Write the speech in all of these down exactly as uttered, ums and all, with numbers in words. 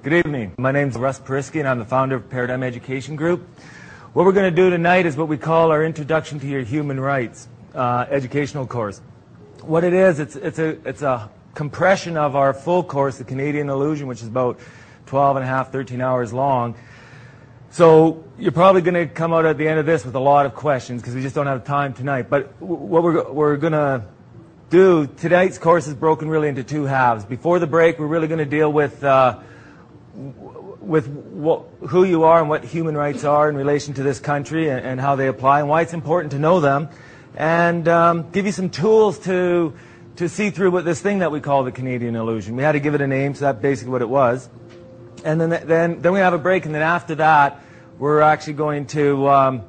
Good evening. My name's Russ Perisky, and I'm the founder of Paradigm Education Group. What we're going to do tonight is what we call our Introduction to Your Human Rights uh, educational course. What it is, it's, it's, a, it's a compression of our full course, The Canadian Illusion, which is about twelve and a half, thirteen hours long. So you're probably going to come out at the end of this with a lot of questions because we just don't have time tonight. But what we're, we're going to do, tonight's course is broken really into two halves. Before the break, we're really going to deal with uh, with what, who you are and what human rights are in relation to this country and, and how they apply and why it's important to know them, and um, give you some tools to to see through what this thing that we call the Canadian Illusion. We had to give it a name, so that's basically what it was. And then then then we have a break, and then after that, we're actually going to um,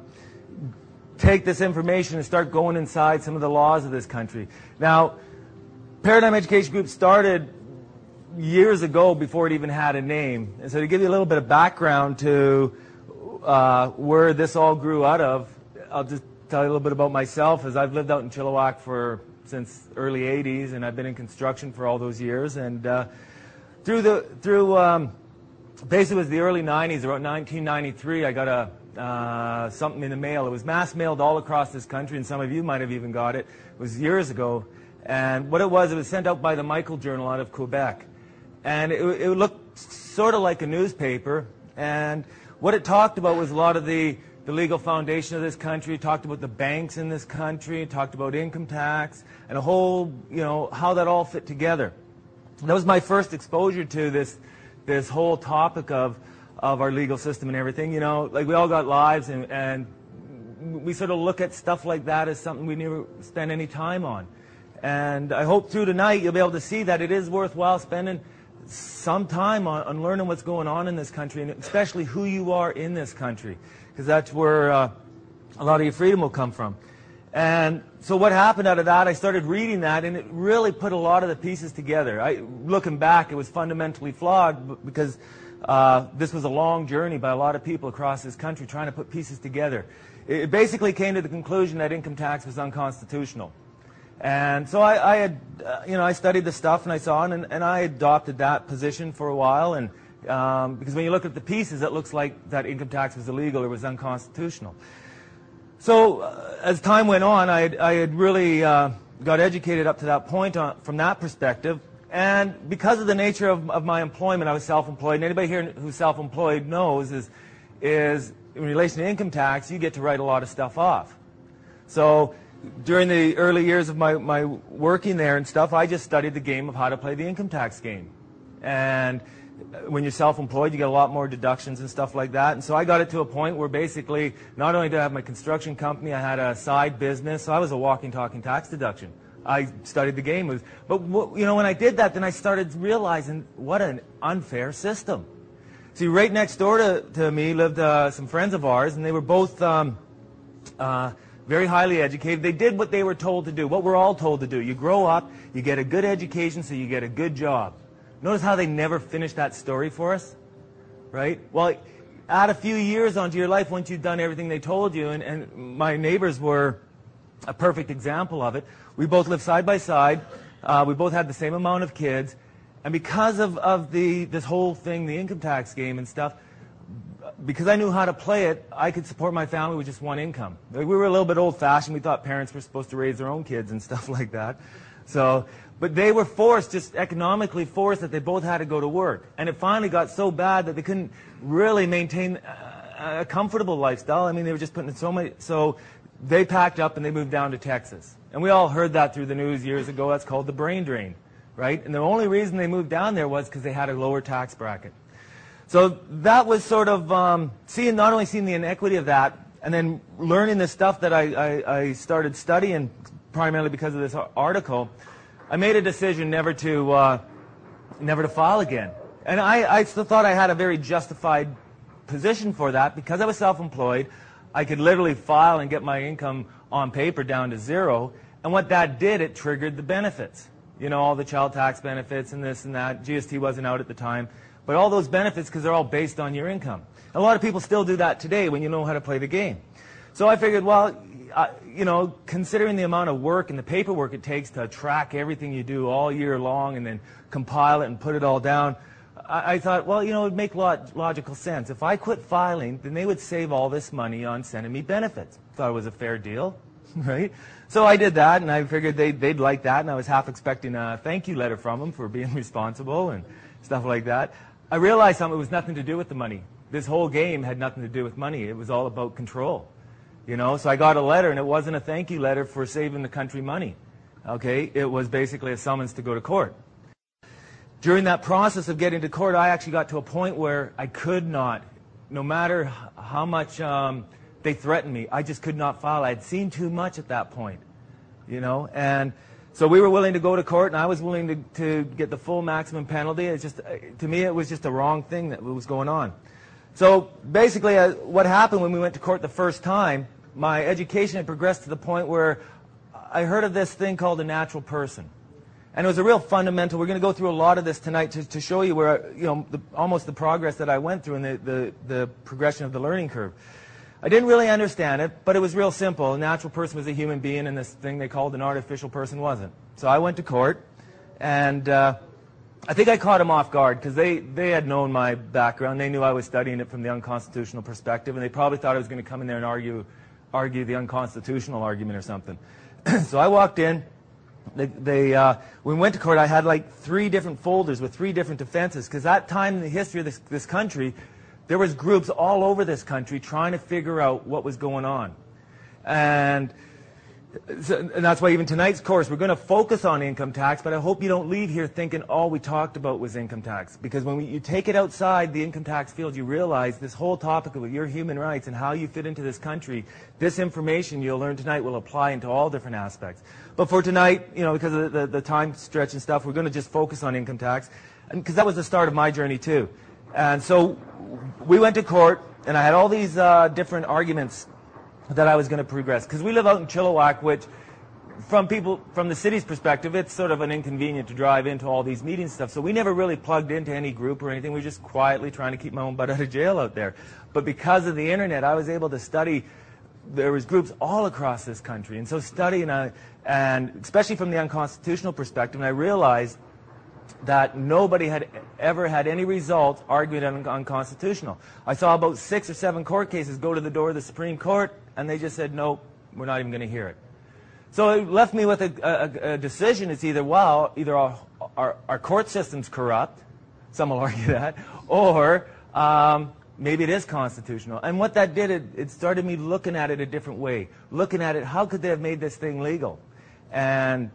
take this information and start going inside some of the laws of this country. Now, Paradigm Education Group started years ago before it even had a name. And so to give you a little bit of background to uh, where this all grew out of, I'll just tell you a little bit about myself, as I've lived out in Chilliwack for since early eighties, and I've been in construction for all those years. And uh, through the through um, basically it was the early nineties, around nineteen ninety-three, I got a uh, something in the mail. It was mass mailed all across this country, and some of you might have even got it. It was years ago. And what it was, it was sent out by the Michael Journal out of Quebec. And it, it looked sort of like a newspaper, and what it talked about was a lot of the, the legal foundation of this country. It talked about the banks in this country, it talked about income tax, and a whole, you know, how that all fit together. And that was my first exposure to this, this whole topic of, of our legal system and everything. You know, like we all got lives, and, and we sort of look at stuff like that as something we never spend any time on. And I hope through tonight you'll be able to see that it is worthwhile spending some time on, on learning what's going on in this country, and especially who you are in this country, because that's where uh, a lot of your freedom will come from. And so what happened out of that, I started reading that, and it really put a lot of the pieces together. I, looking back, it was fundamentally flawed because uh, this was a long journey by a lot of people across this country trying to put pieces together. It basically came to the conclusion that income tax was unconstitutional. And so I, I had, uh, you know, I studied the stuff, and I saw it, and, and I adopted that position for a while. And um, because when you look at the pieces, it looks like that income tax was illegal or was unconstitutional. So uh, as time went on, I had, I had really uh, got educated up to that point on, from that perspective. And because of the nature of, of my employment, I was self-employed. And anybody here who's self-employed knows is, is in relation to income tax, you get to write a lot of stuff off. So during the early years of my, my working there and stuff, I just studied the game of how to play the income tax game. And when you're self-employed, you get a lot more deductions and stuff like that. And so I got it to a point where basically, not only did I have my construction company, I had a side business, so I was a walking, talking tax deduction. I studied the game. But, you know, when I did that, then I started realizing what an unfair system. See, right next door to, to me lived uh, some friends of ours, and they were both um, uh, very highly educated. They did what they were told to do, what we're all told to do. You grow up, you get a good education, so you get a good job. Notice how they never finished that story for us, right? Well, add a few years onto your life once you've done everything they told you, and, and my neighbors were a perfect example of it. We both lived side by side. Uh, we both had the same amount of kids. And because of, of the this whole thing, the income tax game and stuff, because I knew how to play it, I could support my family with just one income. We were a little bit old-fashioned. We thought parents were supposed to raise their own kids and stuff like that. So, but they were forced, just economically forced, that they both had to go to work. And it finally got so bad that they couldn't really maintain a, a comfortable lifestyle. I mean, they were just putting in so many. So they packed up and they moved down to Texas. And we all heard that through the news years ago. That's called the brain drain, right? And the only reason they moved down there was because they had a lower tax bracket. So that was sort of um, seeing, not only seeing the inequity of that, and then learning the stuff that I, I, I started studying primarily because of this article. I made a decision never to uh, never to file again. And I, I still thought I had a very justified position for that. Because I was self-employed, I could literally file and get my income on paper down to zero. And what that did, it triggered the benefits. You know, all the child tax benefits and this and that. G S T wasn't out at the time. But all those benefits, because they're all based on your income. And a lot of people still do that today when you know how to play the game. So I figured, well, uh, you know, considering the amount of work and the paperwork it takes to track everything you do all year long and then compile it and put it all down, I, I thought, well, you know, it would make log logical sense. If I quit filing, then they would save all this money on sending me benefits. Thought it was a fair deal, right? So I did that, and I figured they'd, they'd like that, and I was half expecting a thank you letter from them for being responsible and stuff like that. I realized something, it was nothing to do with the money. This whole game had nothing to do with money. It was all about control, you know? So I got a letter, and it wasn't a thank you letter for saving the country money, okay? It was basically a summons to go to court. During that process of getting to court, I actually got to a point where I could not, no matter how much um, they threatened me, I just could not file. I had seen too much at that point, you know? And so we were willing to go to court, and I was willing to, to get the full maximum penalty. It's just, to me, it was just a wrong thing that was going on. So basically, uh, what happened when we went to court the first time, my education had progressed to the point where I heard of this thing called a natural person. And it was a real fundamental. We're going to go through a lot of this tonight to, to show you where, you know, the, almost the progress that I went through and the, the, the progression of the learning curve. I didn't really understand it, but it was real simple. A natural person was a human being, and this thing they called an artificial person wasn't. So I went to court, and uh, I think I caught them off guard because they, they had known my background. They knew I was studying it from the unconstitutional perspective, and they probably thought I was going to come in there and argue, argue the unconstitutional argument or something. So I walked in. They, they, uh, when we went to court, I had like three different folders with three different defenses, because that time in the history of this, this country, there was groups all over this country trying to figure out what was going on. And, so, and that's why even tonight's course, we're going to focus on income tax, but I hope you don't leave here thinking all we talked about was income tax. Because when we, you take it outside the income tax field, you realize this whole topic of your human rights and how you fit into this country, this information you'll learn tonight will apply into all different aspects. But for tonight, you know, because of the, the, the time stretch and stuff, we're going to just focus on income tax. And because that was the start of my journey too. And so we went to court, and I had all these uh, different arguments that I was going to progress. Because we live out in Chilliwack, which from people, from the city's perspective, it's sort of an inconvenient to drive into all these meetings and stuff. So we never really plugged into any group or anything. We were just quietly trying to keep my own butt out of jail out there. But because of the internet, I was able to study. There was groups all across this country. And so studying, uh, and especially from the unconstitutional perspective, and I realized that nobody had ever had any results arguing un unconstitutional. I saw about six or seven court cases go to the door of the Supreme Court, and they just said, nope, we're not even going to hear it. So it left me with a, a, a decision. It's either, well, either our, our, our court system's corrupt, some will argue that, or um, maybe it is constitutional. And what that did, it, it started me looking at it a different way. Looking at it, how could they have made this thing legal? And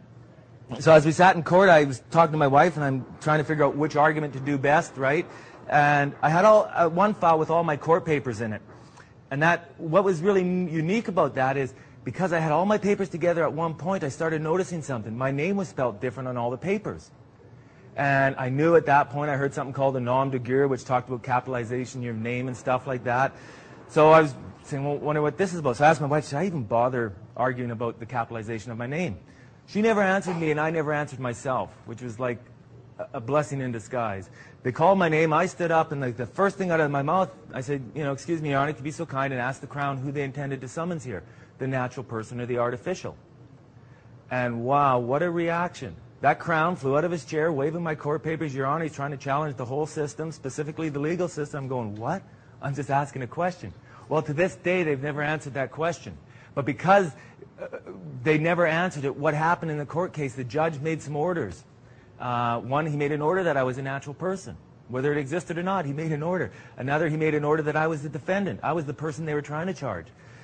so as we sat in court, I was talking to my wife, and I'm trying to figure out which argument to do best, right? And I had all, uh, one file with all my court papers in it. And that, what was really unique about that is, because I had all my papers together at one point, I started noticing something. My name was spelled different on all the papers. And I knew at that point, I heard something called the nom de guerre, which talked about capitalization, your name and stuff like that. So I was saying, well, wonder what this is about. So I asked my wife, should I even bother arguing about the capitalization of my name? She never answered me, and I never answered myself, which was like a blessing in disguise. They called my name, I stood up, and like the first thing out of my mouth, I said, you know, excuse me, Your Honor, could you be so kind and ask the Crown who they intended to summons here, the natural person or the artificial? And wow, what a reaction. That Crown flew out of his chair, waving my court papers. Your Honor, he's trying to challenge the whole system, specifically the legal system. I'm going, what? I'm just asking a question. Well, to this day, they've never answered that question. But because uh, they never answered it, what happened in the court case, the judge made some orders. Uh, one, he made an order that I was a natural person. Whether it existed or not, he made an order. Another, he made an order that I was the defendant. I was the person they were trying to charge.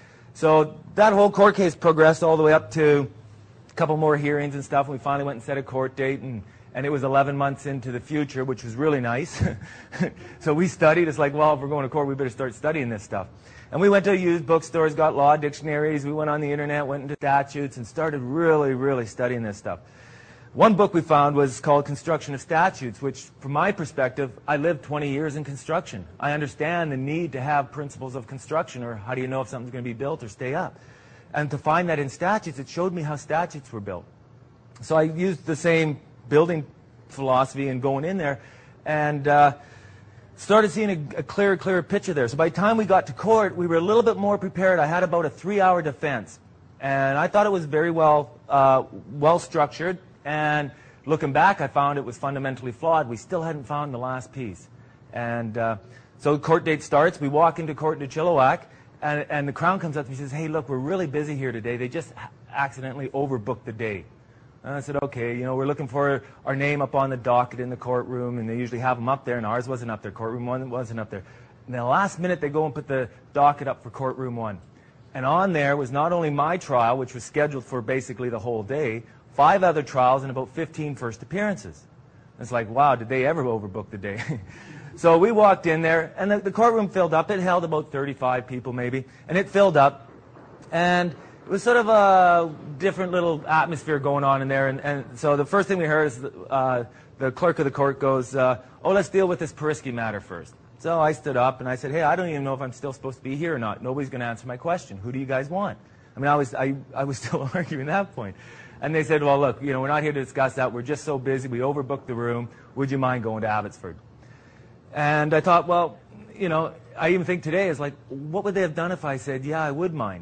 So that whole court case progressed all the way up to a couple more hearings and stuff. And we finally went and set a court date, and, and it was eleven months into the future, which was really nice. So we studied. It's like, well, if we're going to court, we better start studying this stuff. And we went to used bookstores, got law dictionaries. We went on the internet, went into statutes, and started really, really studying this stuff. One book we found was called Construction of Statutes, which, from my perspective, I lived twenty years in construction. I understand the need to have principles of construction, or how do you know if something's going to be built or stay up. And to find that in statutes, it showed me how statutes were built. So I used the same building philosophy in going in there, and uh, started seeing a, a clearer, clearer picture there. So by the time we got to court, we were a little bit more prepared. I had about a three-hour defense, and I thought it was very well, uh, well structured. And looking back, I found it was fundamentally flawed. We still hadn't found the last piece. And uh, so court date starts. We walk into court in Chilliwack, and, and the Crown comes up and says, hey, look, we're really busy here today. They just accidentally overbooked the day. And I said, okay, you know, we're looking for our name up on the docket in the courtroom, and they usually have them up there, and ours wasn't up there. Courtroom one wasn't up there. And the last minute, they go and put the docket up for courtroom one. And on there was not only my trial, which was scheduled for basically the whole day, five other trials and about fifteen first appearances. And it's like, wow, did they ever overbook the day? So we walked in there, and the, the courtroom filled up. It held about thirty-five people maybe, and it filled up. And it was sort of a different little atmosphere going on in there. And, and so the first thing we heard is uh, the clerk of the court goes, uh, oh, let's deal with this Parizki matter first. So I stood up and I said, hey, I don't even know if I'm still supposed to be here or not. Nobody's going to answer my question. Who do you guys want? I mean, I was, I, I was still arguing that point. And they said, well, look, you know, we're not here to discuss that. We're just so busy. We overbooked the room. Would you mind going to Abbotsford? And I thought, well, you know, I even think today is like, what would they have done if I said, yeah, I would mind?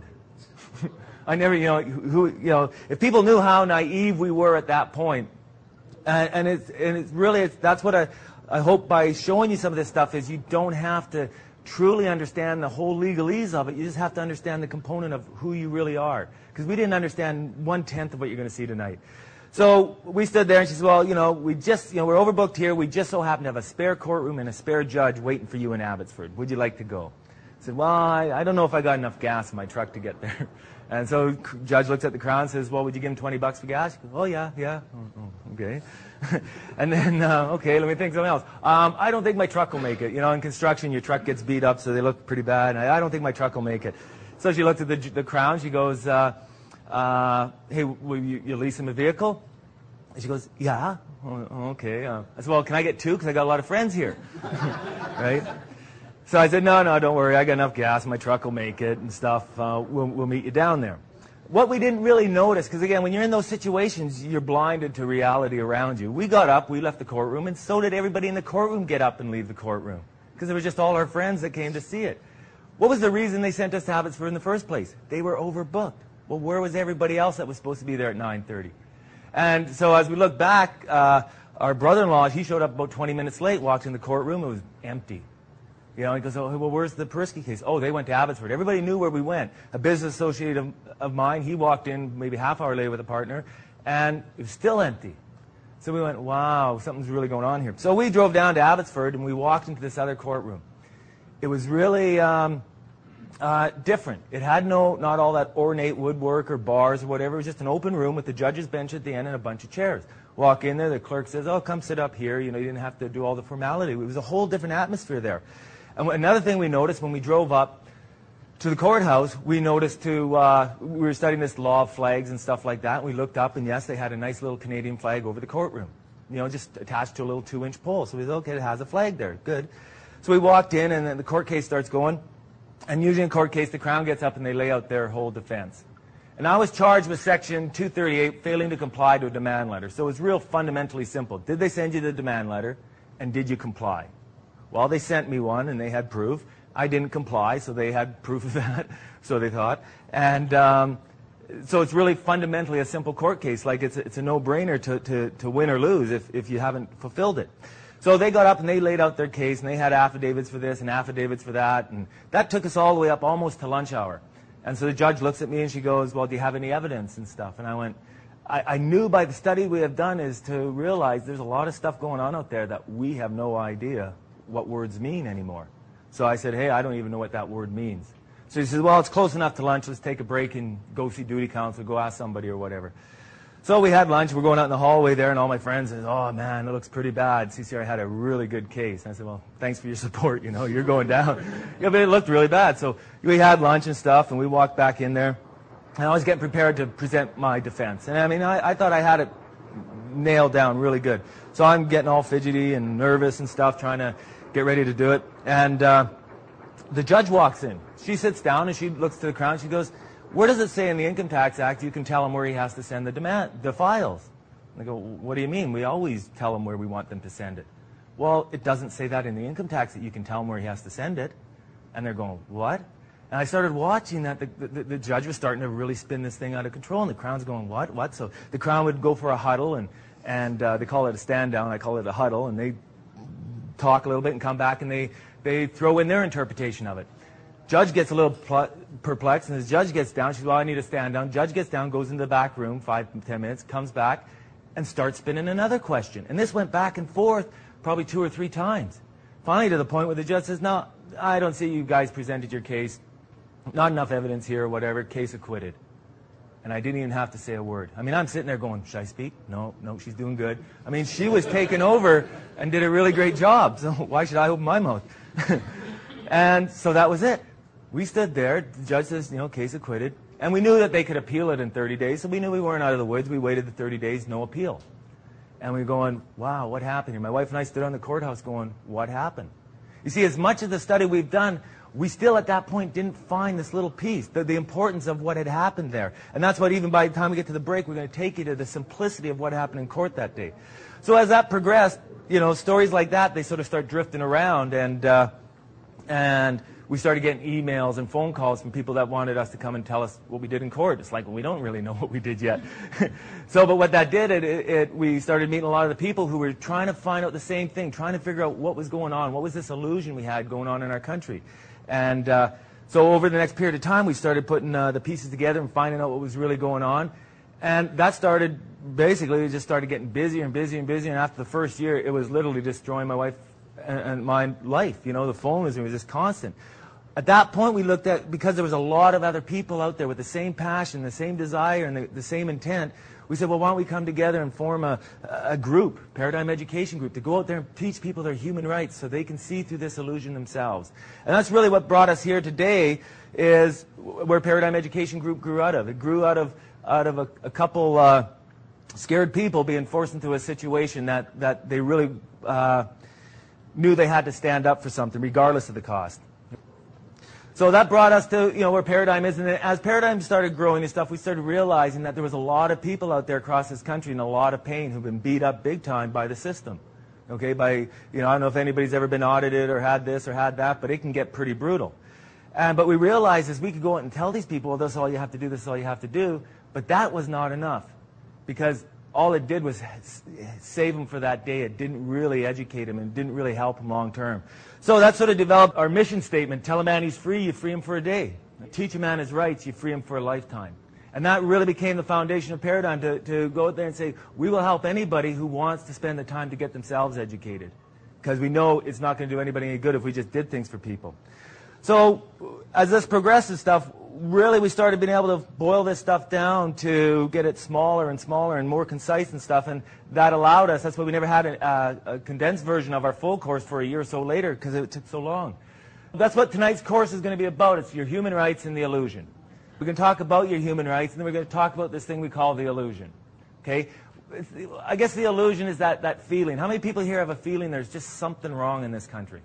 I never, you know, who, you know, if people knew how naive we were at that point, and, and it's, and it's really, it's, that's what I, I hope by showing you some of this stuff is you don't have to truly understand the whole legalese of it. You just have to understand the component of who you really are. Because we didn't understand one-tenth of what you're going to see tonight. So we stood there and she said, well, you know, we just, you know, we're overbooked here. We just so happen to have a spare courtroom and a spare judge waiting for you in Abbotsford. Would you like to go? I said, well, I, I don't know if I got enough gas in my truck to get there. And so the judge looks at the Crown and says, well, would you give him twenty bucks for gas? Goes, oh, yeah, yeah. Oh, oh, okay. And then, uh, okay, let me think something else. Um, I don't think my truck will make it. You know, in construction, your truck gets beat up, so they look pretty bad. And I, I don't think my truck will make it. So she looked at the, the Crown. She goes, uh, uh, hey, will you, you lease him a vehicle? And she goes, yeah. Oh, okay. Uh, I said, well, can I get two? Because I got a lot of friends here. Right? So I said, no, no, don't worry. I got enough gas. My truck will make it and stuff. Uh, we'll, we'll meet you down there. What we didn't really notice, because again, when you're in those situations, you're blinded to reality around you. We got up, we left the courtroom, and so did everybody in the courtroom get up and leave the courtroom. Because it was just all our friends that came to see it. What was the reason they sent us to Abbotsford in the first place? They were overbooked. Well, where was everybody else that was supposed to be there at nine thirty? And so as we look back, uh, our brother-in-law, he showed up about twenty minutes late, walked in the courtroom, it was empty. You know, he goes, oh, well, where's the Parizki case? Oh, they went to Abbotsford. Everybody knew where we went. A business associate of, of mine, he walked in maybe half hour later with a partner, and it was still empty. So we went, wow, something's really going on here. So we drove down to Abbotsford, and we walked into this other courtroom. It was really um, uh, different. It had no, not all that ornate woodwork or bars or whatever. It was just an open room with the judge's bench at the end and a bunch of chairs. Walk in there, the clerk says, oh, come sit up here. You know, you didn't have to do all the formality. It was a whole different atmosphere there. And another thing we noticed when we drove up to the courthouse, we noticed to, uh, we were studying this law of flags and stuff like that. We looked up, and yes, they had a nice little Canadian flag over the courtroom, you know, just attached to a little two-inch pole. So we said, okay, it has a flag there. Good. So we walked in, and then the court case starts going. And usually in court case, the Crown gets up and they lay out their whole defense. And I was charged with Section two thirty-eight, failing to comply to a demand letter. So it's real fundamentally simple. Did they send you the demand letter, and did you comply? Well, they sent me one, and they had proof. I didn't comply, so they had proof of that, so they thought. And um, so it's really fundamentally a simple court case. Like it's, it's a no-brainer to, to, to win or lose if, if you haven't fulfilled it. So they got up, and they laid out their case, and they had affidavits for this and affidavits for that. And that took us all the way up almost to lunch hour. And so the judge looks at me, and she goes, well, do you have any evidence and stuff? And I went, I, I knew by the study we have done is to realize there's a lot of stuff going on out there that we have no idea what words mean anymore. So I said, hey, I don't even know what that word means. So he says, well, it's close enough to lunch. Let's take a break and go see duty counsel, go ask somebody or whatever. So we had lunch. We're going out in the hallway there, and all my friends said, oh, man, it looks pretty bad. C C R had a really good case. And I said, well, thanks for your support. You know, you're going down. Yeah, but it looked really bad. So we had lunch and stuff, and we walked back in there. And I was getting prepared to present my defense. And I mean, I, I thought I had it nailed down really good. So I'm getting all fidgety and nervous and stuff, trying to get ready to do it. And uh, the judge walks in. She sits down, and she looks to the Crown. She goes, where does it say in the Income Tax Act you can tell him where he has to send the demand, the files? And I go, what do you mean? We always tell him where we want them to send it. Well, it doesn't say that in the income tax that you can tell him where he has to send it. And they're going, what? And I started watching that. The, the, the judge was starting to really spin this thing out of control, and the Crown's going, what? What? So the Crown would go for a huddle, and and uh, they call it a stand down, I call it a huddle, and they talk a little bit and come back and they, they throw in their interpretation of it. Judge gets a little perplexed, and as judge gets down, she says, well, I need a stand down. Judge gets down, goes into the back room, five, ten minutes, comes back, and starts spinning another question. And this went back and forth probably two or three times. Finally to the point where the judge says, no, I don't see you guys presented your case. Not enough evidence here or whatever, case acquitted. And I didn't even have to say a word. I mean, I'm sitting there going, should I speak? No, no, she's doing good. I mean, she was taking over and did a really great job, so why should I open my mouth? And so that was it. We stood there, the judge says, you know, case acquitted. And we knew that they could appeal it in thirty days, so we knew we weren't out of the woods. We waited the thirty days, no appeal. And we were going, wow, what happened here? My wife and I stood on the courthouse going, what happened? You see, as much of the study we've done, we still at that point didn't find this little piece, the, the importance of what had happened there. And that's what even by the time we get to the break, we're going to take you to the simplicity of what happened in court that day. So as that progressed, you know, stories like that, they sort of start drifting around, and uh, and we started getting emails and phone calls from people that wanted us to come and tell us what we did in court. It's like, well, we don't really know what we did yet. So, but what that did, it, it, it, we started meeting a lot of the people who were trying to find out the same thing, trying to figure out what was going on, what was this illusion we had going on in our country. And uh, so over the next period of time, we started putting uh, the pieces together and finding out what was really going on. And that started, basically, we just started getting busier and busier and busier. And after the first year, it was literally destroying my wife and, and my life. You know, the phone was, it was just constant. At that point, we looked at, because there was a lot of other people out there with the same passion, the same desire, and the, the same intent, we said, well, why don't we come together and form a, a group, Paradigm Education Group, to go out there and teach people their human rights so they can see through this illusion themselves. And that's really what brought us here today, is where Paradigm Education Group grew out of. It grew out of, out of a, a couple uh, scared people being forced into a situation that, that they really uh, knew they had to stand up for something, regardless of the cost. So that brought us to, you know, where Paradigm is. And as Paradigm started growing and stuff, we started realizing that there was a lot of people out there across this country in a lot of pain who've been beat up big time by the system. Okay, by, you know, I don't know if anybody's ever been audited or had this or had that, but it can get pretty brutal. And, but we realized is we could go out and tell these people, well, this is all you have to do, this is all you have to do. But that was not enough, because all it did was save them for that day. It didn't really educate them, and it didn't really help them long term. So that sort of developed our mission statement. Tell a man he's free, you free him for a day. Teach a man his rights, you free him for a lifetime. And that really became the foundation of Paradigm, to, to go out there and say, we will help anybody who wants to spend the time to get themselves educated. Because we know it's not going to do anybody any good if we just did things for people. So as this progressive stuff, really we started being able to boil this stuff down to get it smaller and smaller and more concise and stuff, and that allowed us, that's why we never had a, uh, a condensed version of our full course for a year or so later, because it took so long. That's what tonight's course is going to be about. It's your human rights and the illusion. We're going to talk about your human rights, and then we're going to talk about this thing we call the illusion. Okay? I guess the illusion is that, that feeling. How many people here have a feeling there's just something wrong in this country?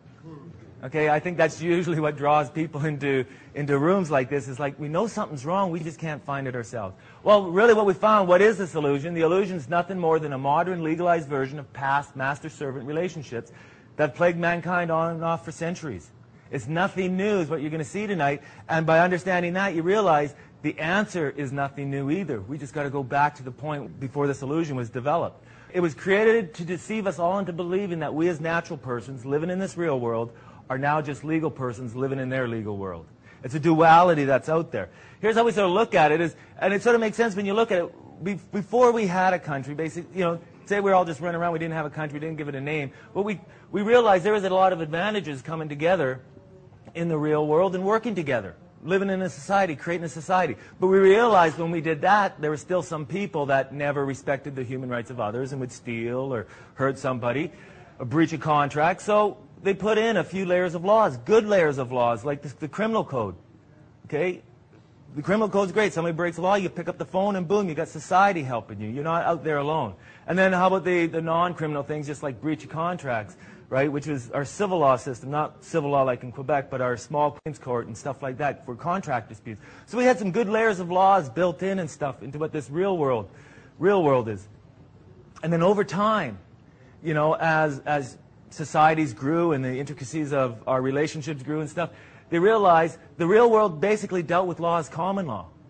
Okay, I think that's usually what draws people into, into rooms like this, is like, we know something's wrong, we just can't find it ourselves. Well, really what we found, what is this illusion? The illusion is nothing more than a modern, legalized version of past master-servant relationships that plagued mankind on and off for centuries. It's nothing new is what you're going to see tonight, and by understanding that, you realize the answer is nothing new either. We just got to go back to the point before this illusion was developed. It was created to deceive us all into believing that we as natural persons living in this real world are now just legal persons living in their legal world. It's a duality that's out there. Here's how we sort of look at it, is, and it sort of makes sense when you look at it. Be, before we had a country, basically, you know, say we're all just running around, we didn't have a country, we didn't give it a name, but we, we realized there was a lot of advantages coming together in the real world and working together, living in a society, creating a society. But we realized when we did that, there were still some people that never respected the human rights of others and would steal or hurt somebody, or breach a contract. So they put in a few layers of laws, good layers of laws, like the, the criminal code. Okay? The criminal code's great. Somebody breaks the law, you pick up the phone, and boom, you got society helping you. You're not out there alone. And then how about the, the non-criminal things, just like breach of contracts, right, which is our civil law system, not civil law like in Quebec, but our small claims court and stuff like that for contract disputes. So we had some good layers of laws built in and stuff into what this real world, real world is. And then over time, you know, as, as societies grew and the intricacies of our relationships grew and stuff, they realized the real world basically dealt with law as common law.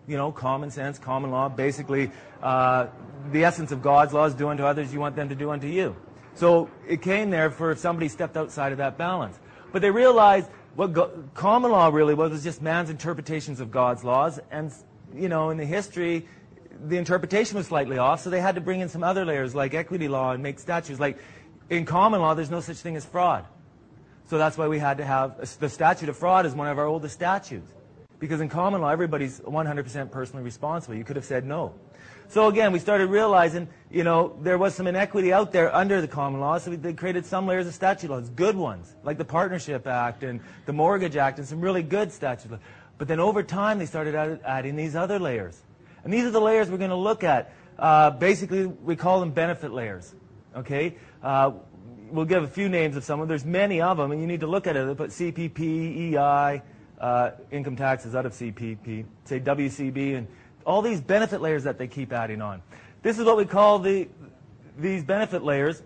you know, common sense, common law, basically uh, the essence of God's laws, do unto others you want them to do unto you. So it came there for if somebody stepped outside of that balance. But they realized what go- common law really was was just man's interpretations of God's laws, and, you know, in the history, the interpretation was slightly off, so they had to bring in some other layers like equity law and make statutes. Like in common law, there's no such thing as fraud. So that's why we had to have, the statute of fraud is one of our oldest statutes. Because in common law, everybody's one hundred percent personally responsible. You could have said no. So again, we started realizing, you know, there was some inequity out there under the common law, so we, they created some layers of statute laws, good ones, like the Partnership Act and the Mortgage Act and some really good statute laws. But then over time, they started add, adding these other layers. And these are the layers we're going to look at. Uh, basically, we call them benefit layers. Okay? Uh, we'll give a few names of some of them. There's many of them, and you need to look at it. But C P P, E I, uh, income taxes out of C P P, say W C B, and all these benefit layers that they keep adding on. This is what we call the these benefit layers.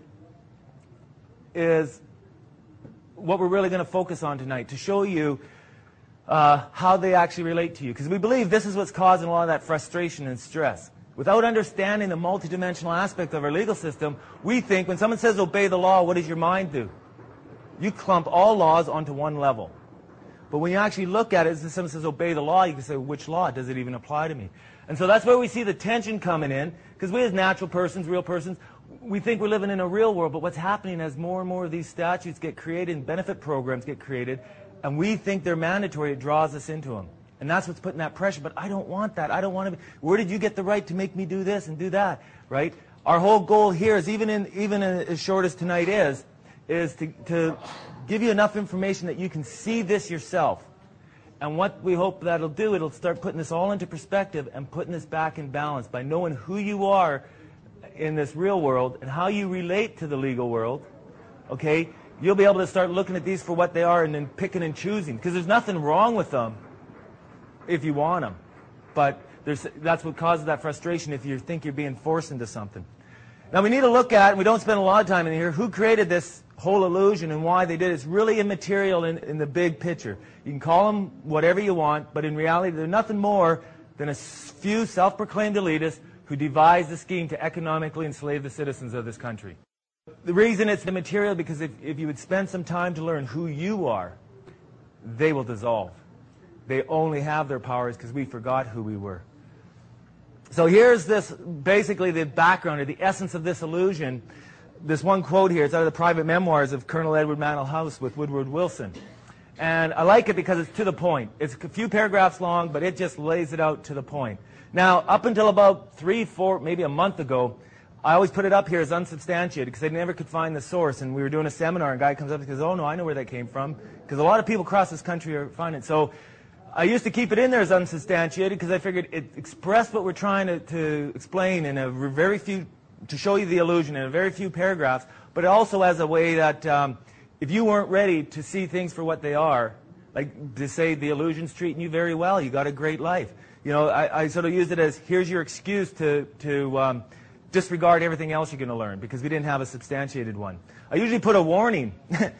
Is what we're really going to focus on tonight to show you Uh, how they actually relate to you. Because we believe this is what's causing a lot of that frustration and stress. Without understanding the multidimensional aspect of our legal system, we think when someone says obey the law, what does your mind do? You clump all laws onto one level. But when you actually look at it, if someone says obey the law, you can say, which law? Does it even apply to me? And so that's where we see the tension coming in, because we as natural persons, real persons, we think we're living in a real world, but what's happening as more and more of these statutes get created and benefit programs get created, and we think they're mandatory, it draws us into them. And that's what's putting that pressure. But I don't want that. I don't want to be. Where did you get the right to make me do this and do that? Right? Our whole goal here is, even in even in as short as tonight is, is to, to give you enough information that you can see this yourself. And what we hope that'll do, it'll start putting this all into perspective and putting this back in balance by knowing who you are in this real world and how you relate to the legal world. Okay? You'll be able to start looking at these for what they are and then picking and choosing. Because there's nothing wrong with them if you want them. But there's, that's what causes that frustration if you think you're being forced into something. Now we need to look at, and we don't spend a lot of time in here, who created this whole illusion and why they did it. It's really immaterial in, in the big picture. You can call them whatever you want, but in reality they're nothing more than a few self-proclaimed elitists who devised a scheme to economically enslave the citizens of this country. The reason it's immaterial, because if, if you would spend some time to learn who you are, they will dissolve. They only have their powers because we forgot who we were. So here's this, basically the background or the essence of this illusion. This one quote here, it's out of the private memoirs of Colonel Edward Mantle House with Woodward Wilson. And I like it because it's to the point. It's a few paragraphs long, but it just lays it out to the point. Now, up until about three, four, maybe a month ago, I always put it up here as unsubstantiated because they never could find the source. And we were doing a seminar, and a guy comes up and goes, oh, no, I know where that came from. Because a lot of people across this country are finding it. So I used to keep it in there as unsubstantiated because I figured it expressed what we're trying to, to explain in a very few, to show you the illusion in a very few paragraphs. But it also has a way that um, if you weren't ready to see things for what they are, like to say the illusion's treating you very well, you got a great life. You know, I, I sort of used it as, here's your excuse to, to um, disregard everything else you're going to learn, because we didn't have a substantiated one. I usually put a warning,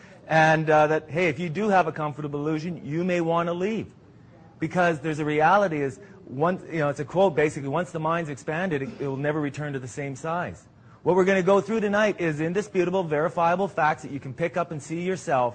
and uh, that, hey, if you do have a comfortable illusion, you may want to leave. Because there's a reality is, once, you know, it's a quote basically, once the mind's expanded, it, it will never return to the same size. What we're going to go through tonight is indisputable, verifiable facts that you can pick up and see yourself.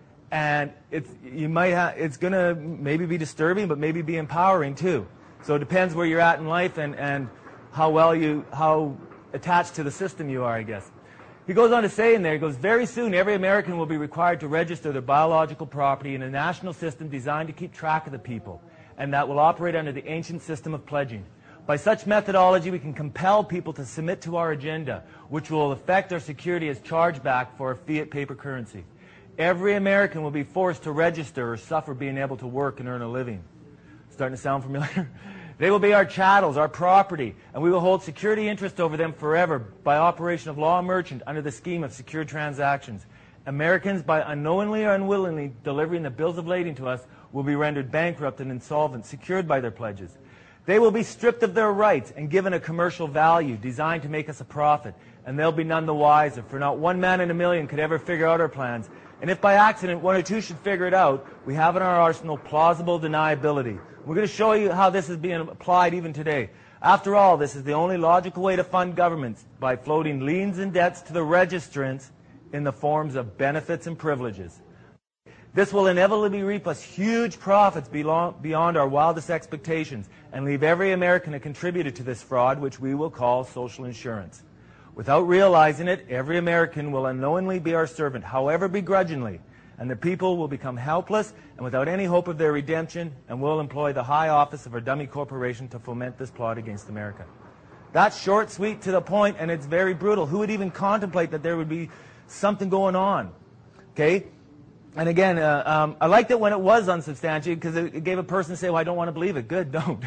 And it's, you might ha it's going to maybe be disturbing, but maybe be empowering too. So it depends where you're at in life and, and how well you, how attached to the system you are, I guess. He goes on to say in there, he goes, very soon every American will be required to register their biological property in a national system designed to keep track of the people, and that will operate under the ancient system of pledging. By such methodology, we can compel people to submit to our agenda, which will affect our security as chargeback for a fiat paper currency. Every American will be forced to register or suffer being able to work and earn a living. Starting to sound familiar? They will be our chattels, our property, and we will hold security interest over them forever by operation of law merchant under the scheme of secured transactions. Americans, by unknowingly or unwillingly delivering the bills of lading to us, will be rendered bankrupt and insolvent, secured by their pledges. They will be stripped of their rights and given a commercial value designed to make us a profit, and they'll be none the wiser, for not one man in a million could ever figure out our plans. And if by accident one or two should figure it out, we have in our arsenal plausible deniability, We're going to show you how this is being applied even today. After all, this is the only logical way to fund governments, by floating liens and debts to the registrants in the forms of benefits and privileges. This will inevitably reap us huge profits beyond our wildest expectations and leave every American a contributor to this fraud, which we will call social insurance. Without realizing it, every American will unknowingly be our servant, however begrudgingly, and the people will become helpless and without any hope of their redemption, and will employ the high office of our dummy corporation to foment this plot against America. That's short, sweet, to the point, and it's very brutal. Who would even contemplate that there would be something going on? Okay? And again, uh, um, I liked it when it was unsubstantiated, because it, it gave a person to say, well, I don't want to believe it. Good, don't.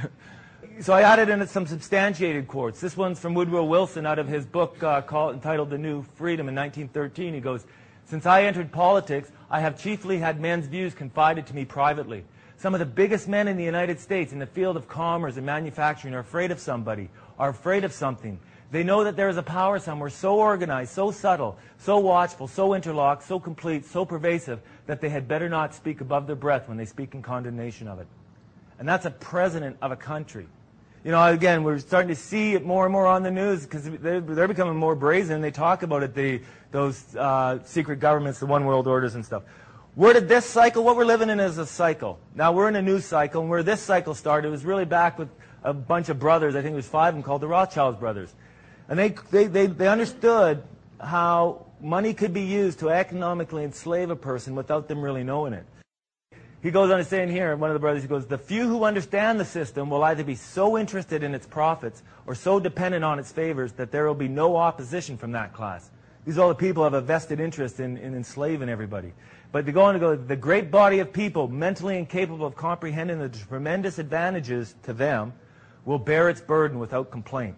So I added in some substantiated quotes. This one's from Woodrow Wilson out of his book uh, called, entitled The New Freedom in nineteen thirteen. He goes, "Since I entered politics, I have chiefly had men's views confided to me privately. Some of the biggest men in the United States in the field of commerce and manufacturing are afraid of somebody, are afraid of something. They know that there is a power somewhere so organized, so subtle, so watchful, so interlocked, so complete, so pervasive, that they had better not speak above their breath when they speak in condemnation of it." And that's a president of a country. You know, again, we're starting to see it more and more on the news, because they're, they're becoming more brazen. They talk about it, the, those uh, secret governments, the one world orders and stuff. Where did this cycle, what we're living in is a cycle. Now, we're in a new cycle, and where this cycle started, it was really back with a bunch of brothers, I think it was five of them, called the Rothschild brothers. And they, they, they, they understood how money could be used to economically enslave a person without them really knowing it. He goes on to say in here, one of the brothers, he goes, "The few who understand the system will either be so interested in its profits or so dependent on its favors that there will be no opposition from that class." These are all the people who have a vested interest in, in enslaving everybody. But they go on to go, "The great body of people, mentally incapable of comprehending the tremendous advantages to them, will bear its burden without complaint."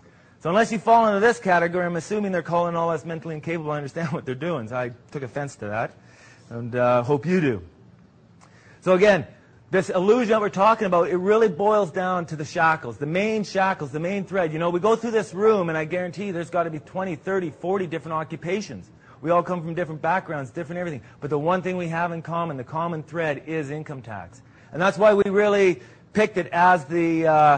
So unless you fall into this category, I'm assuming they're calling all us mentally incapable to understand what they're doing. So I took offense to that, and uh, hope you do. So again, this illusion that we're talking about, it really boils down to the shackles, the main shackles, the main thread. You know, we go through this room, and I guarantee you there's got to be twenty, thirty, forty different occupations. We all come from different backgrounds, different everything. But the one thing we have in common, the common thread, is income tax. And that's why we really picked it as the, uh,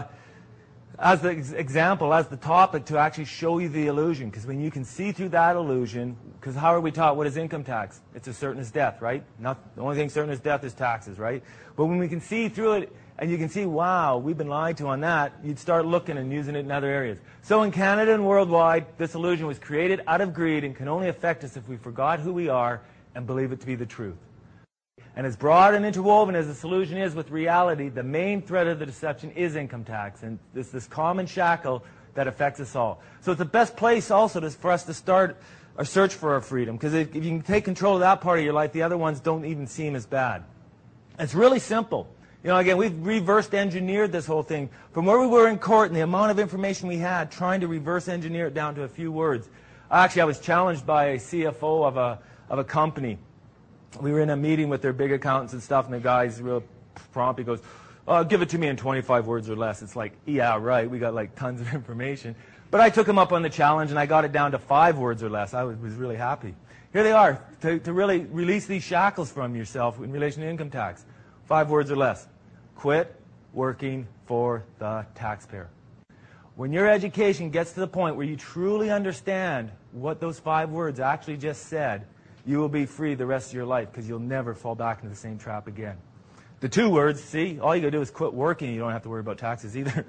as the ex example, as the topic, to actually show you the illusion. Because when you can see through that illusion, because how are we taught? What is income tax? It's as certain as death, right? Not, the only thing certain as death is taxes, right? But when we can see through it, and you can see, wow, we've been lied to on that, you'd start looking and using it in other areas. So in Canada and worldwide, this illusion was created out of greed and can only affect us if we forgot who we are and believe it to be the truth. And as broad and interwoven as the solution is with reality, the main thread of the deception is income tax. And it's this common shackle that affects us all. So it's the best place also to, for us to start our search for our freedom. Because if, if you can take control of that part of your life, the other ones don't even seem as bad. It's really simple. You know, again, we've reverse engineered this whole thing. From where we were in court and the amount of information we had, trying to reverse engineer it down to a few words. Actually, I was challenged by a C F O of a, of a company. We were in a meeting with their big accountants and stuff, and the guy's real prompt. He goes, oh, give it to me in twenty-five words or less. It's like, yeah, right. We got like tons of information. But I took him up on the challenge, and I got it down to five words or less. I was, was really happy. Here they are, to, to really release these shackles from yourself in relation to income tax. Five words or less. Quit working for the taxpayer. When your education gets to the point where you truly understand what those five words actually just said, you will be free the rest of your life, because you'll never fall back into the same trap again. The two words, see, all you got to do is quit working. You don't have to worry about taxes either.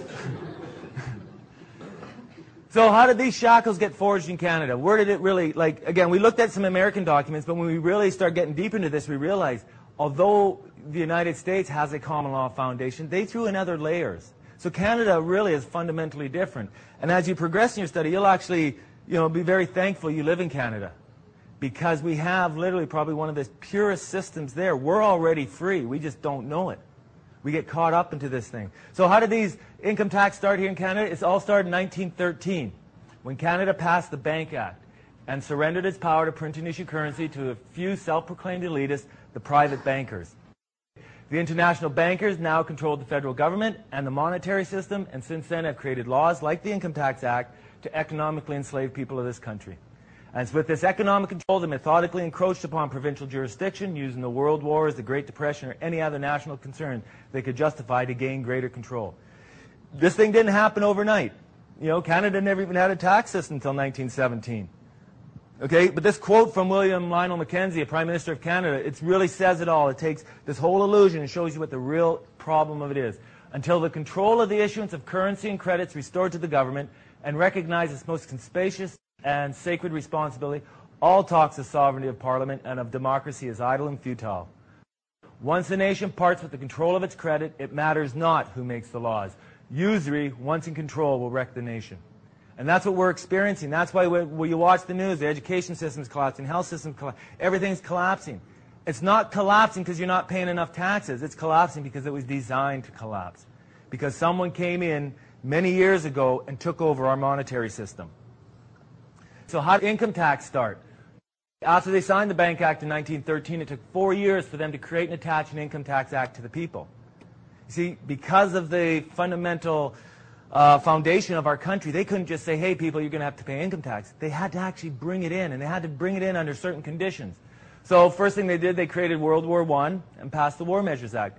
So how did these shackles get forged in Canada? Where did it really, like, again, we looked at some American documents, but when we really start getting deep into this, we realize, although the United States has a common law foundation, they threw in other layers. So Canada really is fundamentally different. And as you progress in your study, you'll actually, you know, be very thankful you live in Canada. Because we have literally probably one of the purest systems there. We're already free. We just don't know it. We get caught up into this thing. So how did these income tax start here in Canada? It's all started in nineteen thirteen, when Canada passed the Bank Act and surrendered its power to print and issue currency to a few self-proclaimed elitists, the private bankers. The international bankers now controlled the federal government and the monetary system, and since then have created laws like the Income Tax Act to economically enslave people of this country. And it's with this economic control that methodically encroached upon provincial jurisdiction, using the World Wars, the Great Depression, or any other national concern they could justify to gain greater control. This thing didn't happen overnight. You know, Canada never even had a tax system until nineteen seventeen. Okay, but this quote from William Lionel Mackenzie, a Prime Minister of Canada, it really says it all. It takes this whole illusion and shows you what the real problem of it is. Until the control of the issuance of currency and credits restored to the government and recognized its most conspicuous and sacred responsibility, all talks of sovereignty of Parliament and of democracy is idle and futile. Once a nation parts with the control of its credit, it matters not who makes the laws. Usury, once in control, will wreck the nation. And that's what we're experiencing. That's why when you watch the news, the education system's collapsing, health system's collapsing, everything's collapsing. It's not collapsing because you're not paying enough taxes. It's collapsing because it was designed to collapse. Because someone came in many years ago and took over our monetary system. So how did income tax start? After they signed the Bank Act in nineteen thirteen, it took four years for them to create and attach an income tax act to the people. You see, because of the fundamental uh, foundation of our country, they couldn't just say, hey, people, you're going to have to pay income tax. They had to actually bring it in, and they had to bring it in under certain conditions. So first thing they did, they created World War One and passed the War Measures Act.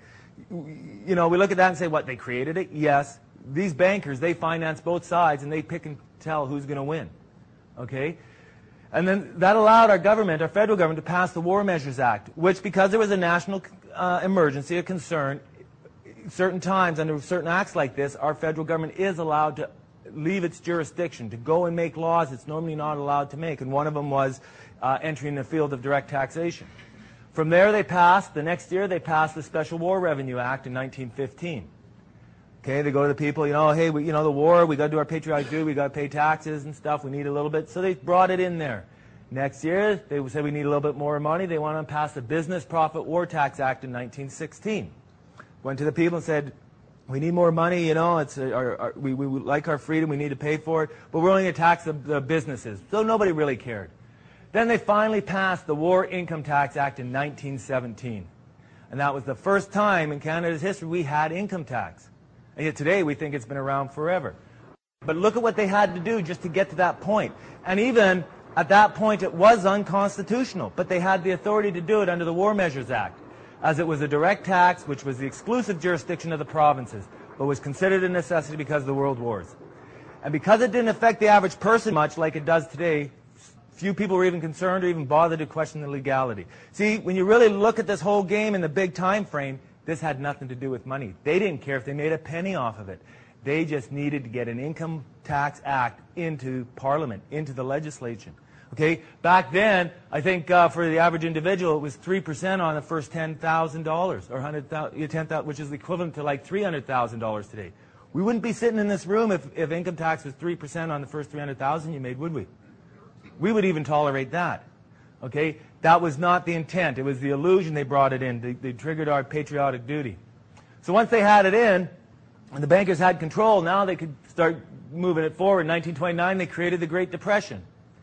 You know, we look at that and say, what, they created it? Yes. These bankers, they finance both sides, and they pick and tell who's going to win. Okay? And then that allowed our government, our federal government, to pass the War Measures Act, which, because there was a national uh, emergency, a concern, certain times under certain acts like this, our federal government is allowed to leave its jurisdiction, to go and make laws it's normally not allowed to make. And one of them was uh, entering the field of direct taxation. From there they passed, the next year they passed the Special War Revenue Act in nineteen fifteen. Okay, they go to the people, you know, hey, we, you know, the war, we got to do our patriotic duty, we got to pay taxes and stuff, we need a little bit. So they brought it in there. Next year, they said we need a little bit more money. They want to pass the Business Profit War Tax Act in nineteen sixteen. Went to the people and said, we need more money, you know, it's our, our, we, we like our freedom, we need to pay for it, but we're only going to tax the, the businesses. So nobody really cared. Then they finally passed the War Income Tax Act in nineteen seventeen. And that was the first time in Canada's history we had income tax. And yet today we think it's been around forever. But look at what they had to do just to get to that point. And even at that point it was unconstitutional, but they had the authority to do it under the War Measures Act, as it was a direct tax which was the exclusive jurisdiction of the provinces, but was considered a necessity because of the World Wars. And because it didn't affect the average person much like it does today, few people were even concerned or even bothered to question the legality. See, when you really look at this whole game in the big time frame, this had nothing to do with money. They didn't care if they made a penny off of it. They just needed to get an income tax act into Parliament, into the legislation. Okay, back then, I think uh, for the average individual, it was three percent on the first ten thousand dollars, or one hundred thousand dollars, which is equivalent to like three hundred thousand dollars today. We wouldn't be sitting in this room if, if income tax was three percent on the first three hundred thousand dollars you made, would we? We would even tolerate that. Okay, that was not the intent. It was the illusion they brought it in. They, they triggered our patriotic duty. So once they had it in, and the bankers had control, now they could start moving it forward. In nineteen twenty-nine, they created the Great Depression.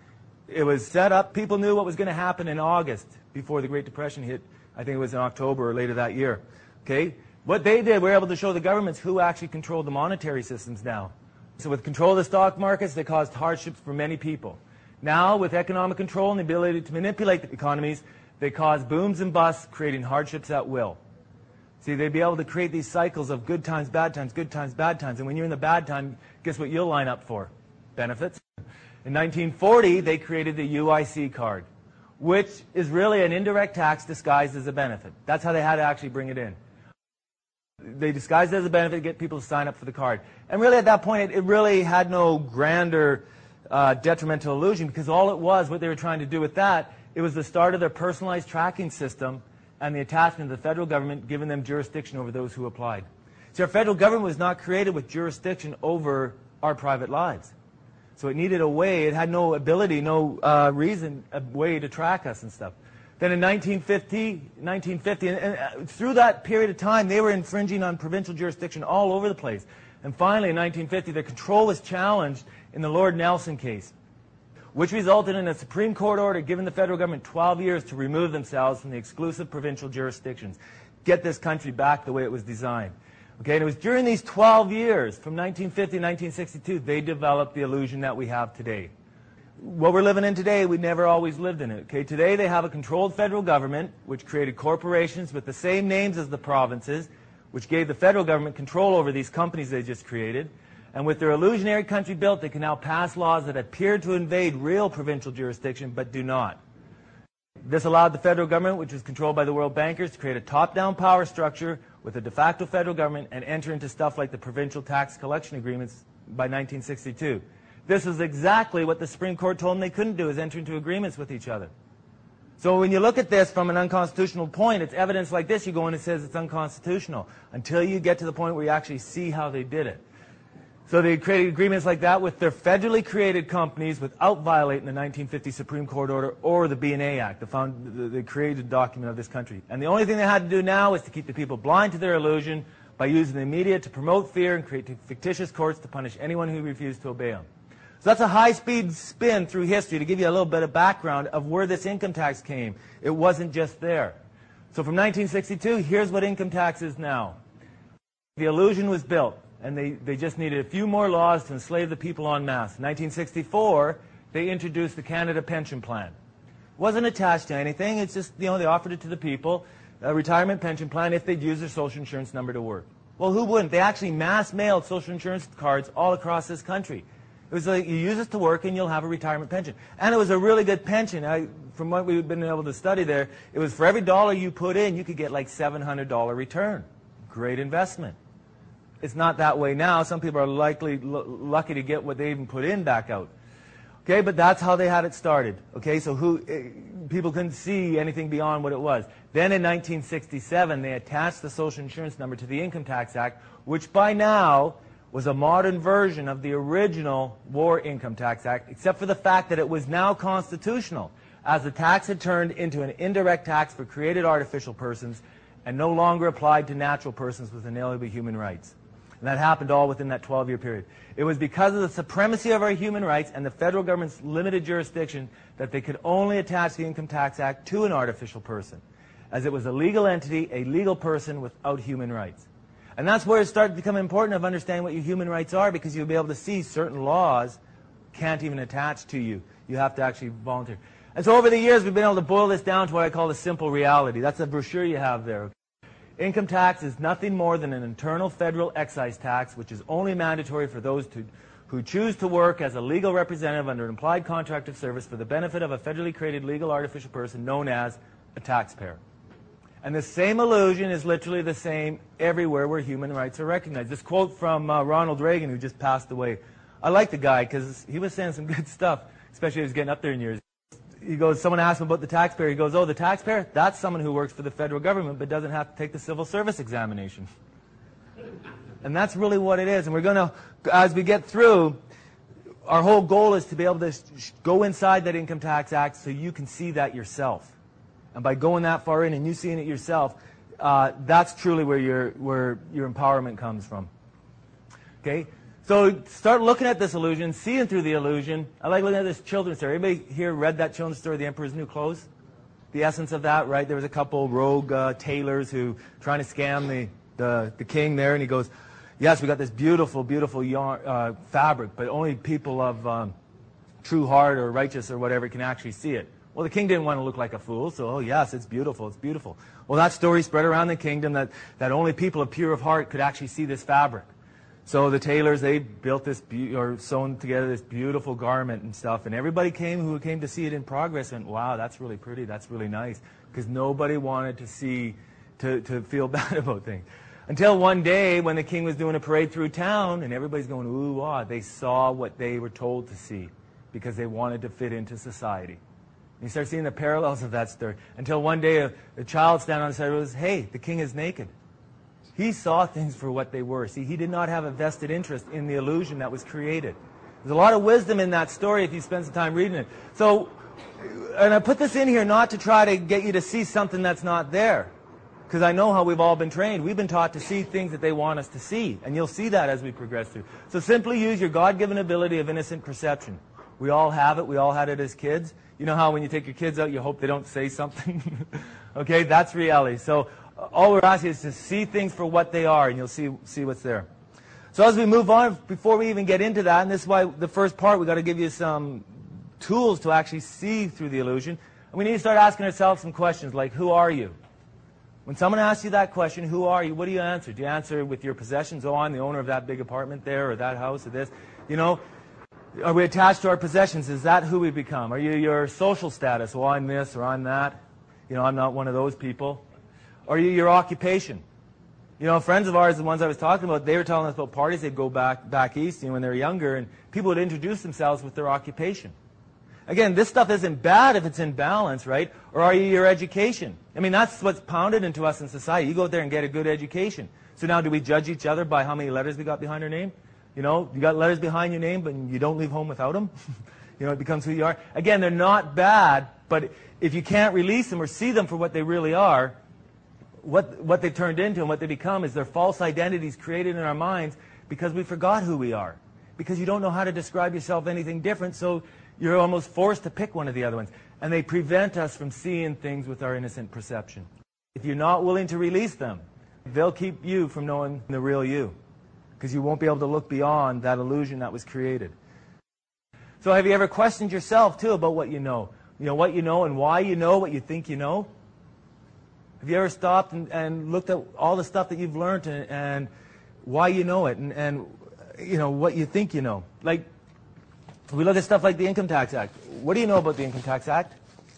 It was set up. People knew what was going to happen in August before the Great Depression hit. I think it was in October or later that year. Okay, what they did, we were able to show the governments who actually controlled the monetary systems now. So with control of the stock markets, they caused hardships for many people. Now, with economic control and the ability to manipulate the economies, they cause booms and busts, creating hardships at will. See, they'd be able to create these cycles of good times, bad times, good times, bad times. And when you're in the bad time, guess what you'll line up for? Benefits. In nineteen forty, they created the U I C card, which is really an indirect tax disguised as a benefit. That's how they had to actually bring it in. They disguised it as a benefit to get people to sign up for the card. And really at that point, it, it really had no grander uh, detrimental illusion, because all it was, what they were trying to do with that, it was the start of their personalized tracking system and the attachment of the federal government giving them jurisdiction over those who applied. See, our federal government was not created with jurisdiction over our private lives. So it needed a way, it had no ability, no uh, reason, a way to track us and stuff. Then in nineteen fifty, nineteen fifty and, and uh, through that period of time, they were infringing on provincial jurisdiction all over the place. And finally, in nineteen fifty, their control was challenged in the Lord Nelson case, which resulted in a Supreme Court order giving the federal government twelve years to remove themselves from the exclusive provincial jurisdictions, get this country back the way it was designed. Okay, and it was during these twelve years, from nineteen fifty to nineteen sixty-two, they developed the illusion that we have today. what we're living in today, we never always lived in it. Okay, today they have a controlled federal government, which created corporations with the same names as the provinces, which gave the federal government control over these companies they just created. And with their illusionary country built, they can now pass laws that appear to invade real provincial jurisdiction, but do not. This allowed the federal government, which was controlled by the world bankers, to create a top-down power structure with a de facto federal government and enter into stuff like the provincial tax collection agreements by nineteen sixty-two. This is exactly what the Supreme Court told them they couldn't do, is enter into agreements with each other. So when you look at this from an unconstitutional point, it's evidence like this, you go in and it says it's unconstitutional, until you get to the point where you actually see how they did it. So they created agreements like that with their federally created companies without violating the nineteen fifty Supreme Court order or the B and A Act, the, found, the, the created document of this country. And the only thing they had to do now is to keep the people blind to their illusion by using the media to promote fear and create fictitious courts to punish anyone who refused to obey them. So that's a high-speed spin through history to give you a little bit of background of where this income tax came. It wasn't just there. So from nineteen sixty-two, here's what income tax is now. The illusion was built, and they, they just needed a few more laws to enslave the people en masse. In nineteen sixty-four, they introduced the Canada Pension Plan. It wasn't attached to anything. It's just, you know, they offered it to the people, a retirement pension plan, if they'd use their social insurance number to work. Well, who wouldn't? They actually mass-mailed social insurance cards all across this country. It was like, you use it to work and you'll have a retirement pension. And it was a really good pension. I, from what we've been able to study there, it was for every dollar you put in, you could get like seven hundred dollars return. Great investment. It's not that way now. Some people are likely lucky to get what they even put in back out. Okay, but that's how they had it started. Okay, so who eh, people couldn't see anything beyond what it was. Then in nineteen sixty-seven, they attached the Social Insurance Number to the Income Tax Act, which by now was a modern version of the original War Income Tax Act, except for the fact that it was now constitutional, as the tax had turned into an indirect tax for created artificial persons and no longer applied to natural persons with inalienable human rights. And that happened all within that twelve-year period. It was because of the supremacy of our human rights and the federal government's limited jurisdiction that they could only attach the Income Tax Act to an artificial person, as it was a legal entity, a legal person without human rights. And that's where it started to become important of understanding what your human rights are, because you'll be able to see certain laws can't even attach to you. You have to actually volunteer. And so over the years, we've been able to boil this down to what I call the simple reality. That's a brochure you have there. Income tax is nothing more than an internal federal excise tax, which is only mandatory for those to, who choose to work as a legal representative under an implied contract of service for the benefit of a federally created legal artificial person known as a taxpayer. And the same illusion is literally the same everywhere where human rights are recognized. This quote from uh, Ronald Reagan, who just passed away. I like the guy because he was saying some good stuff, especially as he was getting up there in years. He goes, someone asked him about the taxpayer. He goes, oh, the taxpayer? That's someone who works for the federal government but doesn't have to take the civil service examination. And that's really what it is. And we're going to, as we get through, our whole goal is to be able to go inside that Income Tax Act so you can see that yourself. And by going that far in and you seeing it yourself, uh, that's truly where your, where your empowerment comes from. Okay? So start looking at this illusion, seeing through the illusion. I like looking at this children's story. Anybody here read that children's story, The Emperor's New Clothes? The essence of that, right? There was a couple rogue uh, tailors who trying to scam the, the, the king there, and he goes, yes, we got this beautiful, beautiful yarn, uh, fabric, but only people of um, true heart or righteous or whatever can actually see it. Well, the king didn't want to look like a fool, so, oh, yes, it's beautiful, it's beautiful. Well, that story spread around the kingdom that, that only people of pure of heart could actually see this fabric. So the tailors, they built this, be or sewn together this beautiful garment and stuff, and everybody came who came to see it in progress and, wow, that's really pretty, that's really nice, because nobody wanted to see, to, to feel bad about things. Until one day when the king was doing a parade through town, and everybody's going, ooh, ah, they saw what they were told to see, because they wanted to fit into society. You start seeing the parallels of that story. Until one day a, a child standing on the side of the road says, hey, the king is naked. He saw things for what they were. See, he did not have a vested interest in the illusion that was created. There's a lot of wisdom in that story if you spend some time reading it. So, and I put this in here not to try to get you to see something that's not there. Because I know how we've all been trained. We've been taught to see things that they want us to see. And you'll see that as we progress through. So simply use your God-given ability of innocent perception. We all have it. We all had it as kids. You know how when you take your kids out, you hope they don't say something? Okay, that's reality. So uh, all we're asking is to see things for what they are, and you'll see, see what's there. So as we move on, before we even get into that, and this is why the first part, we've got to give you some tools to actually see through the illusion. And we need to start asking ourselves some questions like, who are you? When someone asks you that question, who are you, what do you answer? Do you answer with your possessions? Oh, I'm the owner of that big apartment there, or that house, or this. You know, are we attached to our possessions? Is that who we become? Are you your social status? Oh, I'm this, or I'm that. You know, I'm not one of those people. Are you your occupation? You know, friends of ours, the ones I was talking about, they were telling us about parties they'd go back back east, you know, when they were younger, and people would introduce themselves with their occupation. Again, this stuff isn't bad if it's in balance, right? Or are you your education? I mean, that's what's pounded into us in society. You go out there and get a good education. So now do we judge each other by how many letters we got behind our name? You know, you got letters behind your name, but you don't leave home without them. You know, it becomes who you are. Again, they're not bad, but if you can't release them or see them for what they really are, what, what they turned into and what they become is their false identities created in our minds because we forgot who we are. Because you don't know how to describe yourself anything different, so you're almost forced to pick one of the other ones. And they prevent us from seeing things with our innocent perception. If you're not willing to release them, they'll keep you from knowing the real you. Because you won't be able to look beyond that illusion that was created. So have you ever questioned yourself, too, about what you know? You know, what you know and why you know what you think you know? Have you ever stopped and, and looked at all the stuff that you've learned and, and why you know it and, and, you know, what you think you know? Like, we look at stuff like the Income Tax Act. What do you know about the Income Tax Act?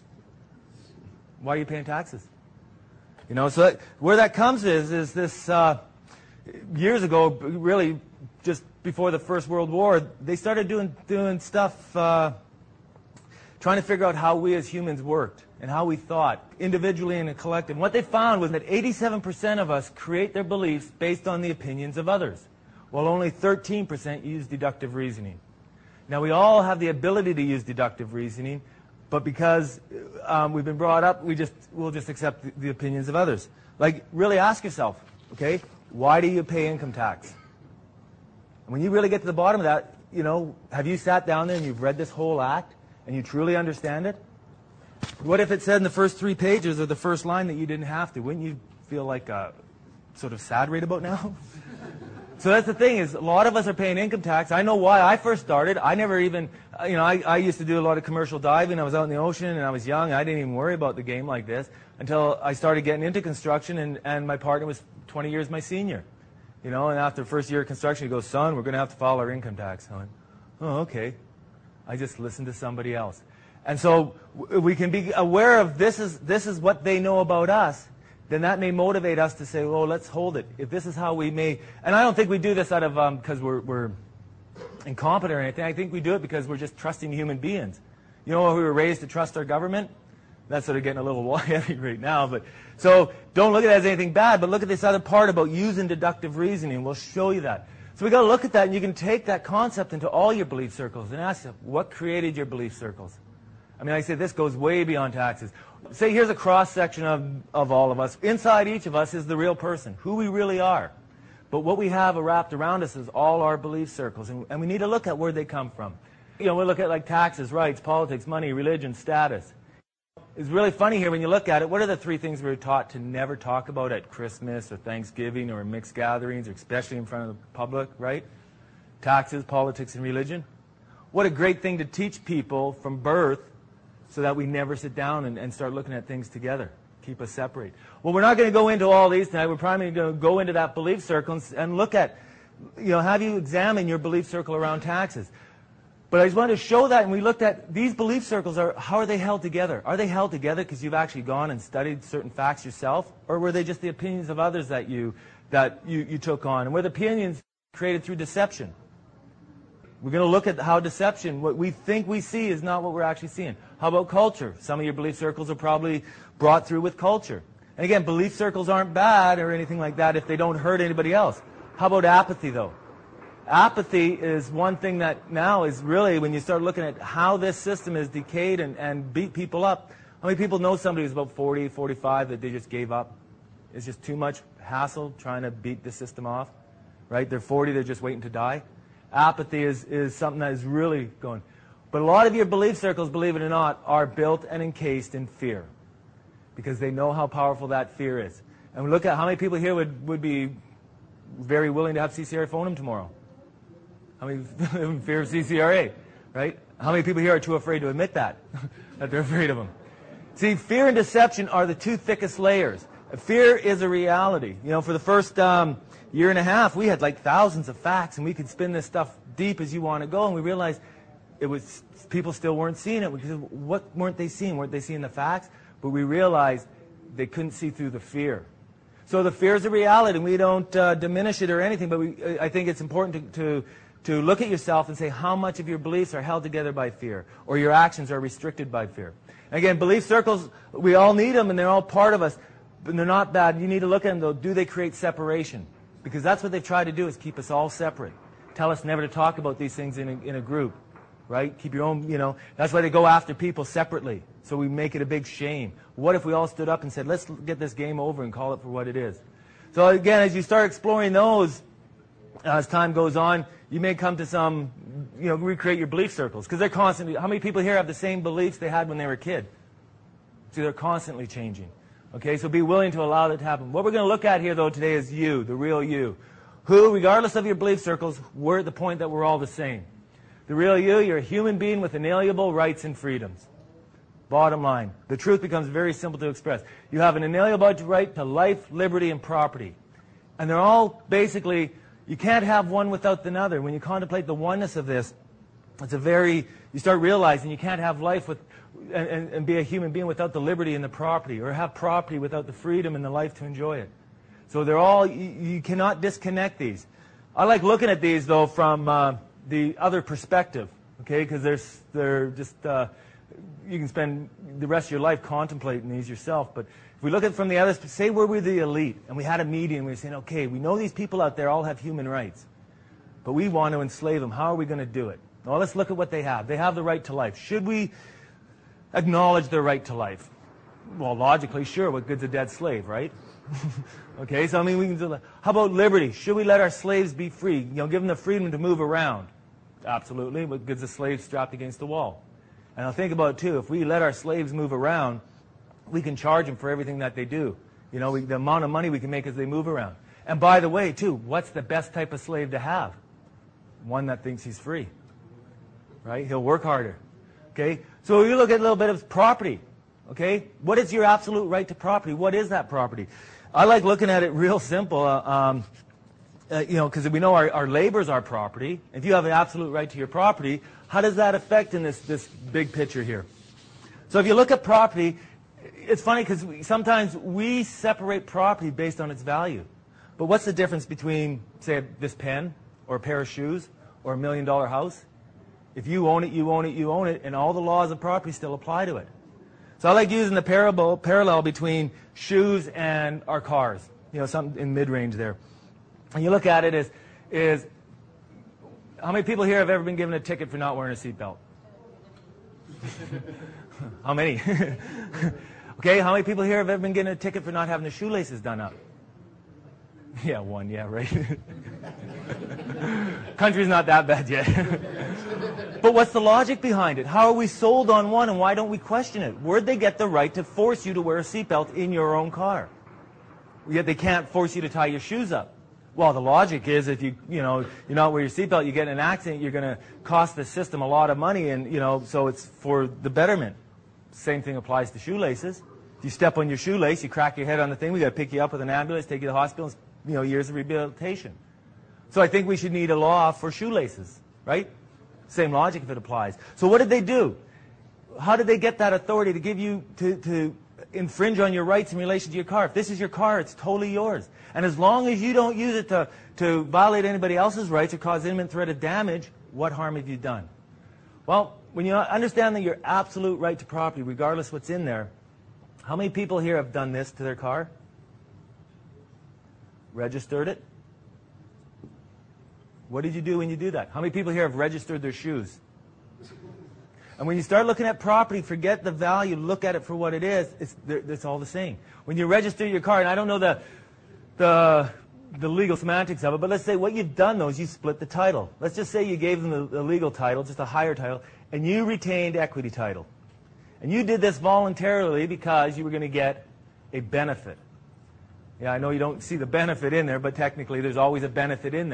Why are you paying taxes? You know, so that, where that comes is, is this, uh, years ago, really just before the First World War, they started doing, doing stuff, uh, trying to figure out how we as humans worked and how we thought, individually and in collective. And what they found was that eighty-seven percent of us create their beliefs based on the opinions of others, while only thirteen percent use deductive reasoning. Now, we all have the ability to use deductive reasoning, but because um, we've been brought up, we just, we'll just accept the, the opinions of others. Like, really ask yourself, okay, why do you pay income tax? And when you really get to the bottom of that, you know, have you sat down there and you've read this whole act and you truly understand it? What if it said in the first three pages or the first line that you didn't have to? Wouldn't you feel like uh, sort of sad right about now? So that's the thing, is a lot of us are paying income tax. I know why I first started. I never even, you know, I, I used to do a lot of commercial diving. I was out in the ocean and I was young. I didn't even worry about the game like this until I started getting into construction, and, and my partner was twenty years my senior. You know, and after the first year of construction, he goes, son, we're going to have to file our income tax. I went, oh, okay. I just listened to somebody else. And so we can be aware of this is, this is what they know about us. Then that may motivate us to say, well, let's hold it. If this is how we may, and I don't think we do this out of, um, because we're, we're incompetent or anything. I think we do it because we're just trusting human beings. You know, we were raised to trust our government. That's sort of getting a little heavy right now. But so don't look at it as anything bad, but look at this other part about using deductive reasoning. We'll show you that. So we got to look at that, and you can take that concept into all your belief circles and ask yourself, what created your belief circles? I mean, like I say, this goes way beyond taxes. Say here's a cross-section of, of all of us. Inside each of us is the real person, who we really are. But what we have wrapped around us is all our belief circles, and, and we need to look at where they come from. You know, we look at like taxes, rights, politics, money, religion, status. It's really funny here when you look at it. What are the three things we were taught to never talk about at Christmas or Thanksgiving or mixed gatherings, or especially in front of the public, right? Taxes, politics, and religion. What a great thing to teach people from birth, so that we never sit down and, and start looking at things together, keep us separate. Well, we're not going to go into all these tonight. We're probably going to go into that belief circle and, and look at, you know, have you examine your belief circle around taxes. But I just wanted to show that, and we looked at these belief circles, are how are they held together? Are they held together because you've actually gone and studied certain facts yourself, or were they just the opinions of others that you, that you, you took on? And were the opinions created through deception? We're going to look at how deception, what we think we see, is not what we're actually seeing. How about culture? Some of your belief circles are probably brought through with culture. And again, belief circles aren't bad or anything like that if they don't hurt anybody else. How about apathy, though? Apathy is one thing that now is really, when you start looking at how this system is decayed and, and beat people up. How many people know somebody who's about forty, forty-five that they just gave up? It's just too much hassle trying to beat the system off, right? They're forty, they're just waiting to die. Apathy is, is something that is really going. But a lot of your belief circles, believe it or not, are built and encased in fear, because they know how powerful that fear is. And we look at how many people here would, would be very willing to have C C R A phone them tomorrow. How many in fear of C C R A, right? How many people here are too afraid to admit that, that they're afraid of them? See, fear and deception are the two thickest layers. Fear is a reality. You know, for the first um, year and a half, we had like thousands of facts, and we could spin this stuff deep as you want to go, and we realized it was people still weren't seeing it. Because what weren't they seeing? Weren't they seeing the facts? But we realized they couldn't see through the fear. So the fear is a reality, and we don't uh, diminish it or anything, but we, I think it's important to, to, to look at yourself and say how much of your beliefs are held together by fear, or your actions are restricted by fear. And again, belief circles, we all need them, and they're all part of us, but they're not bad. You need to look at them, though. Do they create separation? Because that's what they've tried to do, is keep us all separate. Tell us never to talk about these things in a, in a group, right? Keep your own, you know. That's why they go after people separately, so we make it a big shame. What if we all stood up and said, let's get this game over and call it for what it is? So again, as you start exploring those, as time goes on, you may come to some, you know, recreate your belief circles. Because they're constantly, how many people here have the same beliefs they had when they were a kid? So they're constantly changing. Okay, so be willing to allow that to happen. What we're going to look at here, though, today is you, the real you. Who, regardless of your belief circles, we're at the point that we're all the same. The real you, you're a human being with inalienable rights and freedoms. Bottom line, the truth becomes very simple to express. You have an inalienable right to life, liberty, and property. And they're all basically, you can't have one without the other. When you contemplate the oneness of this, it's a very, you start realizing you can't have life with, and, and, and be a human being without the liberty and the property, or have property without the freedom and the life to enjoy it. So they're all, you, you cannot disconnect these. I like looking at these, though, from uh, the other perspective, okay, because they're, they're just, uh, you can spend the rest of your life contemplating these yourself. But if we look at it from the others, say we're with the elite, and we had a meeting, and we were saying, okay, we know these people out there all have human rights, but we want to enslave them. How are we going to do it? Well, let's look at what they have. They have the right to life. Should we acknowledge their right to life? Well, logically, sure. What good's a dead slave, right? Okay, so I mean, we can do that. How about liberty? Should we let our slaves be free? You know, give them the freedom to move around? Absolutely. What good's a slave strapped against the wall? And I'll think about it, too. If we let our slaves move around, we can charge them for everything that they do. You know, we, the amount of money we can make as they move around. And by the way, too, what's the best type of slave to have? One that thinks he's free. Right? He'll work harder. Okay? So you look at a little bit of property. Okay? What is your absolute right to property? What is that property? I like looking at it real simple. Uh, um, uh, you know, because we know our, our labor is our property. If you have an absolute right to your property, how does that affect in this, this big picture here? So if you look at property, it's funny because sometimes we separate property based on its value. But what's the difference between, say, this pen or a pair of shoes or a million dollar house? If you own it, you own it, you own it, and all the laws of property still apply to it. So I like using the parable, parallel between shoes and our cars, you know, something in mid-range there. And you look at it as, is, how many people here have ever been given a ticket for not wearing a seatbelt? How many? Okay, how many people here have ever been given a ticket for not having the shoelaces done up? Yeah, one, yeah, right. Country's not that bad yet. But what's the logic behind it? How are we sold on one, and why don't we question it? Where'd they get the right to force you to wear a seatbelt in your own car? Yet they can't force you to tie your shoes up. Well, the logic is if you, you know, you're not wearing your seatbelt, you get in an accident, you're going to cost the system a lot of money, and, you know, so it's for the betterment. Same thing applies to shoelaces. If you step on your shoelace, you crack your head on the thing, we got to pick you up with an ambulance, take you to the hospital, and, you know, years of rehabilitation. So I think we should need a law for shoelaces, right? Same logic if it applies. So what did they do? How did they get that authority to give you, to, to infringe on your rights in relation to your car? If this is your car, it's totally yours. And as long as you don't use it to, to violate anybody else's rights or cause imminent threat of damage, what harm have you done? Well, when you understand that your absolute right to property, regardless what's in there, how many people here have done this to their car? Registered it? What did you do when you do that? How many people here have registered their shoes? And when you start looking at property, forget the value, look at it for what it is, it's, it's all the same. When you register your car, and I don't know the, the, the legal semantics of it, but let's say what you've done, though, is you split the title. Let's just say you gave them the, the legal title, just a higher title, and you retained equity title. And you did this voluntarily because you were going to get a benefit. Yeah, I know you don't see the benefit in there, but technically there's always a benefit in there.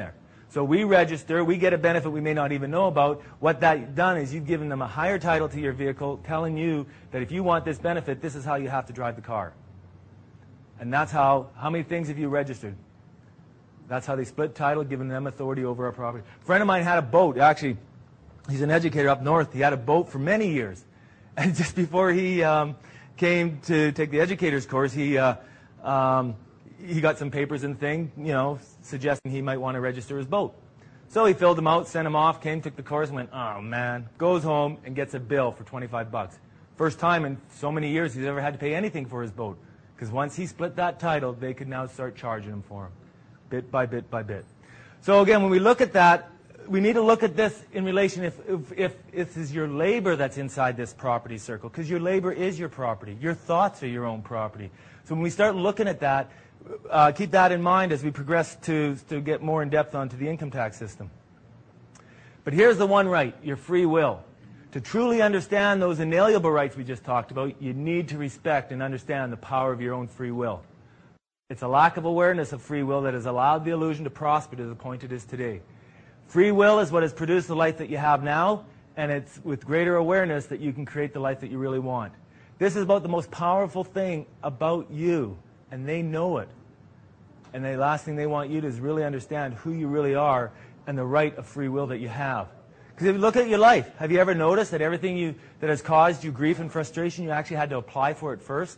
So we register, we get a benefit we may not even know about. What that done is you've given them a higher title to your vehicle, telling you that if you want this benefit, this is how you have to drive the car. And that's how, how many things have you registered? That's how they split title, giving them authority over our property. A friend of mine had a boat. Actually, he's an educator up north. He had a boat for many years. And just before he um, came to take the educator's course, he uh, um, he got some papers and thing, you know, suggesting he might want to register his boat. So he filled them out, sent them off, came, took the course, and went, oh, man. Goes home and gets a bill for twenty-five bucks. First time in so many years he's ever had to pay anything for his boat. Because once he split that title, they could now start charging him for him, bit by bit by bit. So again, when we look at that, we need to look at this in relation if, if, if, if it's your labor that's inside this property circle, because your labor is your property. Your thoughts are your own property. So when we start looking at that, uh, keep that in mind as we progress to, to get more in depth onto the income tax system. But here's the one right, your free will. To truly understand those inalienable rights we just talked about, you need to respect and understand the power of your own free will. It's a lack of awareness of free will that has allowed the illusion to prosper to the point it is today. Free will is what has produced the life that you have now, and it's with greater awareness that you can create the life that you really want. This is about the most powerful thing about you, and they know it. And the last thing they want you to is really understand who you really are and the right of free will that you have. Because if you look at your life, have you ever noticed that everything you, that has caused you grief and frustration, you actually had to apply for it first?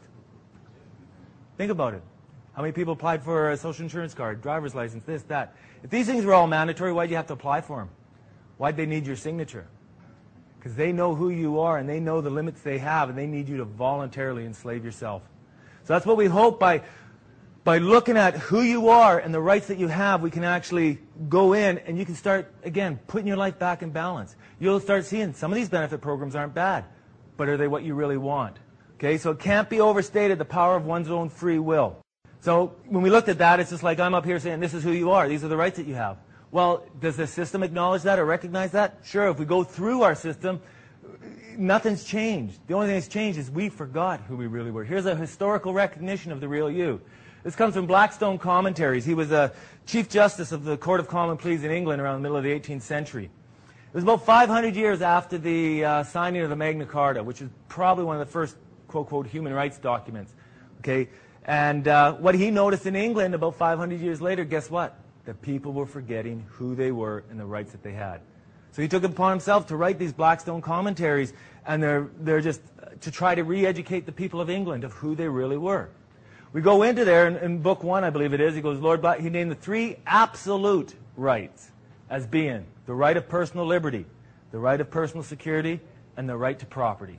Think about it. How many people applied for a social insurance card, driver's license, this, that? If these things were all mandatory, why'd you have to apply for them? Why'd they need your signature? Because they know who you are and they know the limits they have and they need you to voluntarily enslave yourself. So that's what we hope by, by looking at who you are and the rights that you have, we can actually go in and you can start, again, putting your life back in balance. You'll start seeing some of these benefit programs aren't bad, but are they what you really want? Okay, so it can't be overstated, the power of one's own free will. So when we looked at that, it's just like I'm up here saying, this is who you are. These are the rights that you have. Well, does the system acknowledge that or recognize that? Sure, if we go through our system, nothing's changed. The only thing that's changed is we forgot who we really were. Here's a historical recognition of the real you. This comes from Blackstone Commentaries. He was a Chief Justice of the Court of Common Pleas in England around the middle of the eighteenth century. It was about five hundred years after the uh, signing of the Magna Carta, which is probably one of the first, quote, quote, human rights documents. Okay? And uh, what he noticed in England about five hundred years later, guess what? That people were forgetting who they were and the rights that they had. So he took it upon himself to write these Blackstone commentaries, and they're, they're just to try to re-educate the people of England of who they really were. We go into there, in, in book one, I believe it is, he goes, Lord Black, he named the three absolute rights as being the right of personal liberty, the right of personal security, and the right to property.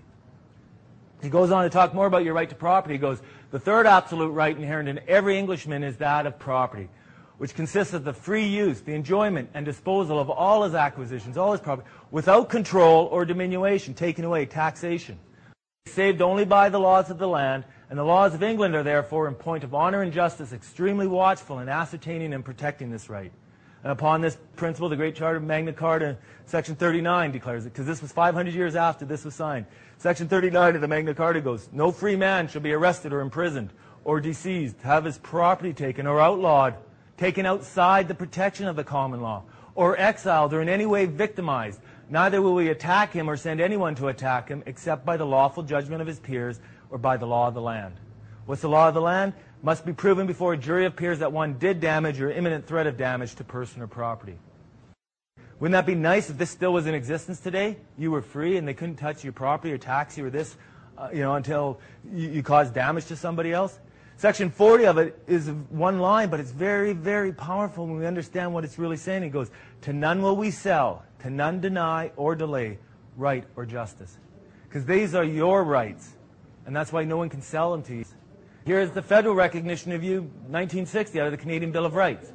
He goes on to talk more about your right to property. He goes, the third absolute right inherent in every Englishman is that of property, which consists of the free use, the enjoyment, and disposal of all his acquisitions, all his property, without control or diminution, taken away, taxation. Saved only by the laws of the land, and the laws of England are therefore, in point of honor and justice, extremely watchful in ascertaining and protecting this right. And upon this principle, the Great Charter of Magna Carta, Section thirty-nine declares it, because this was five hundred years after this was signed. Section thirty-nine of the Magna Carta goes, no free man shall be arrested or imprisoned or deceased, have his property taken or outlawed, taken outside the protection of the common law, or exiled or in any way victimized. Neither will we attack him or send anyone to attack him except by the lawful judgment of his peers or by the law of the land. What's the law of the land? Must be proven before a jury of peers that one did damage or imminent threat of damage to person or property. Wouldn't that be nice if this still was in existence today? You were free and they couldn't touch your property or tax you or this, uh, you know, until you, you caused damage to somebody else. Section forty of it is one line, but it's very, very powerful when we understand what it's really saying. It goes, to none will we sell, to none deny or delay right or justice. Because these are your rights, and that's why no one can sell them to you. Here's the federal recognition of you, nineteen sixty, out of the Canadian Bill of Rights.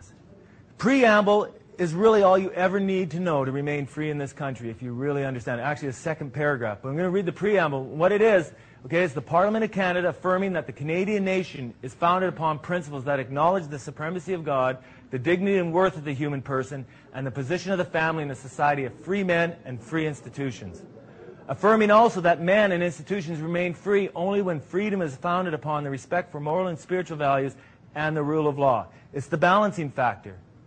Preamble is really all you ever need to know to remain free in this country, if you really understand it. Actually, a second paragraph. But I'm going to read the preamble. What it is, okay, it's the Parliament of Canada affirming that the Canadian nation is founded upon principles that acknowledge the supremacy of God, the dignity and worth of the human person, and the position of the family in a society of free men and free institutions. Affirming also that men and institutions remain free only when freedom is founded upon the respect for moral and spiritual values and the rule of law. It's the balancing factor.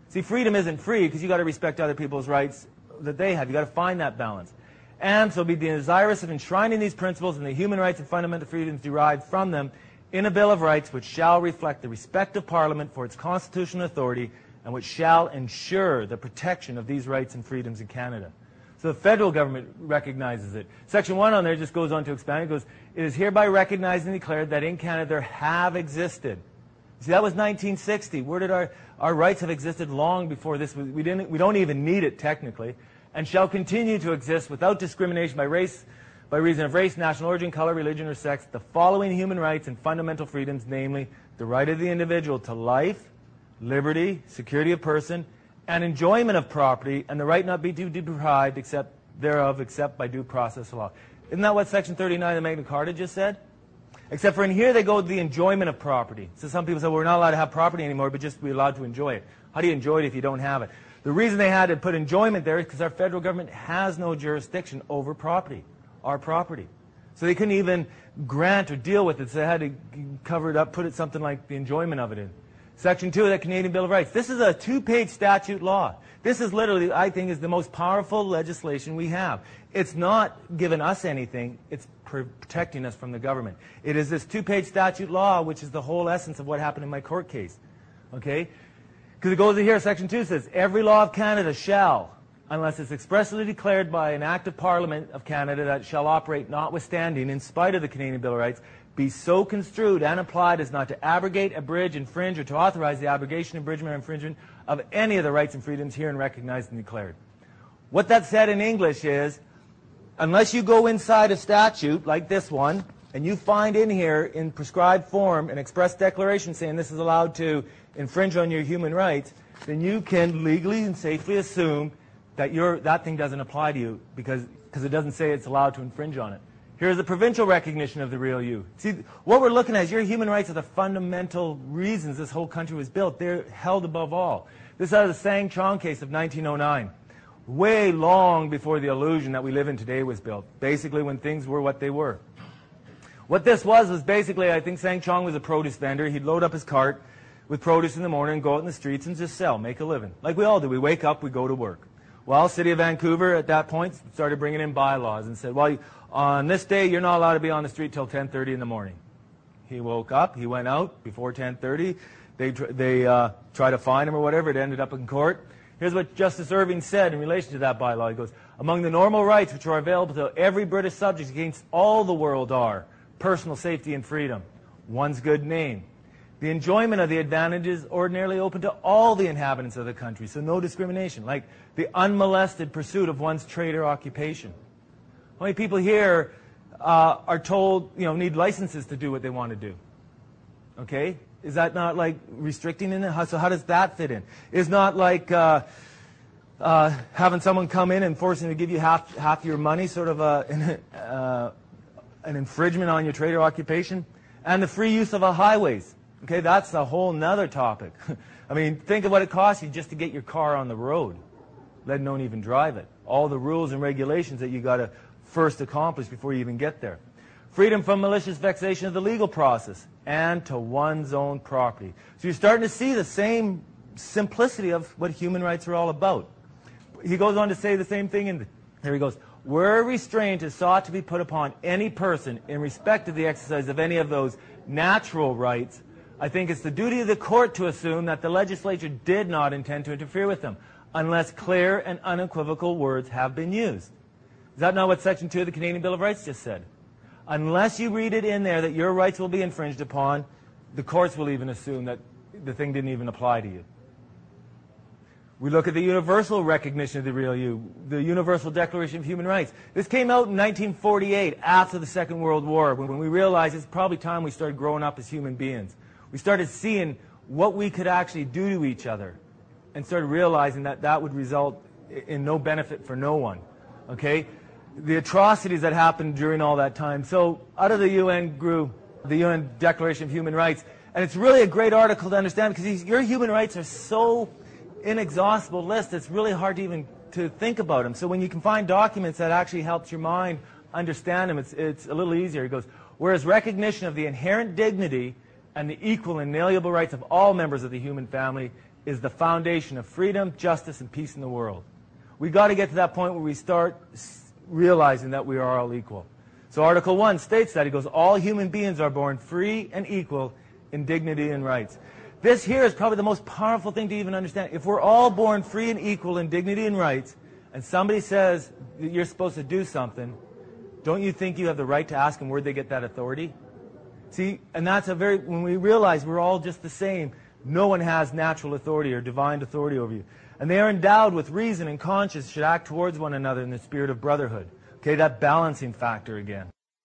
See, freedom isn't free because you've got to respect other people's rights that they have. You've got to find that balance. And so be desirous of enshrining these principles and the human rights and fundamental freedoms derived from them in a Bill of Rights which shall reflect the respect of Parliament for its constitutional authority and which shall ensure the protection of these rights and freedoms in Canada. So the federal government recognizes it. Section one on there just goes on to expand. It goes, it is hereby recognized and declared that in Canada there have existed. See, that was nineteen sixty. Where did our, our rights have existed long before this? We, didn't, we don't even need it technically. And shall continue to exist without discrimination by race, by reason of race, national origin, color, religion, or sex, the following human rights and fundamental freedoms, namely the right of the individual to life, liberty, security of person, and enjoyment of property, and the right not be deprived except thereof, except by due process of law. Isn't that what Section thirty-nine of the Magna Carta just said? Except for in here they go to the enjoyment of property. So some people say, well, we're not allowed to have property anymore, but just be allowed to enjoy it. How do you enjoy it if you don't have it? The reason they had to put enjoyment there is because our federal government has no jurisdiction over property, our property. So they couldn't even grant or deal with it, so they had to cover it up, put it something like the enjoyment of it in. Section two of the Canadian Bill of Rights. This is a two-page statute law. This is literally, I think, is the most powerful legislation we have. It's not giving us anything. It's protecting us from the government. It is this two-page statute law, which is the whole essence of what happened in my court case. Okay? Because it goes in here, Section two says, every law of Canada shall, unless it's expressly declared by an act of Parliament of Canada that shall operate notwithstanding, in spite of the Canadian Bill of Rights, be so construed and applied as not to abrogate, abridge, infringe, or to authorize the abrogation, abridgment, or infringement of any of the rights and freedoms herein recognized and declared. What that said in English is, unless you go inside a statute like this one, and you find in here, in prescribed form, an express declaration saying this is allowed to infringe on your human rights, then you can legally and safely assume that your, that thing doesn't apply to you because, because it doesn't say it's allowed to infringe on it. Here's the provincial recognition of the real you. See, what we're looking at is your human rights are the fundamental reasons this whole country was built. They're held above all. This is out of the Sang Chong case of nineteen oh nine. Way long before the illusion that we live in today was built. Basically when things were what they were. What this was was basically, I think Sang Chong was a produce vendor. He'd load up his cart with produce in the morning, go out in the streets and just sell, make a living. Like we all do. We wake up, we go to work. Well, City of Vancouver at that point started bringing in bylaws and said, well, on this day you're not allowed to be on the street till ten thirty in the morning. He woke up, he went out before ten thirty. They, they uh, tried to fine him or whatever. It ended up in court. Here's what Justice Irving said in relation to that bylaw. He goes, among the normal rights which are available to every British subject against all the world are personal safety and freedom, one's good name, the enjoyment of the advantages ordinarily open to all the inhabitants of the country, so no discrimination, like the unmolested pursuit of one's trade or occupation. How many people here uh, are told, you know, need licenses to do what they want to do? Okay? Is that not like restricting in it? How, so how does that fit in? It's not like uh, uh, having someone come in and forcing to give you half, half your money, sort of a, an, uh, an infringement on your trade or occupation. And the free use of our highways. Okay, that's a whole nother topic. I mean, think of what it costs you just to get your car on the road, let alone even drive it. All the rules and regulations that you got to first accomplish before you even get there. Freedom from malicious vexation of the legal process and to one's own property. So you're starting to see the same simplicity of what human rights are all about. He goes on to say the same thing, and here he goes. Where restraint is sought to be put upon any person in respect of the exercise of any of those natural rights, I think it's the duty of the court to assume that the legislature did not intend to interfere with them, unless clear and unequivocal words have been used. Is that not what Section two of the Canadian Bill of Rights just said? Unless you read it in there that your rights will be infringed upon, the courts will even assume that the thing didn't even apply to you. We look at the universal recognition of the real you, the Universal Declaration of Human Rights. This came out in nineteen forty-eight, after the Second World War, when we realized it's probably time we started growing up as human beings. We started seeing what we could actually do to each other and started realizing that that would result in no benefit for no one. Okay? The atrocities that happened during all that time. So out of the U N grew the U N Declaration of Human Rights. And it's really a great article to understand because these, your human rights are so inexhaustible list, it's really hard to even to think about them. So when you can find documents that actually helps your mind understand them, it's, it's a little easier. He goes, whereas recognition of the inherent dignity and the equal and inalienable rights of all members of the human family is the foundation of freedom, justice, and peace in the world. We got to get to that point where we start realizing that we are all equal. So Article one states that. He goes, all human beings are born free and equal in dignity and rights. This here is probably the most powerful thing to even understand. If we're all born free and equal in dignity and rights, and somebody says that you're supposed to do something, don't you think you have the right to ask them where they get that authority? See, and that's a very, when we realize we're all just the same, no one has natural authority or divine authority over you. And they are endowed with reason and conscience, should act towards one another in the spirit of brotherhood. Okay, that balancing factor again.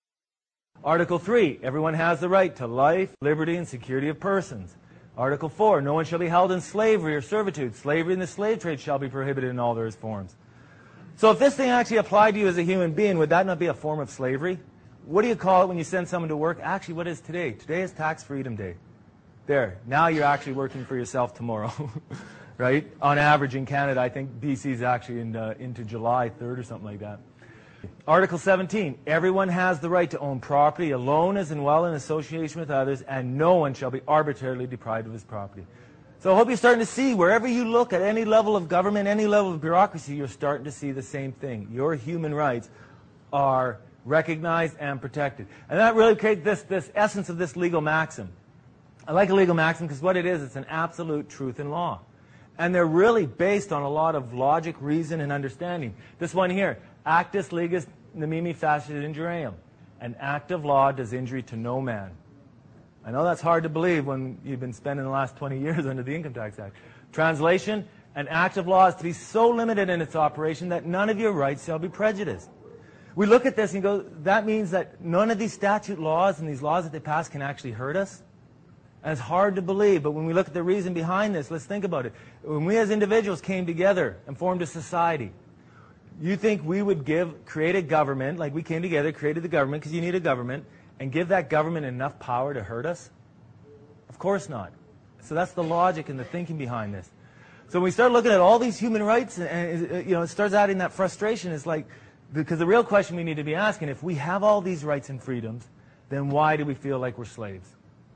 Article three, everyone has the right to life, liberty, and security of persons. Article four, no one shall be held in slavery or servitude. Slavery and the slave trade shall be prohibited in all their forms. So if this thing actually applied to you as a human being, would that not be a form of slavery? What do you call it when you send someone to work? Actually, what is today? Today is Tax Freedom Day. There, now you're actually working for yourself tomorrow. Right? On average in Canada, I think B C is actually in, uh, into July third or something like that. Article seventeen, everyone has the right to own property alone as and well in association with others, and no one shall be arbitrarily deprived of his property. So I hope you're starting to see, wherever you look at any level of government, any level of bureaucracy, you're starting to see the same thing. Your human rights are recognized and protected. And that really creates this, this essence of this legal maxim. I like a legal maxim because what it is, it's an absolute truth in law. And they're really based on a lot of logic, reason, and understanding. This one here, actus legis nimium facit injuriam. An act of law does injury to no man. I know that's hard to believe when you've been spending the last twenty years under the Income Tax Act. Translation, an act of law is to be so limited in its operation that none of your rights shall be prejudiced. We look at this and go, that means that none of these statute laws and these laws that they pass can actually hurt us? And it's hard to believe, but when we look at the reason behind this, let's think about it. When we as individuals came together and formed a society, you think we would give, create a government, like we came together, created the government because you need a government, and give that government enough power to hurt us? Of course not. So that's the logic and the thinking behind this. So when we start looking at all these human rights, and, and you know, it starts adding that frustration. It's like, because the real question we need to be asking, if we have all these rights and freedoms, then why do we feel like we're slaves?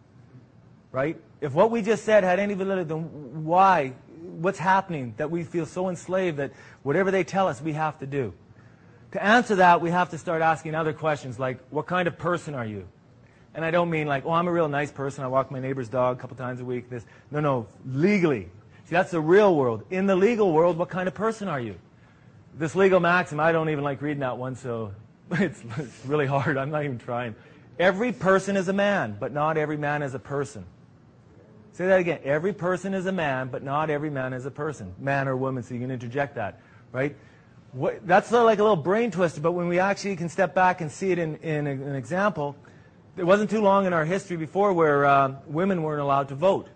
Right? If what we just said had any validity, then why? What's happening that we feel so enslaved that whatever they tell us we have to do? To answer that, we have to start asking other questions like, what kind of person are you? And I don't mean like, oh, I'm a real nice person. I walk my neighbor's dog a couple times a week. This, no, no, legally. See, that's the real world. In the legal world, what kind of person are you? This legal maxim, I don't even like reading that one, so it's, it's really hard. I'm not even trying. Every person is a man, but not every man is a person. Say that again. Every person is a man, but not every man is a person. Man or woman, so you can interject that, right? What, that's sort of like a little brain twister, but when we actually can step back and see it in, in a, an example, it wasn't too long in our history before where uh, women weren't allowed to vote.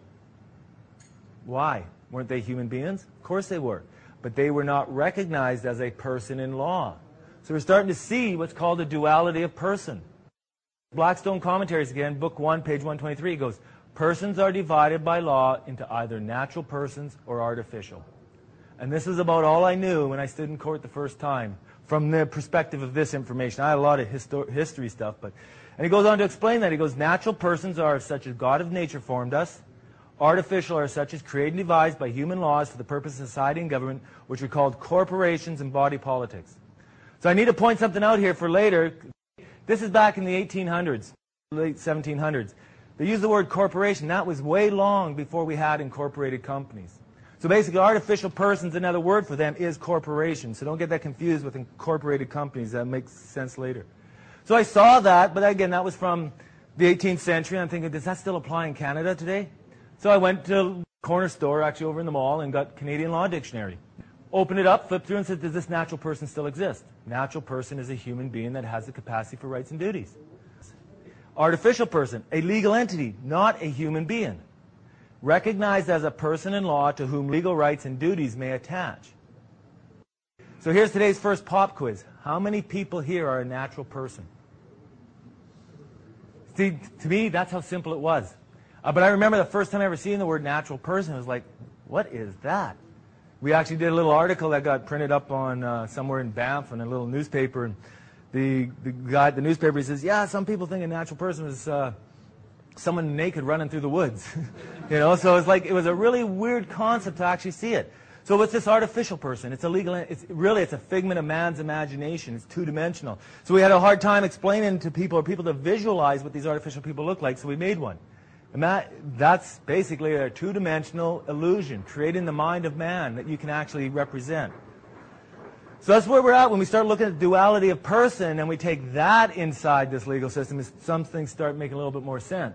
Why? Weren't they human beings? Of course they were. But they were not recognized as a person in law. So we're starting to see what's called a duality of person. Blackstone Commentaries again, book one, page one twenty-three, goes, persons are divided by law into either natural persons or artificial. And this is about all I knew when I stood in court the first time from the perspective of this information. I had a lot of histo history stuff, but and he goes on to explain that. He goes, natural persons are such as God of nature formed us. Artificial are such as created and devised by human laws for the purpose of society and government, which are called corporations and body politics. So I need to point something out here for later. This is back in the eighteen hundreds, late seventeen hundreds. They used the word corporation. That was way long before we had incorporated companies. So basically, artificial persons, another word for them is corporation. So don't get that confused with incorporated companies. That makes sense later. So I saw that, but again, that was from the eighteenth century. I'm thinking, does that still apply in Canada today? So I went to a corner store, actually over in the mall, and got Canadian Law Dictionary. Opened it up, flipped through, and said, does this natural person still exist? Natural person is a human being that has the capacity for rights and duties. Artificial person, a legal entity, not a human being. Recognized as a person in law to whom legal rights and duties may attach. So here's today's first pop quiz. How many people here are a natural person? See, to me, that's how simple it was. Uh, but I remember the first time I ever seen the word natural person, I was like, what is that? We actually did a little article that got printed up on uh, somewhere in Banff in a little newspaper. And the, the guy at the newspaper, he says, yeah, some people think a natural person is uh, someone naked running through the woods. You know, so it's like, it was a really weird concept to actually see it. So what's this artificial person? It's a legal, it's really, it's a figment of man's imagination. It's two-dimensional. So we had a hard time explaining to people, or people to visualize what these artificial people look like, so we made one. And that, that's basically a two-dimensional illusion, created in the mind of man that you can actually represent. So that's where we're at when we start looking at the duality of person, and we take that inside this legal system, is some things start making a little bit more sense.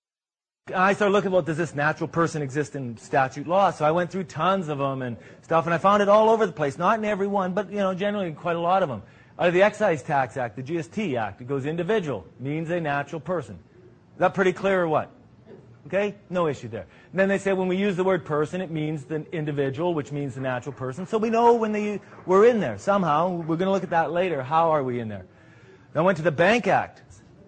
I started looking, well, does this natural person exist in statute law? So I went through tons of them and stuff, and I found it all over the place. Not in every one, but, you know, generally quite a lot of them. Out of the Excise Tax Act, the G S T Act, it goes individual, means a natural person. Is that pretty clear or what? Okay? No issue there. And then they say when we use the word person, it means the individual, which means the natural person. So we know when they, we're in there. Somehow, we're going to look at that later. How are we in there? Then I went to the Bank Act.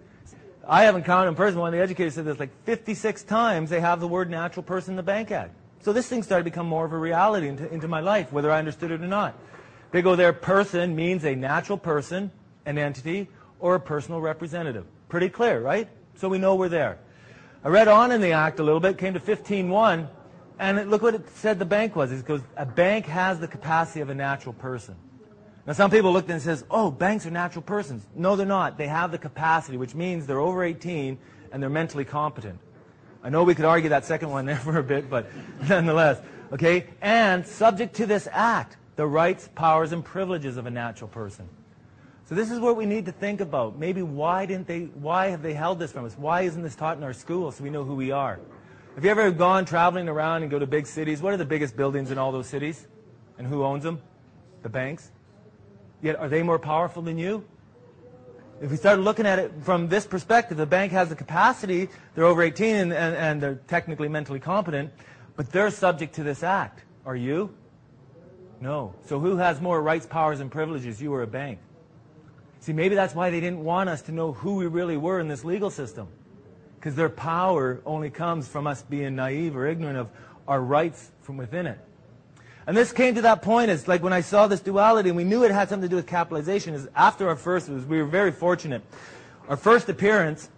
I haven't counted in person. One of the educators said this like fifty-six times they have the word natural person in the Bank Act. So this thing started to become more of a reality into, into my life, whether I understood it or not. They go there, person means a natural person, an entity, or a personal representative. Pretty clear, right? So we know we're there. I read on in the Act a little bit, came to fifteen one, and it, look what it said the bank was. It goes, a bank has the capacity of a natural person. Now some people looked and says, oh, banks are natural persons. No, they're not. They have the capacity, which means they're over eighteen and they're mentally competent. I know we could argue that second one there for a bit, but nonetheless. Okay? And subject to this act, the rights, powers, and privileges of a natural person. So this is what we need to think about. Maybe why didn't they, why have they held this from us? Why isn't this taught in our schools so we know who we are? Have you ever gone traveling around and go to big cities? What are the biggest buildings in all those cities? And who owns them? The banks. Yet are they more powerful than you? If we start looking at it from this perspective, the bank has the capacity, they're over eighteen and, and, and they're technically mentally competent, but they're subject to this act. Are you? No. So who has more rights, powers, and privileges, you or a bank? See, maybe that's why they didn't want us to know who we really were in this legal system. Because their power only comes from us being naive or ignorant of our rights from within it. And this came to that point, it's like when I saw this duality, and we knew it had something to do with capitalization, is after our first, was, we were very fortunate. Our first appearance,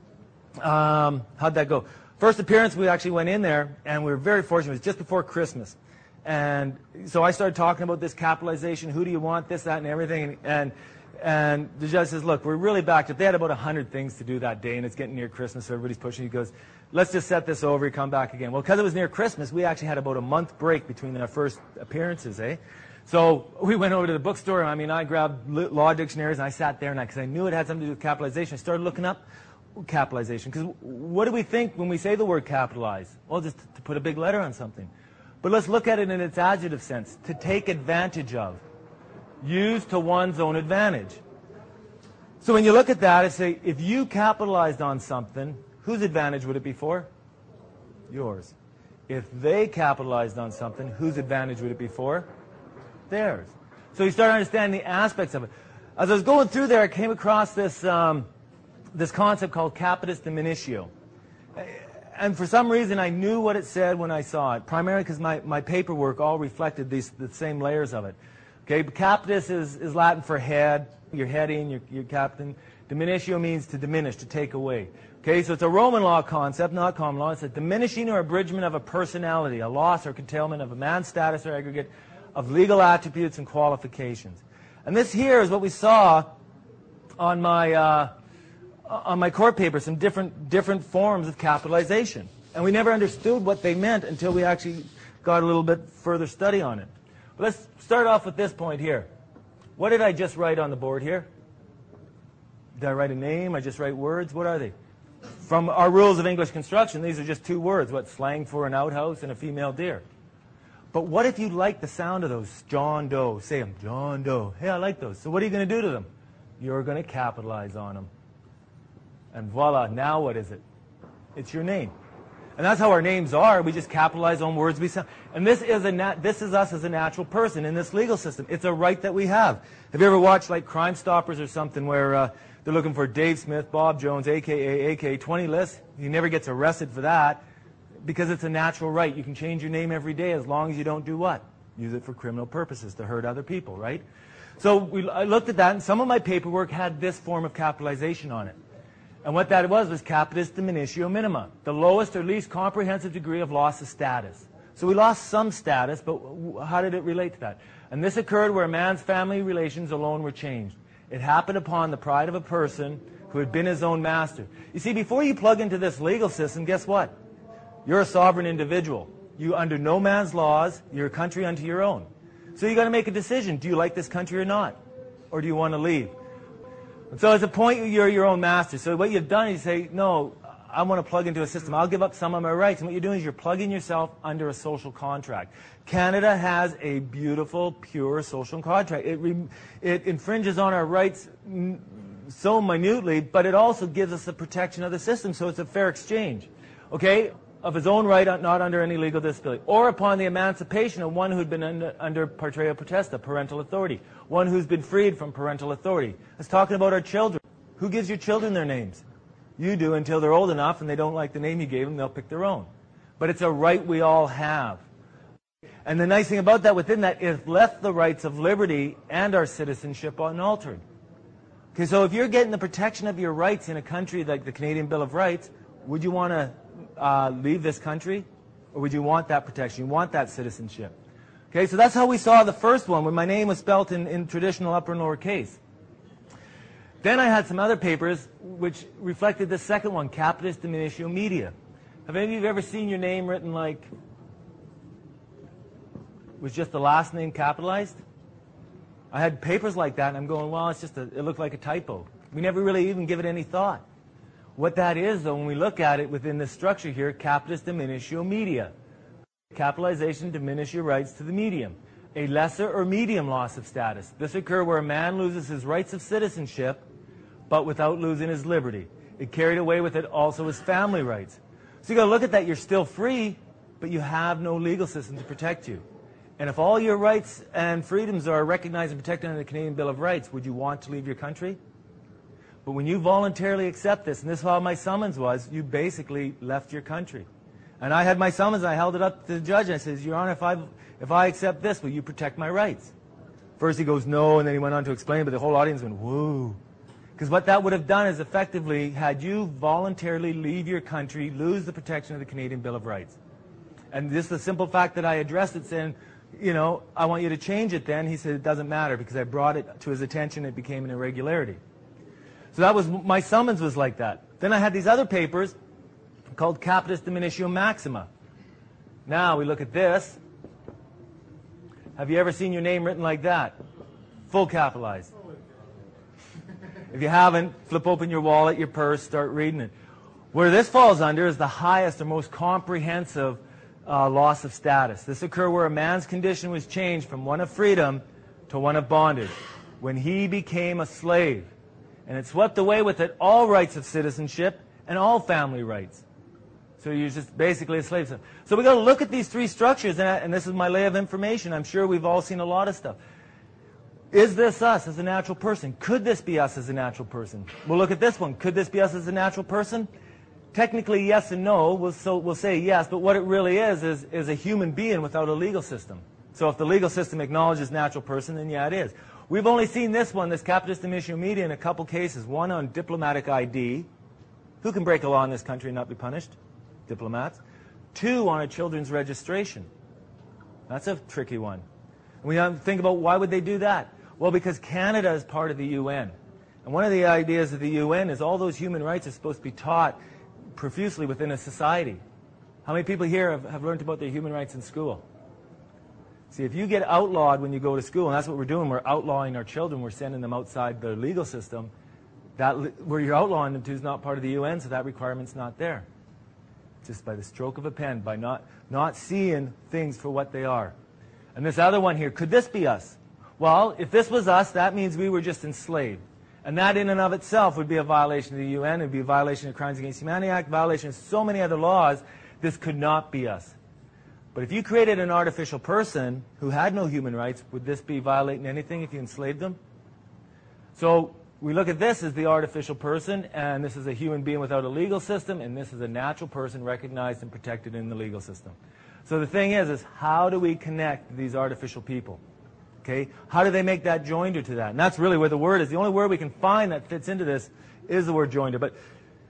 um, how'd that go? First appearance, we actually went in there, and we were very fortunate. It was just before Christmas. And so I started talking about this capitalization, who do you want, this, that, and everything. And, and the judge says, look, we're really backed up. They had about one hundred things to do that day, and it's getting near Christmas, so everybody's pushing. He goes, let's just set this over, you come back again. Well, because it was near Christmas, we actually had about a month break between our first appearances, eh? So we went over to the bookstore. I mean, I grabbed law dictionaries, and I sat there, and because I, I knew it had something to do with capitalization, I started looking up capitalization. Because what do we think when we say the word capitalize? Well, just to put a big letter on something. But let's look at it in its adjective sense. To take advantage of. Use to one's own advantage. So when you look at that, it's say, if you capitalized on something, whose advantage would it be for? Yours. If they capitalized on something, whose advantage would it be for? Theirs. So you start understanding the aspects of it. As I was going through there, I came across this, um, this concept called capitis diminutio. And for some reason, I knew what it said when I saw it, primarily because my, my paperwork all reflected these, the same layers of it. Okay, but capitis is, is Latin for head. You're heading, you're, you're captain. Diminutio means to diminish, to take away. Okay, so it's a Roman law concept, not common law. It's a diminishing or abridgment of a personality, a loss or curtailment of a man's status or aggregate of legal attributes and qualifications. And this here is what we saw on my, uh, on my court paper, some different, different forms of capitalization. And we never understood what they meant until we actually got a little bit further study on it. But let's start off with this point here. What did I just write on the board here? Did I write a name? I just write words? What are they? From our rules of English construction, these are just two words. What, slang for an outhouse and a female deer. But what if you like the sound of those? John Doe. Say them. John Doe. Hey, I like those. So what are you going to do to them? You're going to capitalize on them. And voila, now what is it? It's your name. And that's how our names are. We just capitalize on words we sound. And this is a nat this is us as a natural person in this legal system. It's a right that we have. Have you ever watched like Crime Stoppers or something where uh, they're looking for Dave Smith, Bob Jones, A K A A K twenty lists? He never gets arrested for that because it's a natural right. You can change your name every day as long as you don't do what? Use it for criminal purposes to hurt other people, right? So we, I looked at that, and some of my paperwork had this form of capitalization on it. And what that was was capitis diminutio minima, the lowest or least comprehensive degree of loss of status. So we lost some status, but how did it relate to that? And this occurred where a man's family relations alone were changed. It happened upon the pride of a person who had been his own master. You see, before you plug into this legal system, guess what? You're a sovereign individual. You under no man's laws, you're a country unto your own. So you got to make a decision. Do you like this country or not? Or do you want to leave? And so at a point, you're your own master. So what you've done is you say, no, I want to plug into a system. I'll give up some of my rights. And what you're doing is you're plugging yourself under a social contract. Canada has a beautiful, pure social contract. It, re it infringes on our rights so minutely, but it also gives us the protection of the system, so it's a fair exchange. Okay? Of his own right, not under any legal disability. Or upon the emancipation of one who'd been under, under patria potesta, parental authority. One who's been freed from parental authority. It's talking about our children. Who gives your children their names? You do until they're old enough and they don't like the name you gave them, they'll pick their own. But it's a right we all have. And the nice thing about that, within that, is left the rights of liberty and our citizenship unaltered. Okay, so if you're getting the protection of your rights in a country like the Canadian Bill of Rights, would you want to uh, leave this country? Or would you want that protection? You want that citizenship? Okay, so that's how we saw the first one, when my name was spelt in, in traditional upper and lower case. Then I had some other papers which reflected the second one, capitis diminutio media. Have any of you ever seen your name written like, was just the last name capitalized? I had papers like that, and I'm going, well, it's just a, it looked like a typo. We never really even give it any thought. What that is, though, when we look at it within this structure here, capitis diminutio media. Capitalization diminish your rights to the medium. A lesser or medium loss of status. This occurs where a man loses his rights of citizenship, but without losing his liberty. It carried away with it also his family rights. So you got to look at that. You're still free, but you have no legal system to protect you. And if all your rights and freedoms are recognized and protected under the Canadian Bill of Rights, would you want to leave your country? But when you voluntarily accept this, and this is how my summons was, you basically left your country. And I had my summons, I held it up to the judge, and I said, Your Honor, if I, if I accept this, will you protect my rights? First he goes, no, and then he went on to explain, but the whole audience went, whoa. Because what that would have done is effectively had you voluntarily leave your country, lose the protection of the Canadian Bill of Rights. And just the simple fact that I addressed it saying, you know, I want you to change it then, he said it doesn't matter because I brought it to his attention, it became an irregularity. So that was, my summons was like that. Then I had these other papers called capitis diminutio maxima. Now we look at this. Have you ever seen your name written like that? Full capitalized. If you haven't, flip open your wallet, your purse, start reading it. Where this falls under is the highest or most comprehensive uh, loss of status. This occurred where a man's condition was changed from one of freedom to one of bondage, when he became a slave. And it swept away with it all rights of citizenship and all family rights. So you're just basically a slave. So we've got to look at these three structures, and, and this is my lay of information. I'm sure we've all seen a lot of stuff. Is this us as a natural person? Could this be us as a natural person? We'll look at this one. Could this be us as a natural person? Technically, yes and no. We'll, so we'll say yes, but what it really is, is is a human being without a legal system. So if the legal system acknowledges natural person, then yeah, it is. We've only seen this one, this capitis diminutio media, in a couple cases. One on diplomatic I D. Who can break a law in this country and not be punished? Diplomats. Two, on a children's registration. That's a tricky one. And we have to think about why would they do that? Well, because Canada is part of the U N. And one of the ideas of the U N is all those human rights are supposed to be taught profusely within a society. How many people here have, have learned about their human rights in school? See, if you get outlawed when you go to school, and that's what we're doing, we're outlawing our children, we're sending them outside the legal system, that where you're outlawing them to is not part of the U N, so that requirement's not there. Just by the stroke of a pen, by not, not seeing things for what they are. And this other one here, could this be us? Well, if this was us, that means we were just enslaved. And that in and of itself would be a violation of the U N, it would be a violation of the Crimes Against Humanity Act, violation of so many other laws. This could not be us. But if you created an artificial person who had no human rights, would this be violating anything if you enslaved them? So we look at this as the artificial person, and this is a human being without a legal system, and this is a natural person recognized and protected in the legal system. So the thing is, is how do we connect these artificial people? Okay? How do they make that joinder to that? And that's really where the word is. The only word we can find that fits into this is the word joinder. But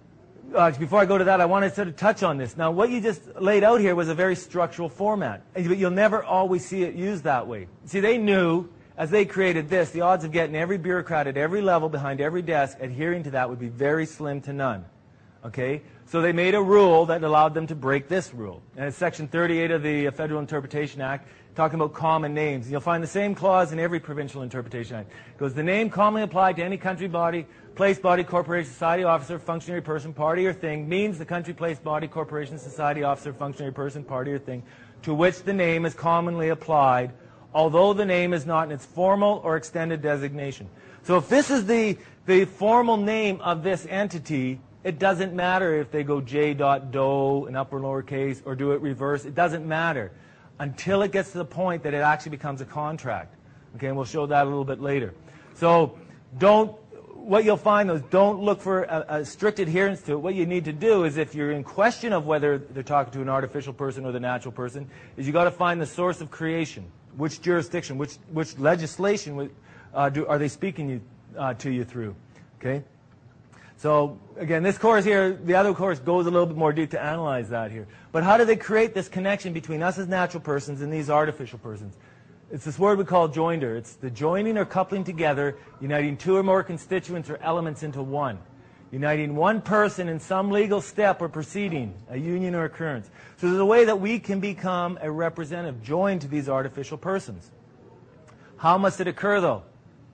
uh, before I go to that, I want to sort of touch on this. Now, what you just laid out here was a very structural format, but you'll never always see it used that way. See, they knew, as they created this, the odds of getting every bureaucrat at every level behind every desk adhering to that would be very slim to none. Okay? So they made a rule that allowed them to break this rule. And it's Section thirty-eight of the Federal Interpretation Act, talking about common names. You'll find the same clause in every Provincial Interpretation Act. It goes, the name commonly applied to any country, body, place, body, corporation, society, officer, functionary, person, party, or thing means the country, place, body, corporation, society, officer, functionary, person, party, or thing to which the name is commonly applied, although the name is not in its formal or extended designation. So if this is the, the formal name of this entity, it doesn't matter if they go J. Doe in upper and lower case or do it reverse. It doesn't matter until it gets to the point that it actually becomes a contract. Okay, and we'll show that a little bit later. So don't, what you'll find is don't look for a, a strict adherence to it. What you need to do is, if you're in question of whether they're talking to an artificial person or the natural person, is you got to find the source of creation. Which jurisdiction, which, which legislation uh, do, are they speaking you, uh, to you through? Okay? So, again, this course here, the other course goes a little bit more deep to analyze that here. But how do they create this connection between us as natural persons and these artificial persons? It's this word we call joinder. It's the joining or coupling together, uniting two or more constituents or elements into one. Uniting one person in some legal step or proceeding, a union or occurrence. So there's a way that we can become a representative, joined to these artificial persons. How must it occur, though?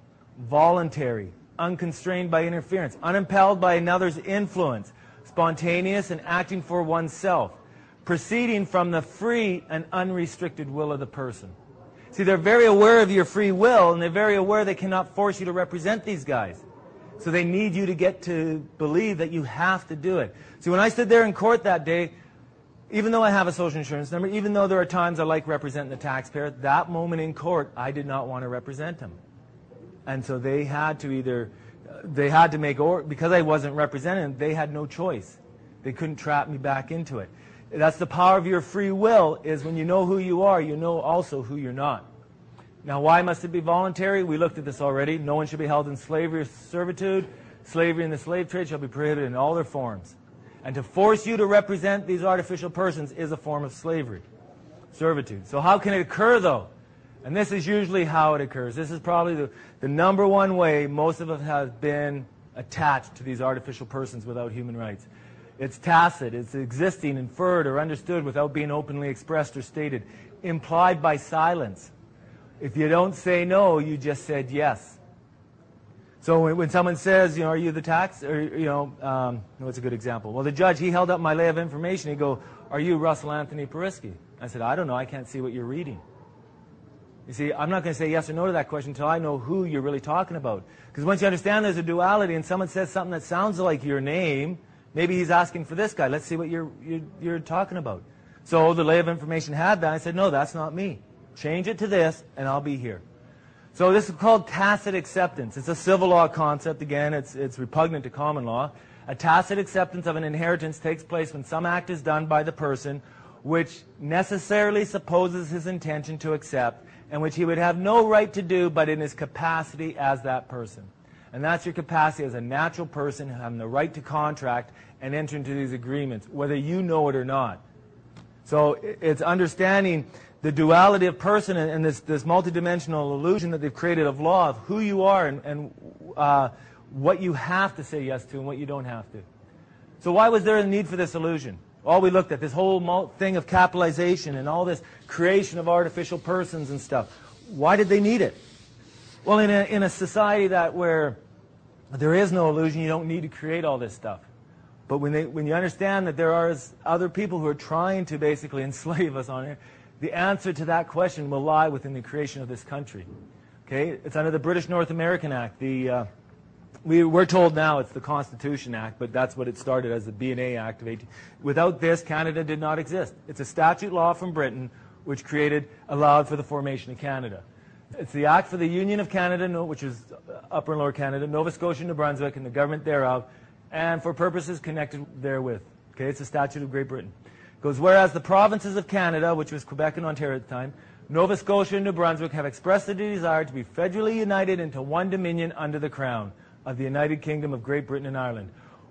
Voluntary. Unconstrained by interference, unimpelled by another's influence, spontaneous and acting for oneself, proceeding from the free and unrestricted will of the person. See, they're very aware of your free will, and they're very aware they cannot force you to represent these guys. So they need you to get to believe that you have to do it. See, when I stood there in court that day, even though I have a social insurance number, even though there are times I like representing the taxpayer, that moment in court, I did not want to represent him. And so they had to either, they had to make, or because I wasn't represented, they had no choice. They couldn't trap me back into it. That's the power of your free will, is when you know who you are, you know also who you're not. Now, why must it be voluntary? We looked at this already. No one should be held in slavery or servitude. Slavery and the slave trade shall be prohibited in all their forms. And to force you to represent these artificial persons is a form of slavery, servitude. So how can it occur, though? And this is usually how it occurs. This is probably the, the number one way most of us have been attached to these artificial persons without human rights. It's tacit. It's existing, inferred, or understood without being openly expressed or stated. Implied by silence. If you don't say no, you just said yes. So when, when someone says, you know, are you the tax? Or, you know, um, what's a good example? Well, the judge, he held up my lay of information. He'd go, are you Russell Anthony Parisky? I said, I don't know. I can't see what you're reading. You see, I'm not going to say yes or no to that question until I know who you're really talking about. Because once you understand there's a duality and someone says something that sounds like your name, maybe he's asking for this guy. Let's see what you're, you're, you're talking about. So the lay of information had that. I said, no, that's not me. Change it to this, and I'll be here. So this is called tacit acceptance. It's a civil law concept. Again, it's, it's repugnant to common law. A tacit acceptance of an inheritance takes place when some act is done by the person which necessarily supposes his intention to accept, and which he would have no right to do but in his capacity as that person. And that's your capacity as a natural person, having the right to contract and enter into these agreements, whether you know it or not. So it's understanding the duality of person and, and this, this multidimensional illusion that they've created of law, of who you are and, and uh, what you have to say yes to and what you don't have to. So why was there a need for this illusion? All we looked at, this whole thing of capitalization and all this creation of artificial persons and stuff. Why did they need it? Well, in a, in a society that where there is no illusion, you don't need to create all this stuff. But when, they, when you understand that there are other people who are trying to basically enslave us on here, the answer to that question will lie within the creation of this country. Okay? It's under the British North American Act. The... Uh, We, we're told now it's the Constitution Act, but that's what it started as, the B and A Act of eighteen. Without this, Canada did not exist. It's a statute law from Britain which created, allowed for the formation of Canada. It's the Act for the Union of Canada, which is Upper and Lower Canada, Nova Scotia, New Brunswick, and the government thereof, and for purposes connected therewith. Okay, it's a statute of Great Britain. It goes, whereas the provinces of Canada, which was Quebec and Ontario at the time, Nova Scotia and New Brunswick, have expressed the desire to be federally united into one dominion under the Crown of the United Kingdom of Great Britain and Ireland.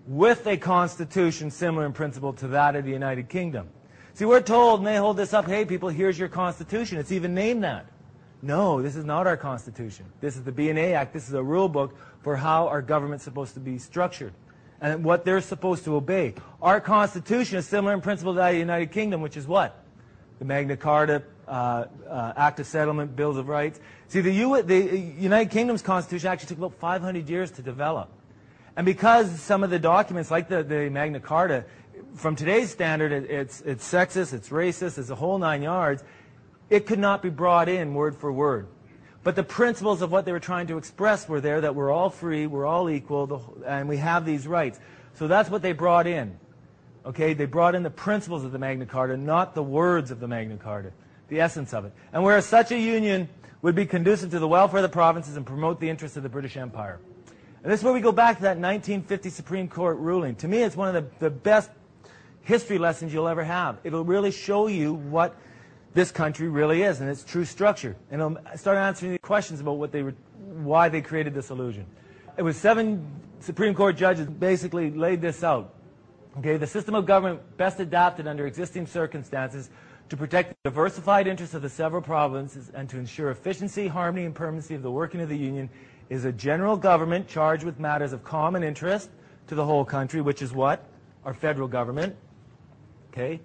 with a constitution similar in principle to that of the United Kingdom. See, we're told, and they hold this up, hey people, here's your constitution. It's even named that. No, this is not our constitution. This is the B and A Act. This is a rule book for how our government's supposed to be structured and what they're supposed to obey. Our constitution is similar in principle to that of the United Kingdom, which is what? The Magna Carta, uh, uh, Act of Settlement, Bills of Rights. See, the, U the United Kingdom's constitution actually took about five hundred years to develop. And because some of the documents, like the, the Magna Carta, from today's standard, it, it's, it's sexist, it's racist, it's a whole nine yards, it could not be brought in word for word. But the principles of what they were trying to express were there, that we're all free, we're all equal, the, and we have these rights. So that's what they brought in. Okay, they brought in the principles of the Magna Carta, not the words of the Magna Carta, the essence of it. And whereas such a union would be conducive to the welfare of the provinces and promote the interests of the British Empire. And this is where we go back to that nineteen fifty Supreme Court ruling. To me, it's one of the, the best history lessons you'll ever have. It'll really show you what this country really is and its true structure. And it'll start answering the questions about what they were, why they created this illusion. It was seven Supreme Court judges basically laid this out. Okay, the system of government best adapted under existing circumstances to protect the diversified interests of the several provinces and to ensure efficiency, harmony, and permanency of the working of the Union is a general government charged with matters of common interest to the whole country, which is what? Our federal government. Okay?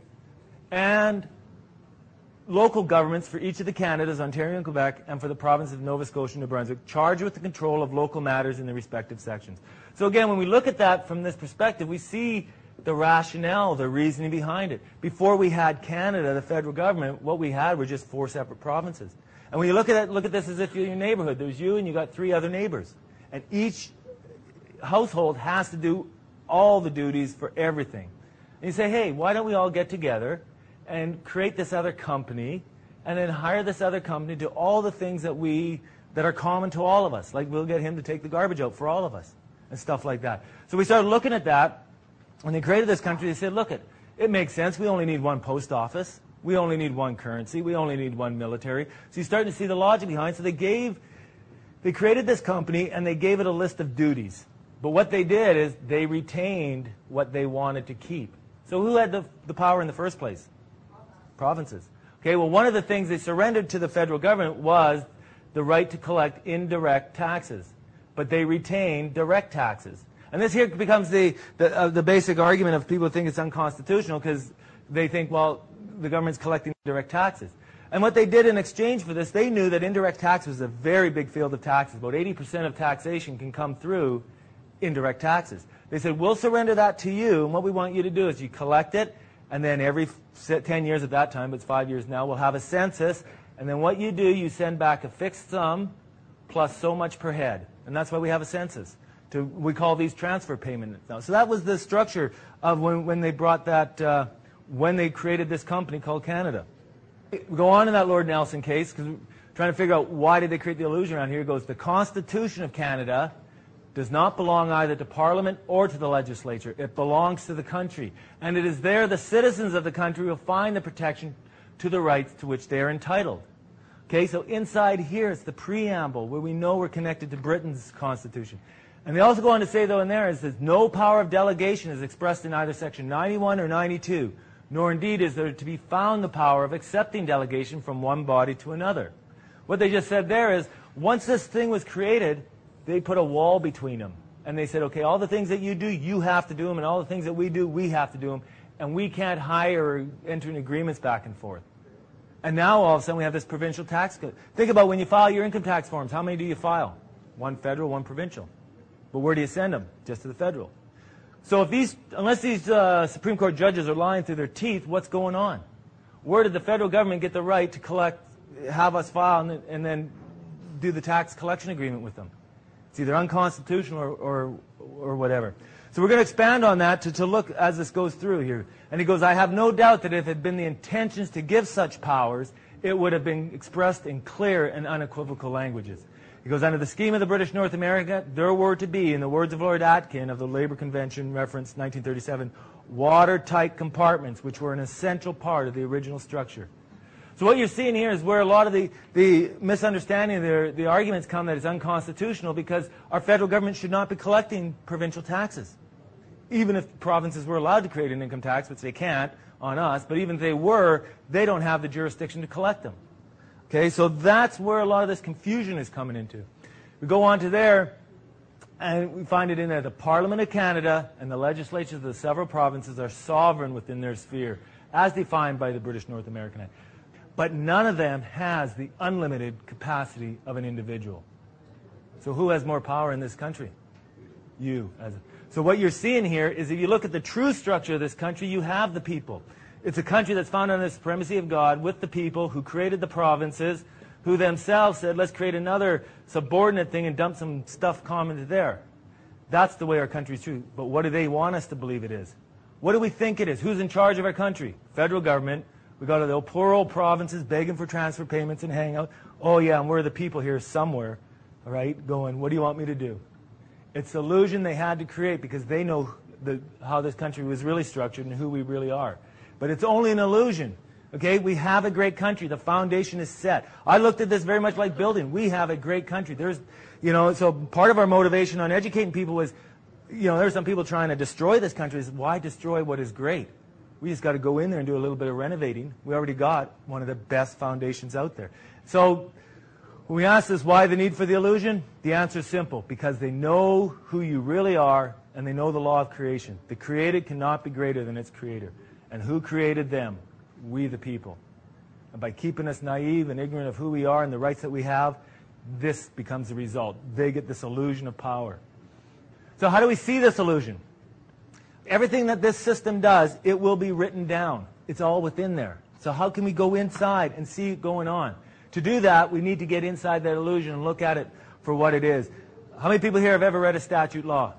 And local governments for each of the Canadas, Ontario and Quebec, and for the province of Nova Scotia and New Brunswick, charged with the control of local matters in their respective sections. So again, when we look at that from this perspective, we see the rationale, the reasoning behind it. Before we had Canada, the federal government, what we had were just four separate provinces. And when you look at it, look at this as if you're in your neighborhood. There's you and you got three other neighbors. And each household has to do all the duties for everything. And you say, hey, why don't we all get together and create this other company and then hire this other company to do all the things that we that are common to all of us. Like we'll get him to take the garbage out for all of us and stuff like that. So we started looking at that. When they created this country, they said, look, it, it makes sense. We only need one post office. We only need one currency. We only need one military. So you're starting to see the logic behind it. So they gave, they created this company and they gave it a list of duties. But what they did is they retained what they wanted to keep. So who had the, the power in the first place? Provinces. Okay, well, one of the things they surrendered to the federal government was the right to collect indirect taxes. But they retained direct taxes. And this here becomes the, the, uh, the basic argument of people who think it's unconstitutional because they think, well, the government's collecting direct taxes. And what they did in exchange for this, they knew that indirect tax was a very big field of taxes. About eighty percent of taxation can come through indirect taxes. They said, we'll surrender that to you, and what we want you to do is you collect it, and then every ten years at that time, but it's five years now, we'll have a census, and then what you do, you send back a fixed sum plus so much per head. And that's why we have a census. To, we call these transfer payments now. So that was the structure of when, when they brought that, uh, when they created this company called Canada. We go on in that Lord Nelson case, because we're trying to figure out why did they create the illusion around here. It goes, the Constitution of Canada does not belong either to Parliament or to the legislature. It belongs to the country. And it is there the citizens of the country will find the protection to the rights to which they are entitled. Okay, so inside here it's the preamble where we know we're connected to Britain's Constitution. And they also go on to say, though, in there is that no power of delegation is expressed in either Section ninety-one or ninety-two, nor indeed is there to be found the power of accepting delegation from one body to another. What they just said there is, once this thing was created, they put a wall between them. And they said, okay, all the things that you do, you have to do them, and all the things that we do, we have to do them. And we can't hire or enter in agreements back and forth. And now, all of a sudden, we have this provincial tax code. Think about when you file your income tax forms. How many do you file? One federal, one provincial. But where do you send them? Just to the federal. So if these, unless these uh, Supreme Court judges are lying through their teeth, what's going on? Where did the federal government get the right to collect, have us file, and, and then do the tax collection agreement with them? It's either unconstitutional or, or, or whatever. So we're going to expand on that to, to look as this goes through here. And he goes, I have no doubt that if it had been the intentions to give such powers, it would have been expressed in clear and unequivocal languages. He goes, under the scheme of the British North America, there were to be, in the words of Lord Atkin of the Labour Convention, reference nineteen thirty-seven, watertight compartments, which were an essential part of the original structure. So what you're seeing here is where a lot of the, the misunderstanding of the, the arguments come that it's unconstitutional because our federal government should not be collecting provincial taxes. even if provinces were allowed to create an income tax, which they can't on us, but even if they were, they don't have the jurisdiction to collect them. Okay, so that's where a lot of this confusion is coming into. We go on to there, and we find it in there. The Parliament of Canada and the legislatures of the several provinces are sovereign within their sphere, as defined by the British North American Act. But none of them has the unlimited capacity of an individual. So who has more power in this country? You. As a, so what you're seeing here is if you look at the true structure of this country, you have the people. It's a country that's founded on the supremacy of God with the people who created the provinces, who themselves said, let's create another subordinate thing and dump some stuff common to there. That's the way our country's true. But what do they want us to believe it is? What do we think it is? Who's in charge of our country? Federal government. We go to the poor old provinces begging for transfer payments and hang out. Oh yeah, and we're the people here somewhere, all right, going, what do you want me to do? It's the illusion they had to create because they know the, how this country was really structured and who we really are. But it's only an illusion. Okay, we have a great country. The foundation is set. I looked at this very much like building. We have a great country. There's, you know, so part of our motivation on educating people was, you know, there's some people trying to destroy this country. Is why destroy what is great? We just got to go in there and do a little bit of renovating. We already got one of the best foundations out there. So when we ask this, why the need for the illusion? The answer is simple. Because they know who you really are and they know the law of creation. The created cannot be greater than its creator. And who created them? We the people. And by keeping us naive and ignorant of who we are and the rights that we have, this becomes the result. They get this illusion of power. So how do we see this illusion? Everything that this system does, it will be written down. It's all within there. So how can we go inside and see it going on? To do that, we need to get inside that illusion and look at it for what it is. How many people here have ever read a statute law?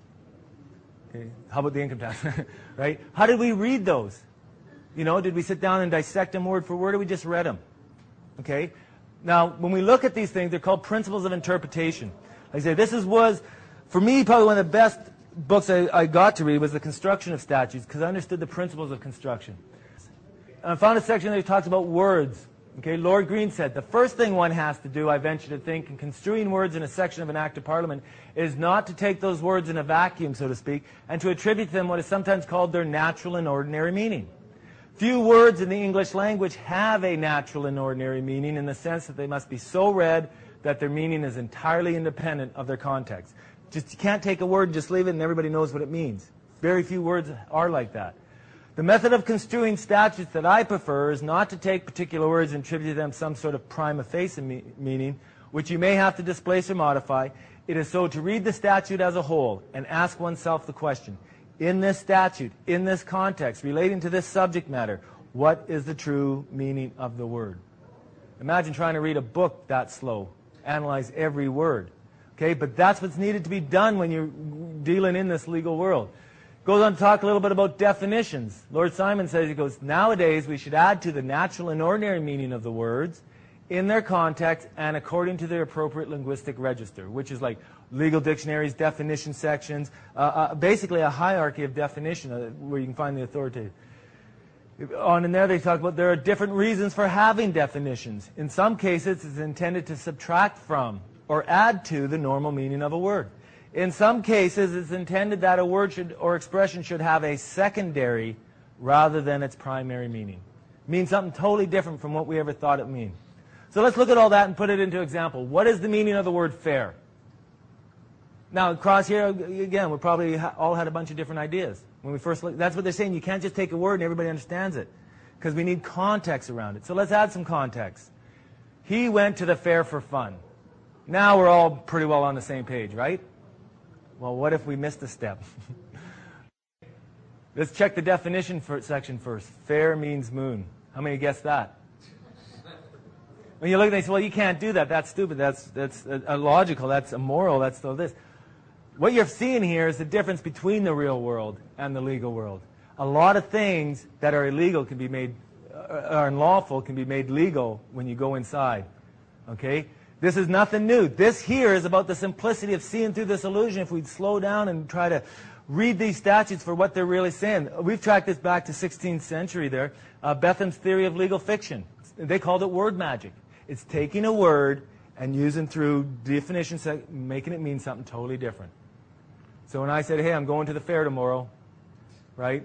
Okay. How about the income tax? Right? How did we read those? You know, did we sit down and dissect them word for word, or we just read them? Okay? Now, when we look at these things, they're called principles of interpretation. Like I say, this is, was, for me, probably one of the best books I, I got to read was The Construction of Statutes, because I understood the principles of construction. And I found a section that talks about words. Okay, Lord Green said, the first thing one has to do, I venture to think, in construing words in a section of an Act of Parliament, is not to take those words in a vacuum, so to speak, and to attribute to them what is sometimes called their natural and ordinary meaning. Few words in the English language have a natural and ordinary meaning in the sense that they must be so read that their meaning is entirely independent of their context. Just, you can't take a word and just leave it and everybody knows what it means. Very few words are like that. The method of construing statutes that I prefer is not to take particular words and attribute to them some sort of prima facie me meaning, which you may have to displace or modify. It is so to read the statute as a whole and ask oneself the question, in this statute, in this context, relating to this subject matter, what is the true meaning of the word? Imagine trying to read a book that slow, analyze every word. Okay, but that's what's needed to be done when you're dealing in this legal world. Goes on to talk a little bit about definitions. Lord Simon says, he goes, nowadays we should add to the natural and ordinary meaning of the words in their context and according to their appropriate linguistic register, which is like legal dictionaries, definition sections, uh, uh, basically a hierarchy of definition uh, where you can find the authoritative. On in there they talk about there are different reasons for having definitions. In some cases it's intended to subtract from or add to the normal meaning of a word. In some cases it's intended that a word should or expression should have a secondary rather than its primary meaning. It means something totally different from what we ever thought it meant. So let's look at all that and put it into example. What is the meaning of the word fair? Now, across here, again, we probably ha all had a bunch of different ideas. When we first looked, that's what they're saying. You can't just take a word and everybody understands it, because we need context around it. So let's add some context. He went to the fair for fun. Now we're all pretty well on the same page, right? Well, what if we missed a step? Let's check the definition for section first. Fair means moon. How many guessed that? When you look at it, they say, well, you can't do that. That's stupid. That's, that's illogical. That's immoral. That's so this. What you're seeing here is the difference between the real world and the legal world. A lot of things that are illegal can be made, uh, are unlawful, can be made legal when you go inside. Okay? This is nothing new. This here is about the simplicity of seeing through this illusion. If we slow down and try to read these statutes for what they're really saying. We've tracked this back to sixteenth century there. Uh, Betham's theory of legal fiction. They called it word magic. It's taking a word and using through definitions, making it mean something totally different. So when I said, hey, I'm going to the fair tomorrow, right?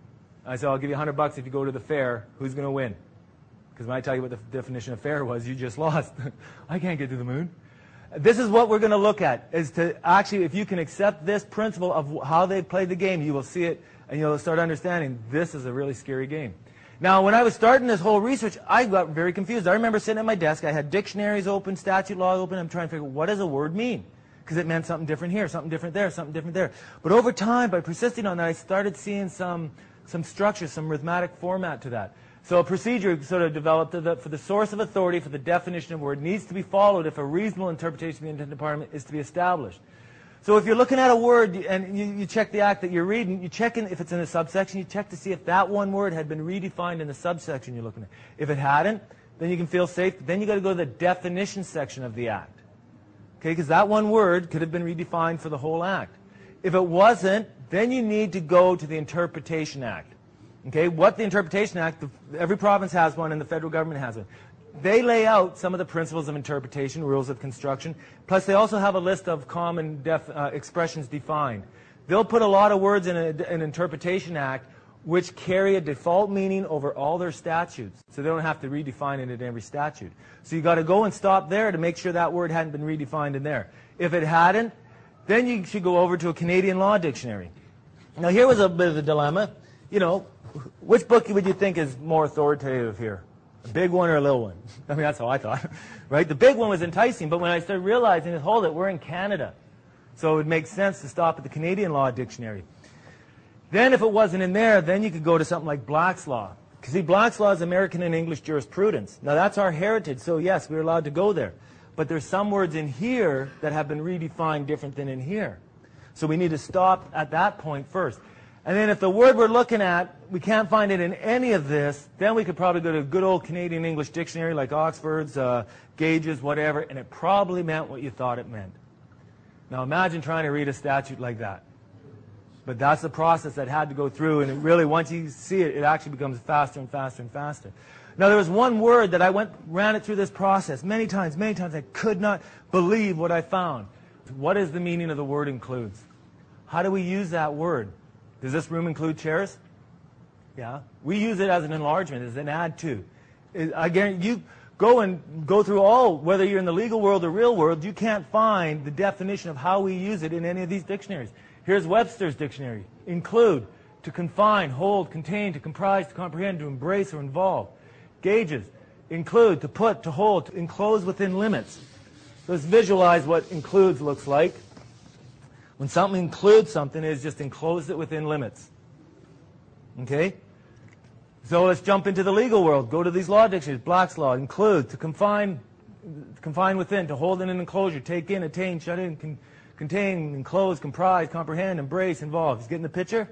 I said, I'll give you a hundred bucks if you go to the fair. Who's going to win? Because when I tell you what the definition of fair was, you just lost. I can't get to the moon. This is what we're going to look at, is to actually, if you can accept this principle of how they played the game, you will see it and you'll start understanding this is a really scary game. Now, when I was starting this whole research, I got very confused. I remember sitting at my desk, I had dictionaries open, statute law open, I'm trying to figure out what does a word mean? Because it meant something different here, something different there, something different there. But over time, by persisting on that, I started seeing some, some structure, some rhythmic format to that. So a procedure sort of developed that for the source of authority for the definition of word needs to be followed if a reasonable interpretation of the intent department is to be established. So if you're looking at a word and you, you check the act that you're reading, you check in, if it's in a subsection, you check to see if that one word had been redefined in the subsection you're looking at. If it hadn't, then you can feel safe. Then you got to go to the definition section of the act. Okay, because that one word could have been redefined for the whole act. If it wasn't, then you need to go to the Interpretation Act. Okay, what the Interpretation Act, the, every province has one and the federal government has one. They lay out some of the principles of interpretation, rules of construction, plus they also have a list of common def, uh, expressions defined. They'll put a lot of words in a, an Interpretation Act which carry a default meaning over all their statutes, so they don't have to redefine it in every statute. So you got to go and stop there to make sure that word hadn't been redefined in there. If it hadn't, then you should go over to a Canadian Law Dictionary. Now here was a bit of a dilemma. You know, which book would you think is more authoritative here? A big one or a little one? I mean, that's how I thought, right? The big one was enticing, but when I started realizing, hold it, we're in Canada. So it would make sense to stop at the Canadian Law Dictionary. Then if it wasn't in there, then you could go to something like Black's Law. Because see, Black's Law is American and English jurisprudence. Now that's our heritage, so yes, we're allowed to go there. But there's some words in here that have been redefined different than in here. So we need to stop at that point first. And then if the word we're looking at, we can't find it in any of this, then we could probably go to a good old Canadian English dictionary like Oxford's, uh, Gage's, whatever, and it probably meant what you thought it meant. Now imagine trying to read a statute like that. But that's the process that had to go through, and it really, once you see it, it actually becomes faster and faster and faster. Now there was one word that I went, ran it through this process many times, many times. I could not believe what I found. What is the meaning of the word includes? How do we use that word? Does this room include chairs? Yeah. We use it as an enlargement, as an add to. I guarantee you go and go through all, whether you're in the legal world or real world, you can't find the definition of how we use it in any of these dictionaries. Here's Webster's dictionary. Include, to confine, hold, contain, to comprise, to comprehend, to embrace, or involve. Gage's, include, to put, to hold, to enclose within limits. Let's visualize what includes looks like. When something includes something, it is just enclosed it within limits. Okay? So let's jump into the legal world. Go to these law dictionaries. Black's Law, include, to confine, confine within, to hold in an enclosure, take in, attain, shut in, con, contain, enclose, comprise, comprehend, embrace, involve. You getting the picture?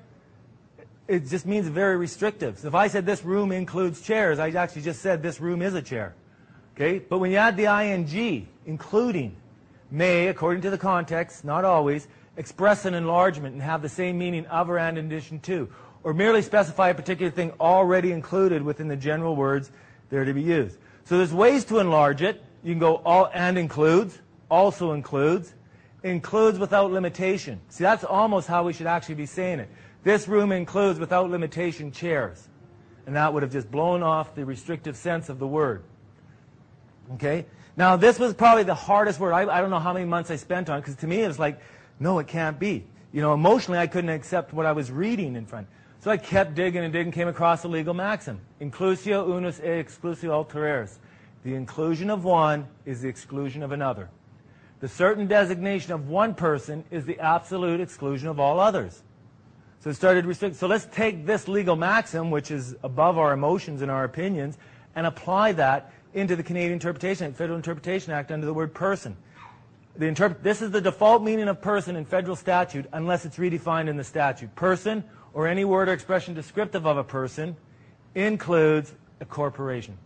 It just means very restrictive. So if I said this room includes chairs, I actually just said this room is a chair. Okay? But when you add the ing, including, may, according to the context, not always, express an enlargement and have the same meaning of or and in addition to, or merely specify a particular thing already included within the general words that are to be used. So there's ways to enlarge it. You can go all and includes, also includes, includes without limitation. See, that's almost how we should actually be saying it. This room includes without limitation chairs. And that would have just blown off the restrictive sense of the word. Okay? Now, this was probably the hardest word. I, I don't know how many months I spent on it, because to me it was like, no, it can't be. You know, emotionally I couldn't accept what I was reading in front. So I kept digging and digging, came across the legal maxim. Inclusio unus e exclusio alteris. The inclusion of one is the exclusion of another. The certain designation of one person is the absolute exclusion of all others. So it started restricting. So let's take this legal maxim, which is above our emotions and our opinions, and apply that into the Canadian Interpretation Act, Federal Interpretation Act under the word person. The interpret this is the default meaning of person in federal statute unless it's redefined in the statute. Person, or any word or expression descriptive of a person, includes a corporation.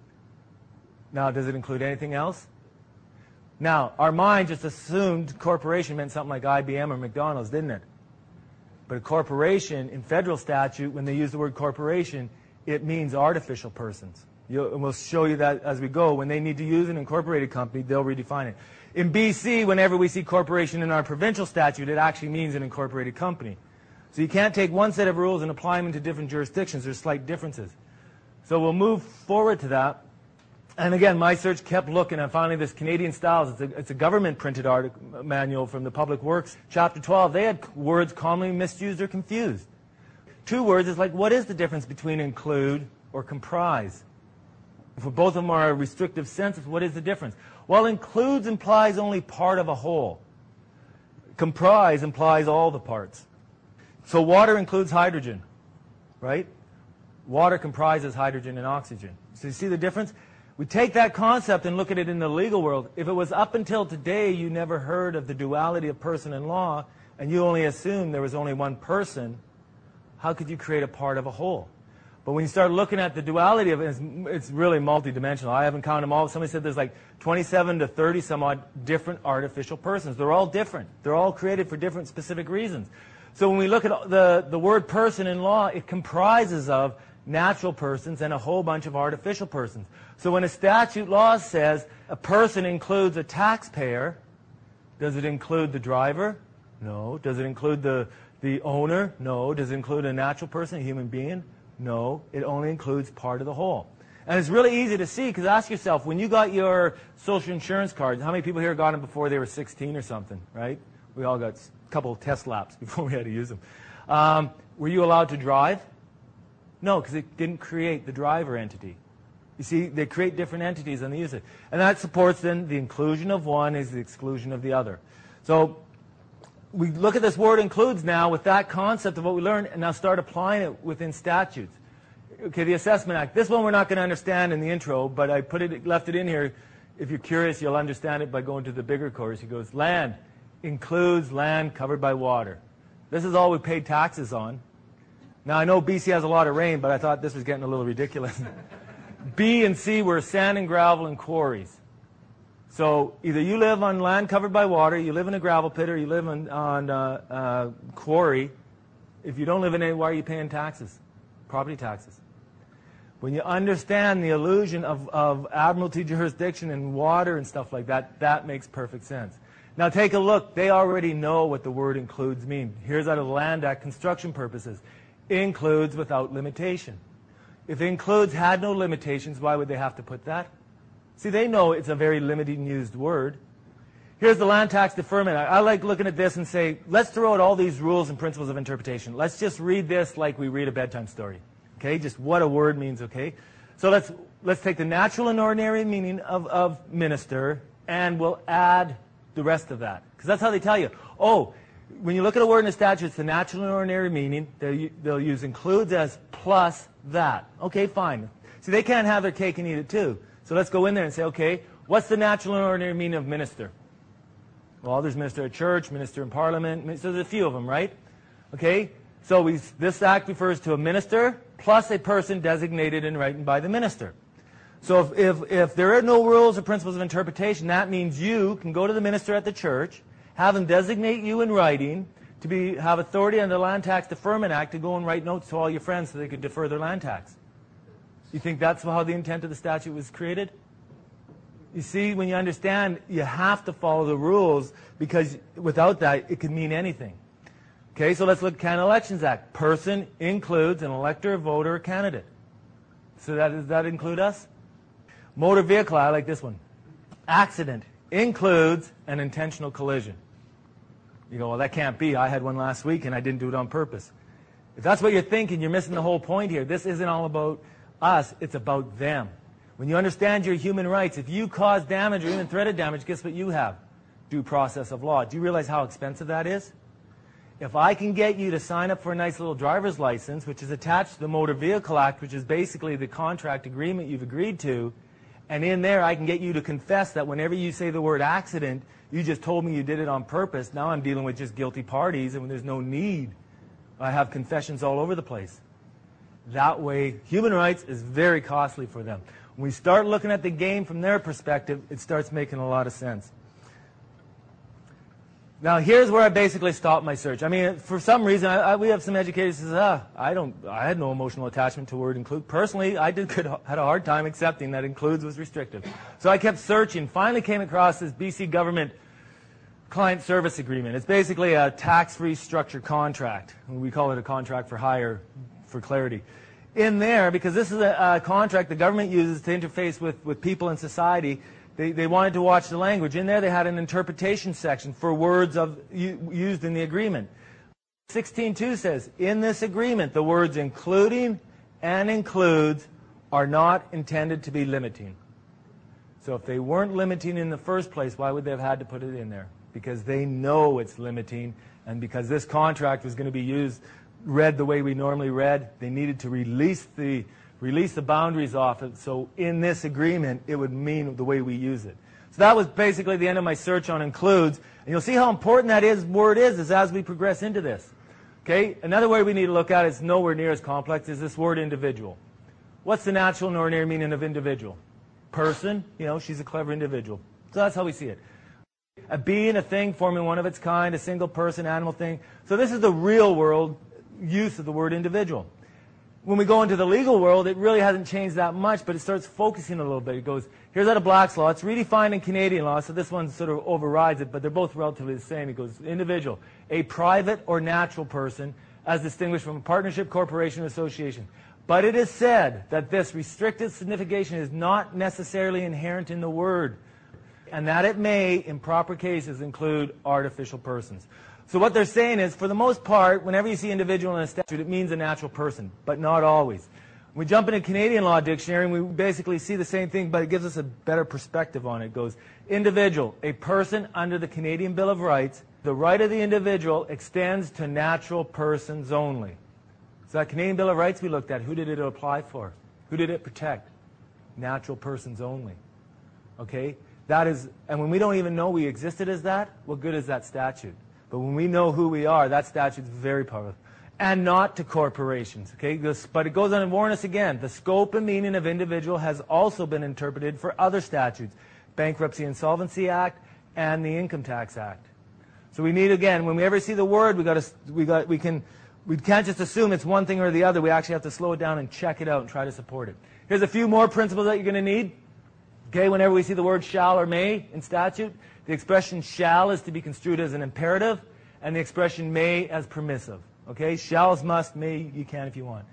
Now, does it include anything else? Now, our mind just assumed corporation meant something like I B M or McDonald's, didn't it? But a corporation, in federal statute, when they use the word corporation, it means artificial persons. You'll, and we'll show you that as we go. When they need to use an incorporated company, they'll redefine it. In B C, whenever we see corporation in our provincial statute, it actually means an incorporated company. So you can't take one set of rules and apply them into different jurisdictions. There's slight differences. So we'll move forward to that. And again, my search kept looking, and finally this Canadian Styles, it's a, it's a government-printed article, manual from the Public Works, Chapter twelve. They had words commonly misused or confused. Two words is like, what is the difference between include or comprise? If both of them are restrictive senses, what is the difference? Well, includes implies only part of a whole. Comprise implies all the parts. So water includes hydrogen, right? Water comprises hydrogen and oxygen. So you see the difference? We take that concept and look at it in the legal world. If it was up until today you never heard of the duality of person and law, and you only assumed there was only one person, how could you create a part of a whole? But when you start looking at the duality of it, it's, it's really multidimensional. I haven't counted them all. Somebody said there's like twenty-seven to thirty some odd different artificial persons. They're all different. They're all created for different specific reasons. So when we look at the, the word person in law, it comprises of natural persons and a whole bunch of artificial persons. So when a statute law says a person includes a taxpayer, does it include the driver? No. Does it include the, the owner? No. Does it include a natural person, a human being? No. It only includes part of the whole. And it's really easy to see, because ask yourself, when you got your social insurance card, how many people here got them before they were sixteen or something, right? We all got a couple of test laps before we had to use them. Um, were you allowed to drive? No, because it didn't create the driver entity. You see, they create different entities and they use it. And that supports then the inclusion of one is the exclusion of the other. So we look at this word includes now with that concept of what we learned and now start applying it within statutes. Okay, the Assessment Act. This one we're not going to understand in the intro, but I put it, left it in here. If you're curious, you'll understand it by going to the bigger course. He goes, land includes land covered by water. This is all we paid taxes on. Now, I know B C has a lot of rain, but I thought this was getting a little ridiculous. B and C were sand and gravel and quarries. So either you live on land covered by water, you live in a gravel pit, or you live on, on uh, uh, quarry. If you don't live in any, why are you paying taxes? Property taxes. When you understand the illusion of, of admiralty jurisdiction and water and stuff like that, that makes perfect sense. Now take a look. They already know what the word includes mean. Here's out of the Land Act, construction purposes. Includes without limitation. If includes had no limitations, why would they have to put that? See, they know it's a very limited and used word. Here's the land tax deferment. I, I like looking at this and say, let's throw out all these rules and principles of interpretation. Let's just read this like we read a bedtime story. Okay, just what a word means, okay? So let's, let's take the natural and ordinary meaning of, of minister, and we'll add the rest of that. Because that's how they tell you. Oh, when you look at a word in a statute, it's the natural and ordinary meaning. They'll, they'll use includes as plus that. Okay, fine. See, they can't have their cake and eat it too. So let's go in there and say, okay, what's the natural and ordinary meaning of minister? Well, there's minister at church, minister in parliament. So there's a few of them, right? Okay, so we, this act refers to a minister plus a person designated in writing by the minister. So if, if, if there are no rules or principles of interpretation, that means you can go to the minister at the church, have them designate you in writing to be, have authority under the Land Tax Deferment Act to go and write notes to all your friends so they could defer their land tax. You think that's how the intent of the statute was created? You see, when you understand, you have to follow the rules, because without that, it could mean anything. Okay, so let's look at Canada Elections Act. Person includes an elector, voter, or candidate. So that, does that include us? Motor vehicle, I like this one. Accident includes an intentional collision. You go, well, that can't be. I had one last week and I didn't do it on purpose. If that's what you're thinking, you're missing the whole point here. This isn't all about us, it's about them. When you understand your human rights, if you cause damage or even threat of damage, guess what you have? Due process of law. Do you realize how expensive that is? If I can get you to sign up for a nice little driver's license, which is attached to the Motor Vehicle Act, which is basically the contract agreement you've agreed to, and in there I can get you to confess that whenever you say the word accident, you just told me you did it on purpose. Now I'm dealing with just guilty parties, and when there's no need, I have confessions all over the place. That way, human rights is very costly for them. When we start looking at the game from their perspective, it starts making a lot of sense. Now, here's where I basically stopped my search. I mean, for some reason, I, I, we have some educators who say, ah, I don't, I had no emotional attachment to the word include. Personally, I did could, had a hard time accepting that includes was restrictive. So I kept searching, finally came across this B C government client service agreement. It's basically a tax-free structure contract. We call it a contract for hire, for clarity. In there, because this is a, a contract the government uses to interface with, with people in society, They, they wanted to watch the language. In there, they had an interpretation section for words of, used in the agreement. sixteen two says, in this agreement, the words including and includes are not intended to be limiting. So if they weren't limiting in the first place, why would they have had to put it in there? Because they know it's limiting, and because this contract was going to be used, read the way we normally read, they needed to release the release the boundaries off it, so in this agreement, it would mean the way we use it. So that was basically the end of my search on includes, and you'll see how important that is, word is, is as we progress into this. Okay, another way we need to look at it is nowhere near as complex, is this word individual. What's the natural and ordinary meaning of individual? Person, you know, she's a clever individual. So that's how we see it. A being, a thing, forming one of its kind, a single person, animal thing. So this is the real world use of the word individual. When we go into the legal world, it really hasn't changed that much, but it starts focusing a little bit. It goes, here's out of Black's law. It's redefined in Canadian law, so this one sort of overrides it, but they're both relatively the same. It goes, individual, a private or natural person, as distinguished from a partnership, corporation, or association. But it is said that this restricted signification is not necessarily inherent in the word, and that it may, in proper cases, include artificial persons. So what they're saying is, for the most part, whenever you see individual in a statute, it means a natural person, but not always. When we jump into Canadian Law Dictionary, and we basically see the same thing, but it gives us a better perspective on it. It goes, individual, a person under the Canadian Bill of Rights. The right of the individual extends to natural persons only. So that Canadian Bill of Rights we looked at, who did it apply for? Who did it protect? Natural persons only. Okay? That is, and when we don't even know we existed as that, what good is that statute? But when we know who we are, that statute's very powerful. And not to corporations. Okay? This, but it goes on to warn us again. The scope and meaning of individual has also been interpreted for other statutes. Bankruptcy Insolvency Act and the Income Tax Act. So we need, again, when we ever see the word, we got to, we got, we can, we can't just assume it's one thing or the other. We actually have to slow it down and check it out and try to support it. Here's a few more principles that you're going to need. Okay, whenever we see the word shall or may in statute, the expression shall is to be construed as an imperative, and the expression may as permissive. Okay, shall is must, may you can if you want.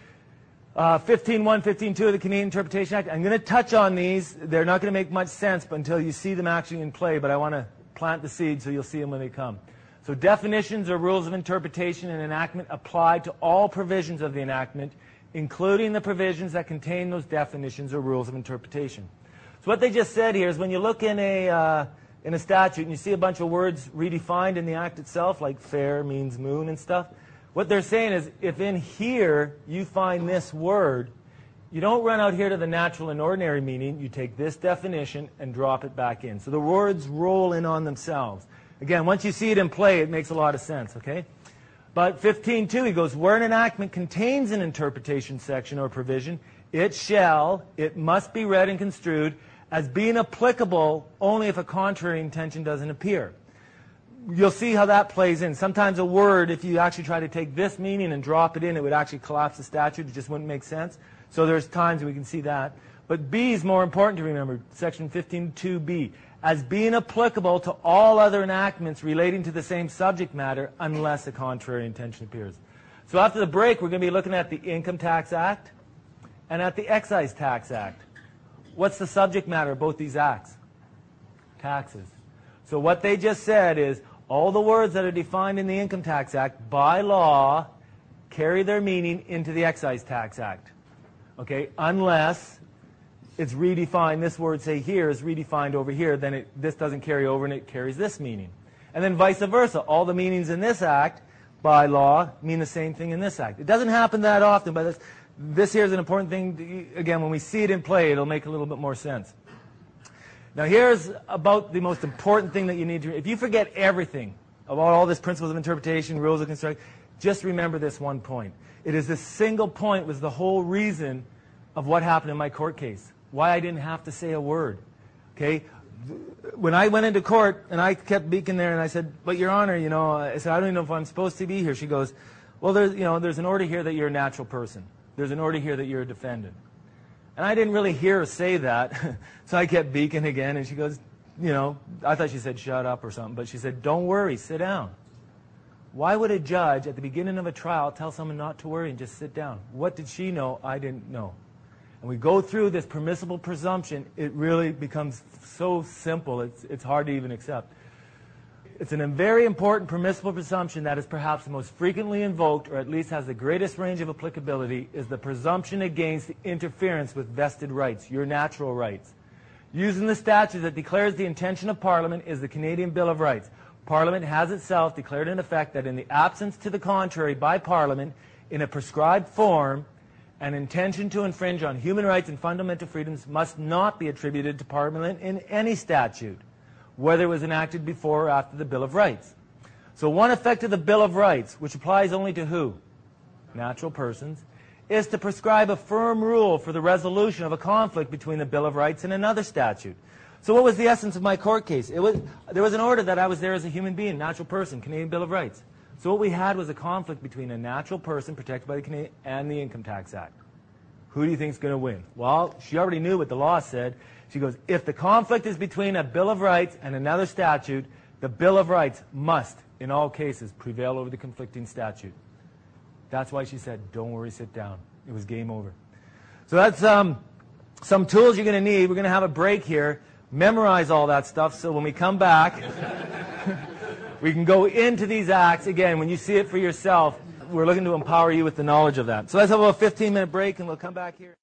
Uh, fifteen one, fifteen two of the Canadian Interpretation Act. I'm going to touch on these. They're not going to make much sense but until you see them actually in play, but I want to plant the seed so you'll see them when they come. So definitions or rules of interpretation and enactment apply to all provisions of the enactment, including the provisions that contain those definitions or rules of interpretation. So what they just said here is when you look in a, uh, in a statute and you see a bunch of words redefined in the act itself, like fair means moon and stuff, what they're saying is if in here you find this word, you don't run out here to the natural and ordinary meaning. You take this definition and drop it back in. So the words roll in on themselves. Again, once you see it in play, it makes a lot of sense, okay? But fifteen two, he goes, where an enactment contains an interpretation section or provision, it shall, it must be read and construed as being applicable only if a contrary intention doesn't appear. You'll see how that plays in. Sometimes a word, if you actually try to take this meaning and drop it in, it would actually collapse the statute. It just wouldn't make sense. So there's times we can see that. But B is more important to remember, section fifteen two B, as being applicable to all other enactments relating to the same subject matter unless a contrary intention appears. So after the break, we're going to be looking at the Income Tax Act and at the Excise Tax Act. What's the subject matter of both these acts? Taxes. So what they just said is all the words that are defined in the Income Tax Act by law carry their meaning into the Excise Tax Act. Okay, unless it's redefined, this word, say here, is redefined over here, then it, this doesn't carry over and it carries this meaning. And then vice versa. All the meanings in this act by law mean the same thing in this act. It doesn't happen that often, but this, this here is an important thing. To, again, when we see it in play, it'll make a little bit more sense. Now here's about the most important thing that you need to, if you forget everything about all this principles of interpretation, rules of construction, just remember this one point. It is this single point was the whole reason of what happened in my court case. Why I didn't have to say a word. Okay? when I went into court, and I kept beaking there, and I said, but Your Honor, you know, I said, I don't even know if I'm supposed to be here. She goes, well, there's, you know, there's an order here that you're a natural person. There's an order here that you're a defendant. And I didn't really hear her say that, so I kept beaking again, and she goes, you know, I thought she said shut up or something, but she said, don't worry, sit down. Why would a judge at the beginning of a trial tell someone not to worry and just sit down? What did she know? I didn't know. And we go through this permissible presumption, it really becomes so simple, it's, it's hard to even accept. It's a very important permissible presumption that is perhaps the most frequently invoked, or at least has the greatest range of applicability, is the presumption against interference with vested rights, your natural rights. Using the statute that declares the intention of Parliament is the Canadian Bill of Rights. Parliament has itself declared in effect that in the absence to the contrary by Parliament, in a prescribed form, an intention to infringe on human rights and fundamental freedoms must not be attributed to Parliament in any statute, whether it was enacted before or after the Bill of Rights. So one effect of the Bill of Rights, which applies only to who? Natural persons, is to prescribe a firm rule for the resolution of a conflict between the Bill of Rights and another statute. So what was the essence of my court case? It was, there was an order that I was there as a human being, natural person, Canadian Bill of Rights. So what we had was a conflict between a natural person protected by the Canadian and the Income Tax Act. Who do you think is going to win? Well, she already knew what the law said. She goes, if the conflict is between a Bill of Rights and another statute, the Bill of Rights must, in all cases, prevail over the conflicting statute. That's why she said, don't worry, sit down. It was game over. So that's um, some tools you're going to need. We're going to have a break here. Memorize all that stuff so when we come back, we can go into these acts. Again, when you see it for yourself, we're looking to empower you with the knowledge of that. So let's have a fifteen minute break and we'll come back here.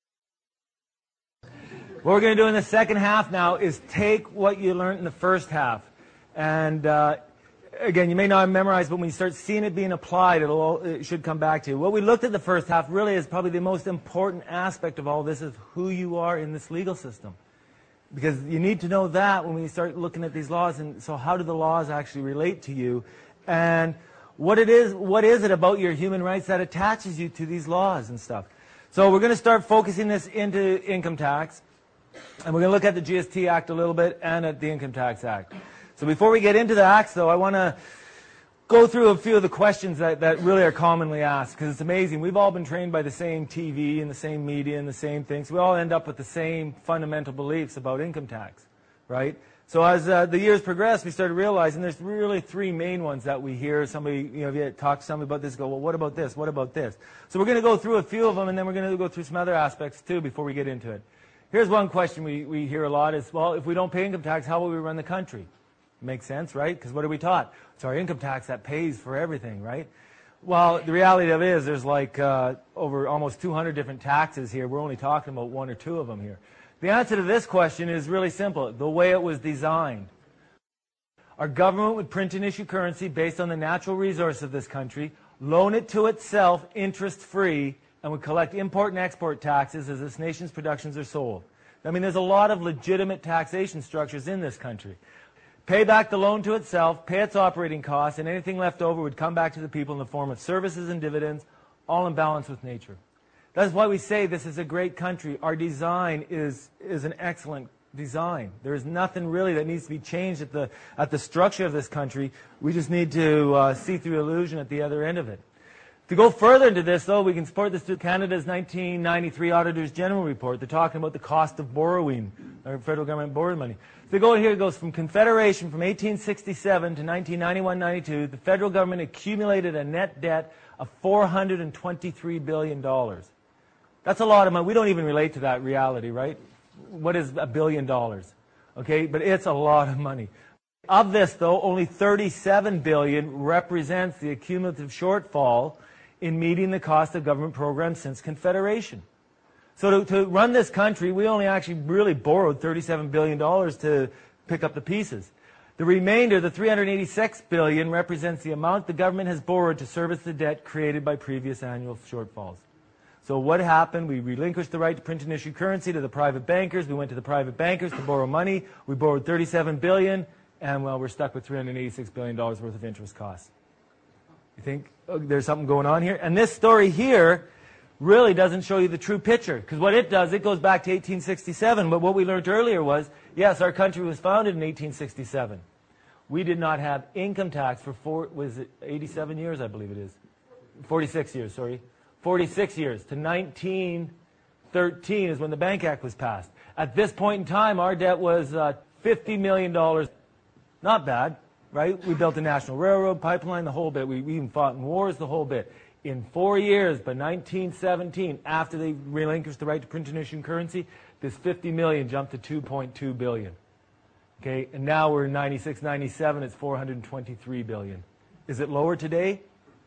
What we're going to do in the second half now is take what you learned in the first half. And uh, again, you may not have memorized, but when you start seeing it being applied, it'll, it should come back to you. What we looked at the first half really is probably the most important aspect of all this is who you are in this legal system. Because you need to know that when we start looking at these laws. And so how do the laws actually relate to you? And what it is, what is it about your human rights that attaches you to these laws and stuff? So we're going to start focusing this into income tax. And we're going to look at the G S T Act a little bit and at the Income Tax Act. So before we get into the acts, though, I want to go through a few of the questions that, that really are commonly asked, because it's amazing. We've all been trained by the same T V and the same media and the same things. We all end up with the same fundamental beliefs about income tax, right? So as uh, the years progressed, we started realizing there's really three main ones that we hear. Somebody, you know, if you talk to somebody about this, go, well, what about this? What about this? So we're going to go through a few of them, and then we're going to go through some other aspects, too, before we get into it. Here's one question we, we hear a lot is, well, if we don't pay income tax, how will we run the country? Makes sense, right? Because what are we taught? It's our income tax that pays for everything, right? Well, the reality of it is there's like uh, over almost two hundred different taxes here. We're only talking about one or two of them here. The answer to this question is really simple. The way it was designed. Our government would print and issue currency based on the natural resource of this country, loan it to itself interest-free, and would collect import and export taxes as this nation's productions are sold. I mean, there's a lot of legitimate taxation structures in this country. Pay back the loan to itself, pay its operating costs, and anything left over would come back to the people in the form of services and dividends, all in balance with nature. That's why we say this is a great country. Our design is, is an excellent design. There is nothing really that needs to be changed at the, at the structure of this country. We just need to uh, see through illusion at the other end of it. To go further into this, though, we can support this through Canada's nineteen ninety-three Auditor's General Report. They're talking about the cost of borrowing, or federal government borrowing money. So they go here, it goes from Confederation from eighteen sixty-seven to nineteen ninety-one ninety-two, the federal government accumulated a net debt of four hundred twenty-three billion dollars. That's a lot of money. We don't even relate to that reality, right? What is a billion dollars? Okay, but it's a lot of money. Of this, though, only thirty-seven billion dollars represents the cumulative shortfall in meeting the cost of government programs since Confederation. So to, to run this country, we only actually really borrowed thirty-seven billion dollars to pick up the pieces. The remainder, the three hundred eighty-six billion dollars, represents the amount the government has borrowed to service the debt created by previous annual shortfalls. So what happened? We relinquished the right to print and issue currency to the private bankers. We went to the private bankers to borrow money. We borrowed thirty-seven billion dollars, and, well, we're stuck with three hundred eighty-six billion dollars worth of interest costs. You think oh, there's something going on here? And this story here really doesn't show you the true picture. Because what it does, it goes back to eighteen sixty-seven. But what we learned earlier was, yes, our country was founded in eighteen sixty-seven. We did not have income tax for, four, was it eighty-seven years, I believe it is. forty-six years, sorry. forty-six years. To nineteen thirteen is when the Bank Act was passed. At this point in time, our debt was uh, fifty million dollars. Not bad, right? We built a national railroad, pipeline, the whole bit. We, we even fought in wars, the whole bit. In four years, by nineteen seventeen, after they relinquished the right to print and issue currency, this fifty million jumped to two point two billion. Okay, and now we're in ninety-six, ninety-seven, it's four hundred twenty-three billion. Is it lower today?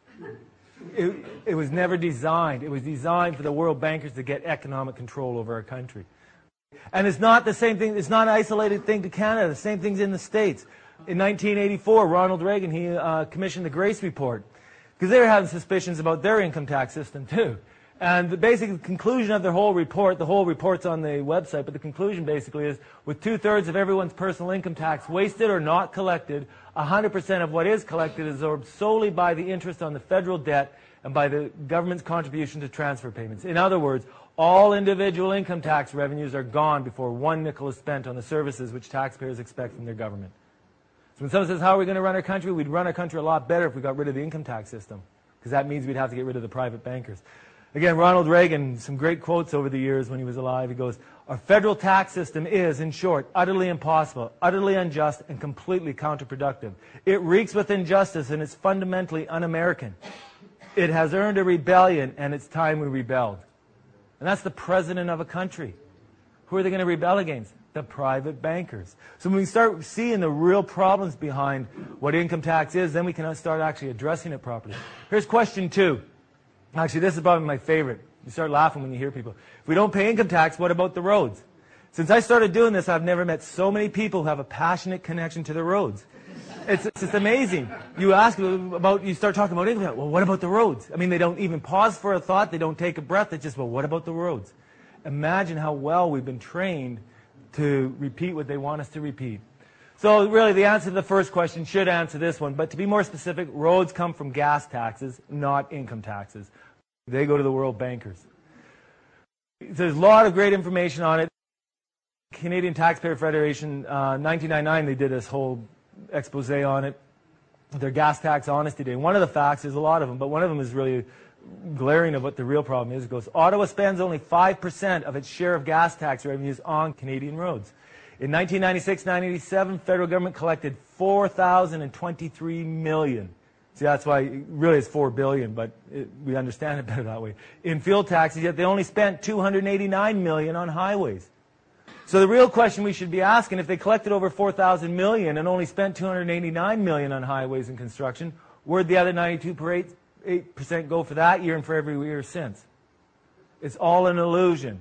It, it was never designed. It was designed for the world bankers to get economic control over our country. And it's not the same thing, it's not an isolated thing to Canada. The same thing's in the States. In nineteen eighty-four, Ronald Reagan, he uh, commissioned the Grace Report, because they were having suspicions about their income tax system too. And the basic conclusion of their whole report, the whole report's on the website, but the conclusion basically is, with two-thirds of everyone's personal income tax wasted or not collected, one hundred percent of what is collected is absorbed solely by the interest on the federal debt and by the government's contribution to transfer payments. In other words, all individual income tax revenues are gone before one nickel is spent on the services which taxpayers expect from their government. So when someone says, how are we going to run our country? We'd run our country a lot better if we got rid of the income tax system, because that means we'd have to get rid of the private bankers. Again, Ronald Reagan, some great quotes over the years when he was alive. He goes, our federal tax system is, in short, utterly impossible, utterly unjust, and completely counterproductive. It reeks with injustice, and it's fundamentally un-American. It has earned a rebellion, and it's time we rebelled. And that's the president of a country. Who are they going to rebel against? The private bankers. So when we start seeing the real problems behind what income tax is, then we can start actually addressing it properly. Here's question two. Actually, this is probably my favorite. You start laughing when you hear people. If we don't pay income tax, what about the roads? Since I started doing this, I've never met so many people who have a passionate connection to the roads. It's, it's just amazing. You ask about, you start talking about income tax. Well, what about the roads? I mean, they don't even pause for a thought. They don't take a breath. It's just, well, what about the roads? Imagine how well we've been trained to repeat what they want us to repeat. So really, the answer to the first question should answer this one. But to be more specific, roads come from gas taxes, not income taxes. They go to the world bankers. There's a lot of great information on it. Canadian Taxpayer Federation, uh, nineteen ninety-nine, they did this whole expose on it. Their gas tax honesty day. One of the facts, there's a lot of them, but one of them is really glaring of what the real problem is. It goes, Ottawa spends only five percent of its share of gas tax revenues on Canadian roads. In nineteen ninety-six ninety-seven, federal government collected four thousand twenty-three million. See, that's why it really it's four billion, but it, we understand it better that way. In fuel taxes, yet they only spent two hundred eighty-nine million on highways. So the real question we should be asking, if they collected over four thousand million and only spent two hundred eighty-nine million on highways and construction, where'd the other ninety-two percent go for that year and for every year since? It's all an illusion.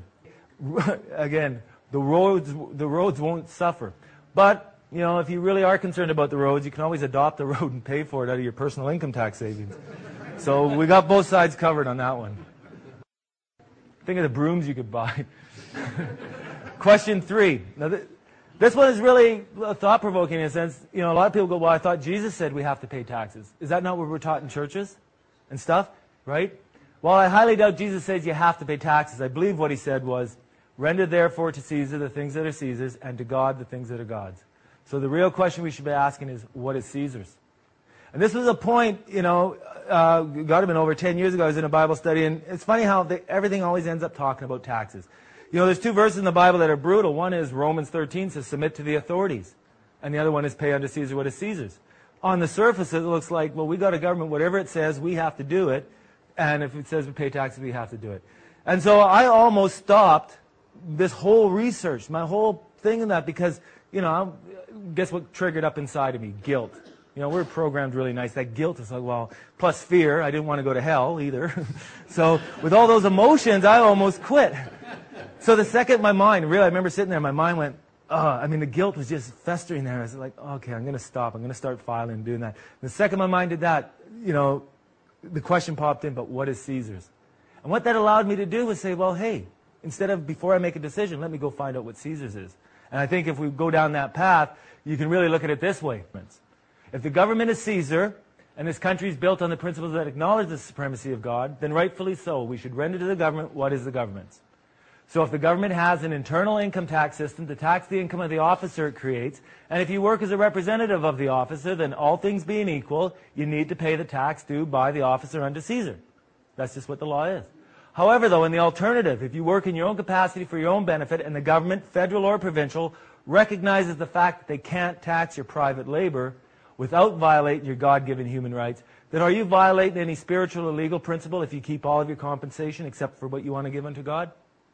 Again, the roads, the roads won't suffer. But, you know, if you really are concerned about the roads, you can always adopt the road and pay for it out of your personal income tax savings. So we got both sides covered on that one. Think of the brooms you could buy. Question three. Now, th this one is really thought-provoking in a sense. You know, a lot of people go, well, I thought Jesus said we have to pay taxes. Is that not what we're taught in churches and stuff, right? Well, I highly doubt Jesus says you have to pay taxes. I believe what he said was, render therefore to Caesar the things that are Caesar's, and to God the things that are God's. So the real question we should be asking is, what is Caesar's? And this was a point, you know, uh, got to have been over ten years ago. I was in a Bible study, and it's funny how they, everything always ends up talking about taxes. You know, there's two verses in the Bible that are brutal. One is Romans thirteen says, submit to the authorities. And the other one is pay unto Caesar what is Caesar's. On the surface, it looks like, well, we got a government, whatever it says, we have to do it. And if it says we pay taxes, we have to do it. And so I almost stopped this whole research, my whole thing in that, because, you know, guess what triggered up inside of me? Guilt. You know, we're programmed really nice. That guilt is like, well, plus fear. I didn't want to go to hell either. So with all those emotions, I almost quit. So the second my mind, really, I remember sitting there, my mind went, oh, I mean, the guilt was just festering there. I was like, okay, I'm going to stop. I'm going to start filing and doing that. And the second my mind did that, you know, the question popped in, but what is Caesar's? And what that allowed me to do was say, well, hey, instead of before I make a decision, let me go find out what Caesar's is. And I think if we go down that path, you can really look at it this way. If the government is Caesar, and this country is built on the principles that acknowledge the supremacy of God, then rightfully so, we should render to the government what is the government's. So if the government has an internal income tax system to tax the income of the officer it creates, and if you work as a representative of the officer, then all things being equal, you need to pay the tax due by the officer unto Caesar. That's just what the law is. However, though, in the alternative, if you work in your own capacity for your own benefit and the government, federal or provincial, recognizes the fact that they can't tax your private labor without violating your God-given human rights, then are you violating any spiritual or legal principle if you keep all of your compensation except for what you want to give unto God?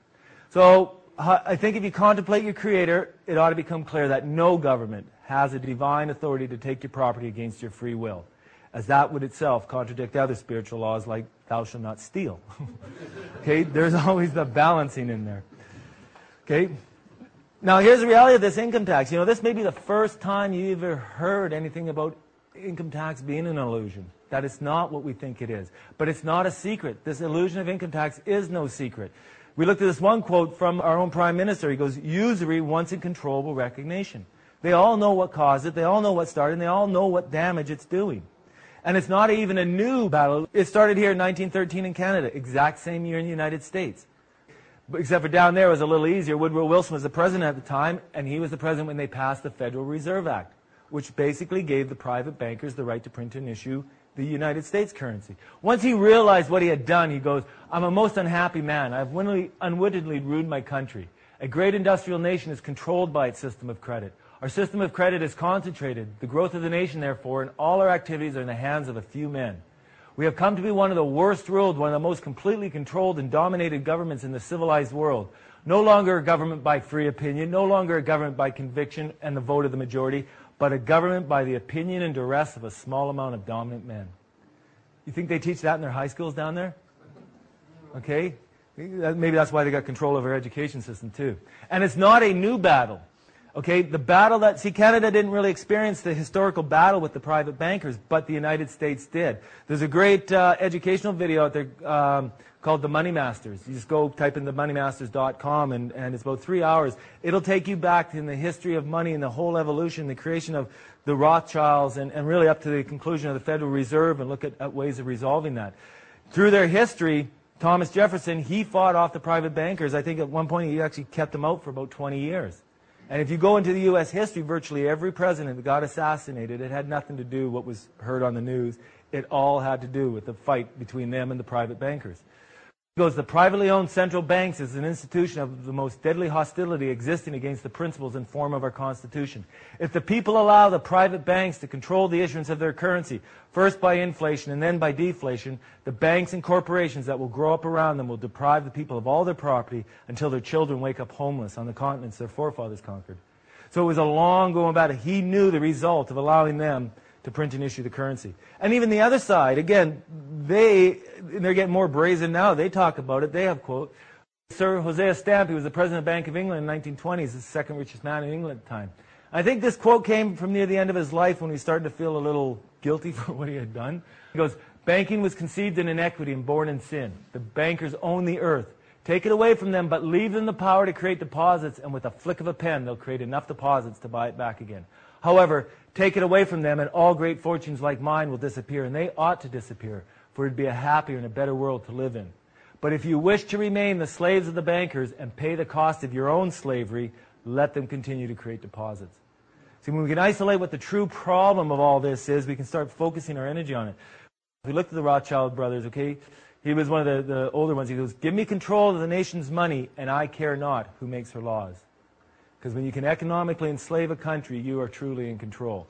So I think if you contemplate your Creator, it ought to become clear that no government has a divine authority to take your property against your free will, as that would itself contradict other spiritual laws like thou shalt not steal. Okay, there's always the balancing in there. Okay, now here's the reality of this income tax. You know, this may be the first time you ever heard anything about income tax being an illusion. That it's not what we think it is. But it's not a secret. This illusion of income tax is no secret. We looked at this one quote from our own Prime Minister. He goes, usury wants incontrollable recognition. They all know what caused it. They all know what started. And they all know what damage it's doing. And it's not even a new battle. It started here in nineteen thirteen in Canada, exact same year in the United States. Except for down there it was a little easier. Woodrow Wilson was the president at the time, and he was the president when they passed the Federal Reserve Act, which basically gave the private bankers the right to print and issue the United States currency. Once he realized what he had done, he goes, I'm a most unhappy man. I've unwittingly ruined my country. A great industrial nation is controlled by its system of credit. Our system of credit is concentrated. The growth of the nation, therefore, and all our activities are in the hands of a few men. We have come to be one of the worst ruled, one of the most completely controlled and dominated governments in the civilized world. No longer a government by free opinion, no longer a government by conviction and the vote of the majority, but a government by the opinion and duress of a small amount of dominant men. You think they teach that in their high schools down there? Okay? Maybe that's why they got control of our education system too. And it's not a new battle. Okay, the battle that, see, Canada didn't really experience the historical battle with the private bankers, but the United States did. There's a great uh, educational video out there um, called The Money Masters. You just go type in the money masters dot com, and, and it's about three hours. It'll take you back in the history of money and the whole evolution, the creation of the Rothschilds, and, and really up to the conclusion of the Federal Reserve, and look at, at ways of resolving that. Through their history, Thomas Jefferson, he fought off the private bankers. I think at one point he actually kept them out for about twenty years. And if you go into the U S history, virtually every president that got assassinated, it had nothing to do with what was heard on the news. It all had to do with the fight between them and the private bankers. He goes, the privately owned central banks is an institution of the most deadly hostility existing against the principles and form of our Constitution. If the people allow the private banks to control the issuance of their currency, first by inflation and then by deflation, the banks and corporations that will grow up around them will deprive the people of all their property until their children wake up homeless on the continents their forefathers conquered. So it was a long going battle. He knew the result of allowing them to print and issue the currency. And even the other side, again, they, they're getting more brazen now. They talk about it. They have quote, Sir Hosea Stamp, who was the president of the Bank of England in the nineteen twenties, the second richest man in England at the time. I think this quote came from near the end of his life when he started to feel a little guilty for what he had done. He goes, banking was conceived in inequity and born in sin. The bankers own the earth. Take it away from them, but leave them the power to create deposits, and with a flick of a pen, they'll create enough deposits to buy it back again. However, take it away from them, and all great fortunes like mine will disappear, and they ought to disappear, for it would be a happier and a better world to live in. But if you wish to remain the slaves of the bankers and pay the cost of your own slavery, let them continue to create deposits. See, when we can isolate what the true problem of all this is, we can start focusing our energy on it. If we look at the Rothschild brothers, okay, he was one of the, the older ones. He goes, give me control of the nation's money, and I care not who makes her laws. Because when you can economically enslave a country, you are truly in control.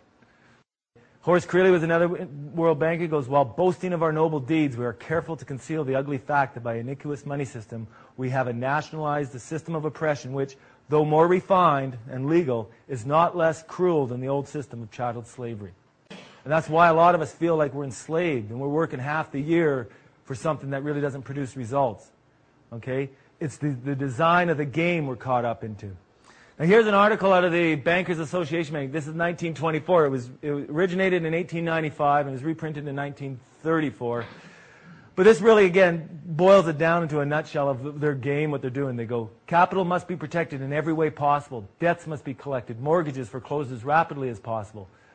Horace Greeley was another world banker. He goes, while boasting of our noble deeds, we are careful to conceal the ugly fact that by iniquitous money system, we have a nationalized a system of oppression which, though more refined and legal, is not less cruel than the old system of chattel slavery. And that's why a lot of us feel like we're enslaved and we're working half the year for something that really doesn't produce results. Okay? It's the, the design of the game we're caught up into. Now here's an article out of the Bankers Association. This is nineteen twenty-four. It was it originated in eighteen ninety-five and was reprinted in nineteen thirty-four. But this really, again, boils it down into a nutshell of their game, what they're doing. They go, capital must be protected in every way possible. Debts must be collected. Mortgages foreclosed as rapidly as possible.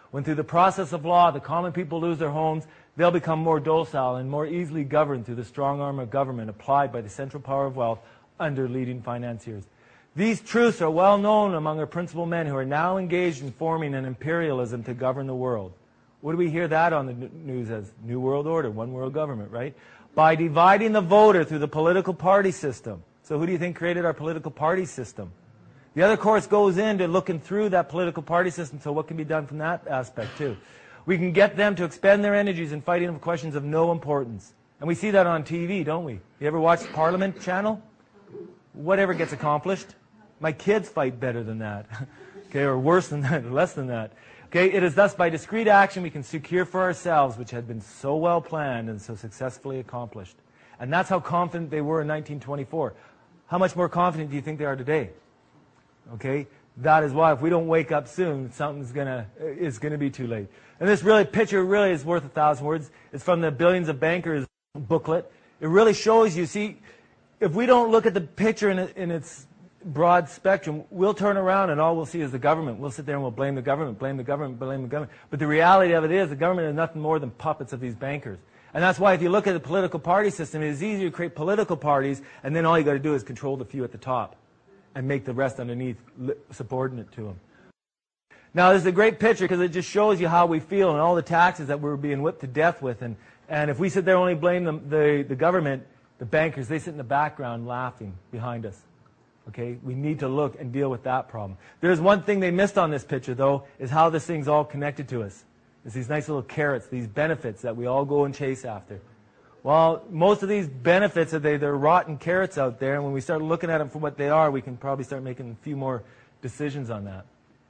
When through the process of law the common people lose their homes, they'll become more docile and more easily governed through the strong arm of government applied by the central power of wealth under leading financiers. These truths are well known among our principal men who are now engaged in forming an imperialism to govern the world. What do we hear that on the news as? New World Order, one world government, right? By dividing the voter through the political party system. So who do you think created our political party system? The other course goes into looking through that political party system, so what can be done from that aspect too. We can get them to expend their energies in fighting over questions of no importance. And we see that on T V, don't we? You ever watch the Parliament channel? Whatever gets accomplished? My kids fight better than that. Okay, or worse than that, or less than that. Okay, it is thus by discrete action we can secure for ourselves which had been so well planned and so successfully accomplished. And that's how confident they were in nineteen twenty-four. How much more confident do you think they are today? Okay, that is why if we don't wake up soon, something's gonna is gonna be too late. And this really picture really is worth a thousand words. It's from the Billions of Bankers booklet. It really shows you. See, if we don't look at the picture in, in its broad spectrum, we'll turn around and all we'll see is the government. We'll sit there and we'll blame the government, blame the government, blame the government. But the reality of it is the government is nothing more than puppets of these bankers. And that's why if you look at the political party system, it is easier to create political parties, and then all you got to do is control the few at the top and make the rest underneath subordinate to them. Now, this is a great picture because it just shows you how we feel and all the taxes that we're being whipped to death with. And, and if we sit there and only blame the, the, the government, the bankers, they sit in the background laughing behind us. Okay, we need to look and deal with that problem. There's one thing they missed on this picture, though, is how this thing's all connected to us. It's these nice little carrots, these benefits that we all go and chase after. Well, most of these benefits, are they, they're rotten carrots out there, and when we start looking at them for what they are, we can probably start making a few more decisions on that.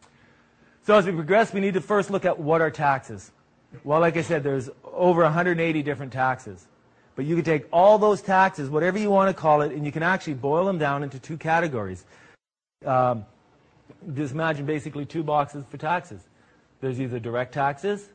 So as we progress, we need to first look at what are taxes. Well, like I said, there's over one hundred eighty different taxes. But you can take all those taxes, whatever you want to call it, and you can actually boil them down into two categories. Um, just imagine basically two boxes for taxes. There's either direct taxes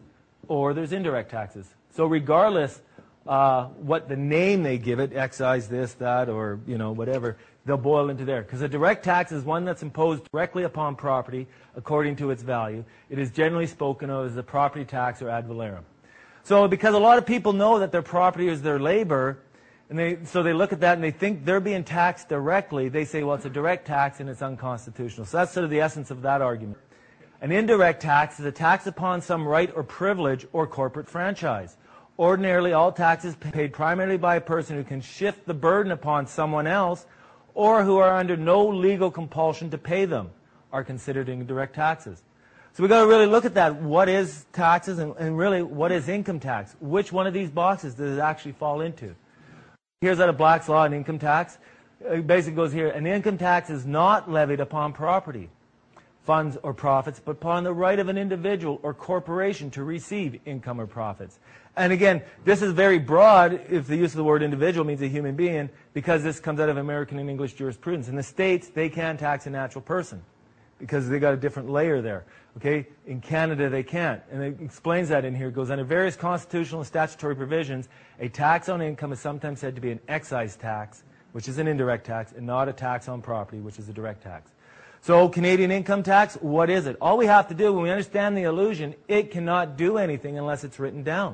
or there's indirect taxes. So regardless uh, what the name they give it, excise, this, that, or you know whatever, they'll boil into there. Because a direct tax is one that's imposed directly upon property according to its value. It is generally spoken of as a property tax or ad valorem. So because a lot of people know that their property is their labor, and they, so they look at that and they think they're being taxed directly, they say, well, it's a direct tax and it's unconstitutional. So that's sort of the essence of that argument. An indirect tax is a tax upon some right or privilege or corporate franchise. Ordinarily, all taxes paid primarily by a person who can shift the burden upon someone else or who are under no legal compulsion to pay them are considered indirect taxes. So we've got to really look at that. What is taxes and, and really what is income tax? Which one of these boxes does it actually fall into? Here's out of Black's Law, an income tax. It basically goes here. An income tax is not levied upon property, funds or profits, but upon the right of an individual or corporation to receive income or profits. And again, this is very broad if the use of the word individual means a human being, because this comes out of American and English jurisprudence. In the States, they can tax a natural person because they got a different layer there. Okay? In Canada, they can't. And it explains that in here. It goes, under various constitutional and statutory provisions, a tax on income is sometimes said to be an excise tax, which is an indirect tax, and not a tax on property, which is a direct tax. So Canadian income tax, what is it? All we have to do, when we understand the illusion, it cannot do anything unless it's written down.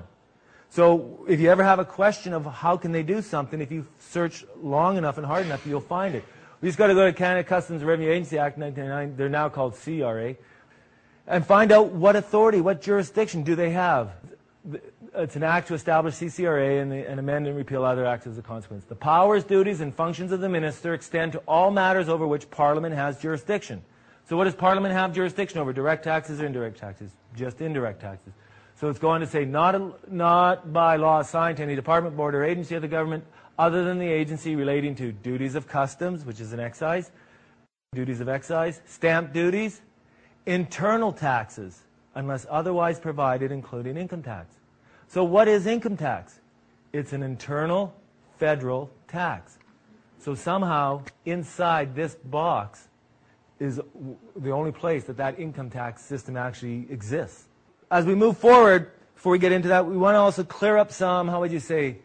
So if you ever have a question of how can they do something, if you search long enough and hard enough, you'll find it. We just got to go to Canada Customs and Revenue Agency Act nineteen ninety-nine, they're now called C R A, and find out what authority, what jurisdiction do they have. It's an act to establish C C R A and, the, and amend and repeal other acts as a consequence. The powers, duties, and functions of the minister extend to all matters over which Parliament has jurisdiction. So what does Parliament have jurisdiction over? Direct taxes or indirect taxes? Just indirect taxes. So it's going to say not, not by law assigned to any department, board, or agency of the government other than the agency relating to duties of customs, which is an excise, duties of excise, stamp duties, internal taxes, unless otherwise provided, including income tax. So what is income tax? It's an internal federal tax. So somehow inside this box is the only place that that income tax system actually exists. As we move forward, before we get into that, we want to also clear up some, how would you say,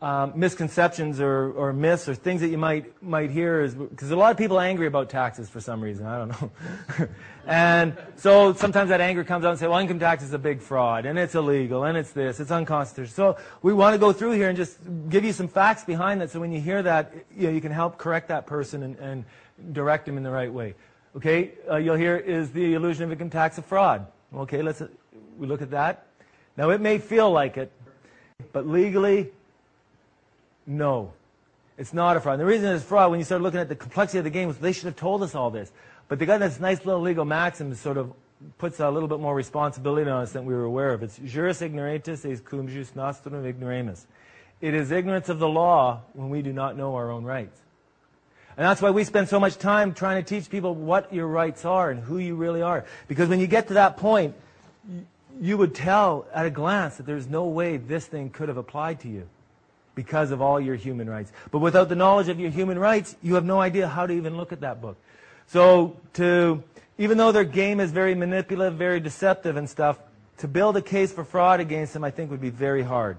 um, misconceptions or, or myths or things that you might might hear is because a lot of people are angry about taxes for some reason. I don't know. And so sometimes that anger comes out and say, well, income tax is a big fraud, and it's illegal, and it's this, it's unconstitutional. So we want to go through here and just give you some facts behind that, so when you hear that, you know, you can help correct that person and, and direct them in the right way. Okay, uh, you'll hear, is the illusion of income tax a fraud? Okay, let's uh, we look at that. Now, it may feel like it, but legally, no, it's not a fraud. And the reason it's fraud, when you start looking at the complexity of the game, is they should have told us all this. But they got this nice little legal maxim that sort of puts a little bit more responsibility on us than we were aware of. It's juris ignorantis est cum jus nostrum ignoramus. It is ignorance of the law when we do not know our own rights. And that's why we spend so much time trying to teach people what your rights are and who you really are. Because when you get to that point, you would tell at a glance that there's no way this thing could have applied to you because of all your human rights. But without the knowledge of your human rights, you have no idea how to even look at that book. So to, even though their game is very manipulative, very deceptive and stuff, to build a case for fraud against them, I think would be very hard.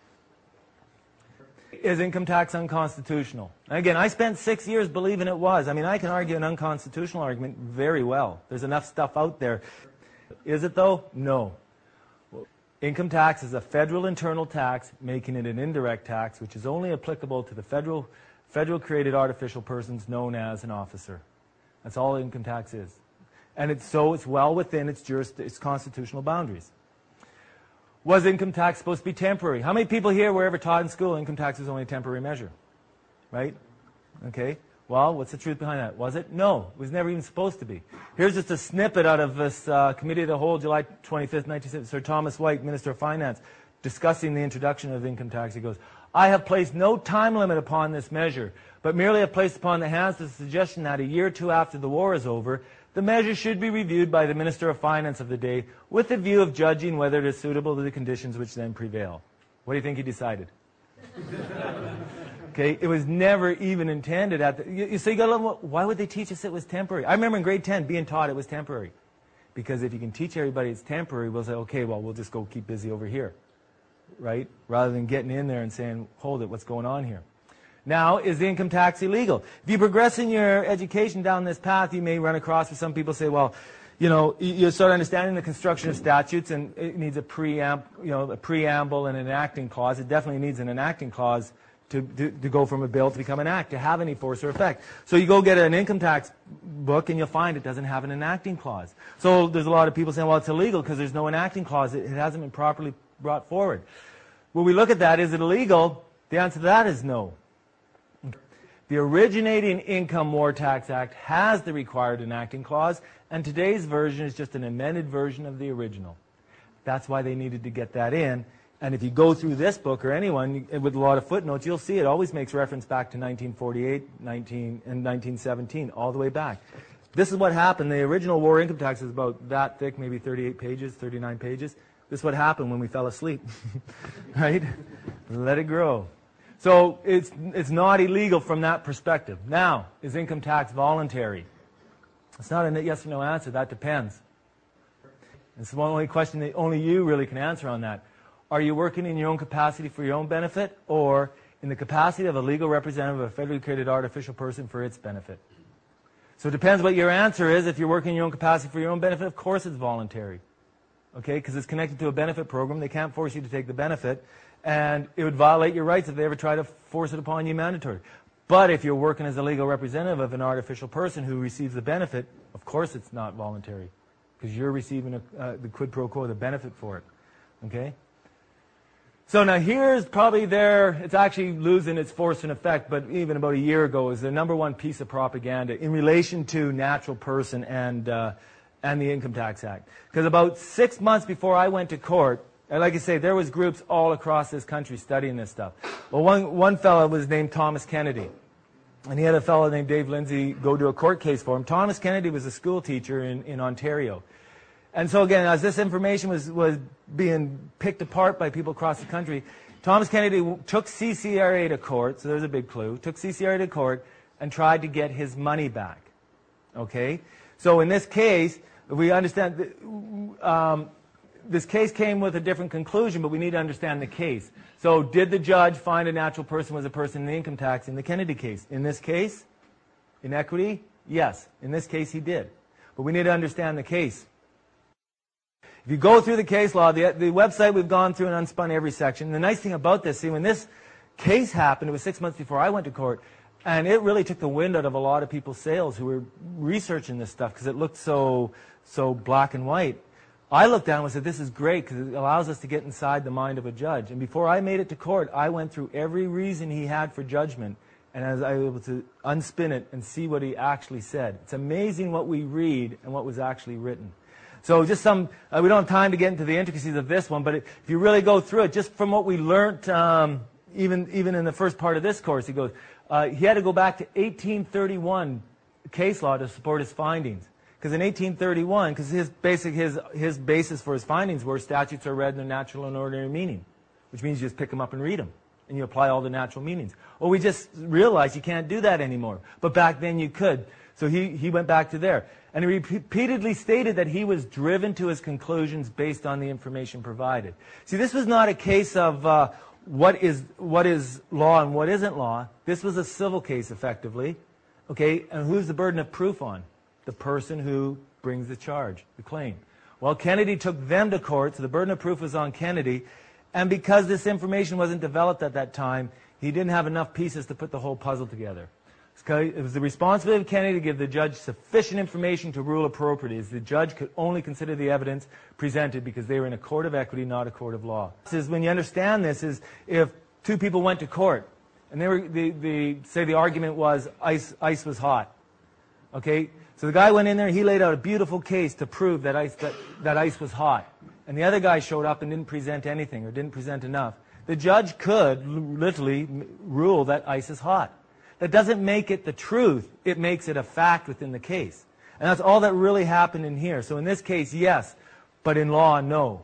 Is income tax unconstitutional? And again, I spent six years believing it was. I mean, I can argue an unconstitutional argument very well. There's enough stuff out there. Is it though? No. Income tax is a federal internal tax, making it an indirect tax, which is only applicable to the federal, federal created artificial persons known as an officer. That's all income tax is. And it's so it's well within its, juris, its constitutional boundaries. Was income tax supposed to be temporary? How many people here were ever taught in school income tax is only a temporary measure? Right? Okay. Well, what's the truth behind that? Was it? No. It was never even supposed to be. Here's just a snippet out of this uh, Committee of the Whole, July twenty-fifth, nineteen seventy, Sir Thomas White, Minister of Finance, discussing the introduction of income tax. He goes, I have placed no time limit upon this measure, but merely have placed upon the hands the suggestion that a year or two after the war is over, the measure should be reviewed by the Minister of Finance of the day with the view of judging whether it is suitable to the conditions which then prevail. What do you think he decided? Okay, it was never even intended at the, you, so you got to look, why would they teach us it was temporary? I remember in grade ten being taught it was temporary. Because if you can teach everybody it's temporary, we'll say, okay, well, we'll just go keep busy over here. Right? Rather than getting in there and saying, hold it, what's going on here? Now, is the income tax illegal? If you progress in your education down this path, you may run across where some people say, well, you know, you start understanding the construction of statutes, and it needs a preamble, you know, a preamble and an enacting clause. It definitely needs an enacting clause to, to, to go from a bill to become an act, to have any force or effect. So you go get an income tax book, and you'll find it doesn't have an enacting clause. So there's a lot of people saying, well, it's illegal because there's no enacting clause. It, it hasn't been properly brought forward. When we look at that, is it illegal? The answer to that is no. The originating Income War Tax Act has the required enacting clause, and today's version is just an amended version of the original. That's why they needed to get that in. And if you go through this book, or anyone, with a lot of footnotes, you'll see it always makes reference back to nineteen forty-eight, nineteen, and nineteen seventeen, all the way back. This is what happened. The original war income tax is about that thick, maybe thirty-eight pages, thirty-nine pages. This is what happened when we fell asleep. Right? Let it grow. So it's, it's not illegal from that perspective. Now, is income tax voluntary? It's not a yes or no answer. That depends. It's the only question that only you really can answer on that. Are you working in your own capacity for your own benefit, or in the capacity of a legal representative of a federally created artificial person for its benefit? So it depends what your answer is. If you're working in your own capacity for your own benefit, of course it's voluntary. Okay, because it's connected to a benefit program. They can't force you to take the benefit. And it would violate your rights if they ever try to force it upon you mandatory. But if you're working as a legal representative of an artificial person who receives the benefit, of course it's not voluntary, because you're receiving a, uh, the quid pro quo, the benefit for it. Okay? So now here's probably their, it's actually losing its force and effect, but even about a year ago, is their number one piece of propaganda in relation to natural person and, uh, and the Income Tax Act. Because about six months before I went to court, and like I say, there was groups all across this country studying this stuff. Well, one, one fellow was named Thomas Kennedy. And he had a fellow named Dave Lindsay go do a court case for him. Thomas Kennedy was a school teacher in, in Ontario. And so again, as this information was, was being picked apart by people across the country, Thomas Kennedy took C C R A to court, so there's a big clue, took C C R A to court and tried to get his money back. Okay? So in this case, we understand that, um, this case came with a different conclusion, but we need to understand the case. So did the judge find a natural person was a person in the income tax in the Kennedy case? In this case, in equity, yes. In this case, he did. But we need to understand the case. If you go through the case law, the, the website we've gone through and unspun every section. The nice thing about this, see, when this case happened, it was six months before I went to court, and it really took the wind out of a lot of people's sails who were researching this stuff because it looked so, so black and white. I looked down and said, this is great because it allows us to get inside the mind of a judge. And before I made it to court, I went through every reason he had for judgment, and I was able to unspin it and see what he actually said. It's amazing what we read and what was actually written. So just some, uh, we don't have time to get into the intricacies of this one, but it, if you really go through it, just from what we learned, um, even, even in the first part of this course, he goes, uh, he had to go back to eighteen thirty-one case law to support his findings. Because in eighteen thirty-one, because his basic, his, his basis for his findings were statutes are read in their natural and ordinary meaning, which means you just pick them up and read them, and you apply all the natural meanings. Well, we just realized you can't do that anymore. But back then you could. So he, he went back to there. And he repeatedly stated that he was driven to his conclusions based on the information provided. See, this was not a case of uh, what is what is law and what isn't law. This was a civil case, effectively. Okay, and who's the burden of proof on? The person who brings the charge, the claim. Well, Kennedy took them to court, so the burden of proof was on Kennedy. And because this information wasn't developed at that time, he didn't have enough pieces to put the whole puzzle together. It was the responsibility of Kennedy to give the judge sufficient information to rule appropriately, as the judge could only consider the evidence presented because they were in a court of equity, not a court of law. This is, when you understand this, is if two people went to court, and they were, the, the, say the argument was ice, ice was hot. Okay, so the guy went in there, and he laid out a beautiful case to prove that ice, that, that ice was hot. And the other guy showed up and didn't present anything, or didn't present enough. The judge could literally rule that ice is hot. That doesn't make it the truth. It makes it a fact within the case. And that's all that really happened in here. So in this case, yes, but in law, no.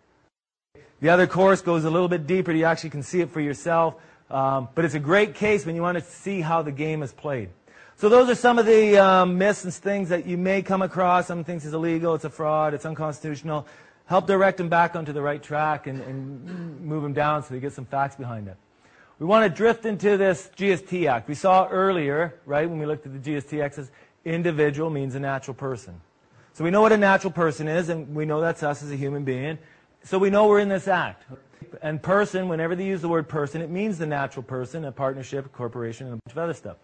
The other course goes a little bit deeper. You actually can see it for yourself. Um, but it's a great case when you want to see how the game is played. So those are some of the um, myths and things that you may come across. Some things is illegal, it's a fraud, it's unconstitutional. Help direct them back onto the right track and, and move them down so they get some facts behind it. We want to drift into this G S T Act. We saw earlier, right, when we looked at the G S T Act, says individual means a natural person. So we know what a natural person is, and we know that's us as a human being. So we know we're in this act. And person, whenever they use the word person, it means the natural person, a partnership, a corporation, and a bunch of other stuff.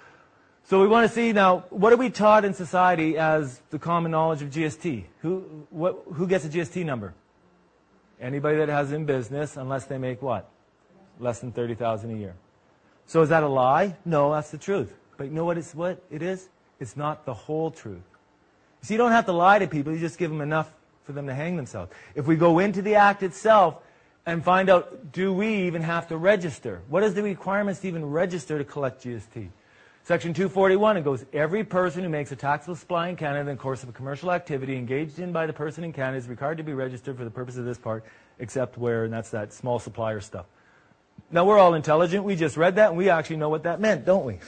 So we want to see now, what are we taught in society as the common knowledge of G S T? Who, what, who gets a G S T number? Anybody that has in business, unless they make what? Less than thirty thousand dollars a year. So is that a lie? No, that's the truth. But you know what, it's, what it is? It's not the whole truth. So you don't have to lie to people. You just give them enough for them to hang themselves. If we go into the act itself and find out, do we even have to register? What is the requirements to even register to collect G S T? Section two forty-one, it goes, every person who makes a taxable supply in Canada in the course of a commercial activity engaged in by the person in Canada is required to be registered for the purpose of this part, except where, and that's that small supplier stuff. Now, we're all intelligent. We just read that, and we actually know what that meant, don't we?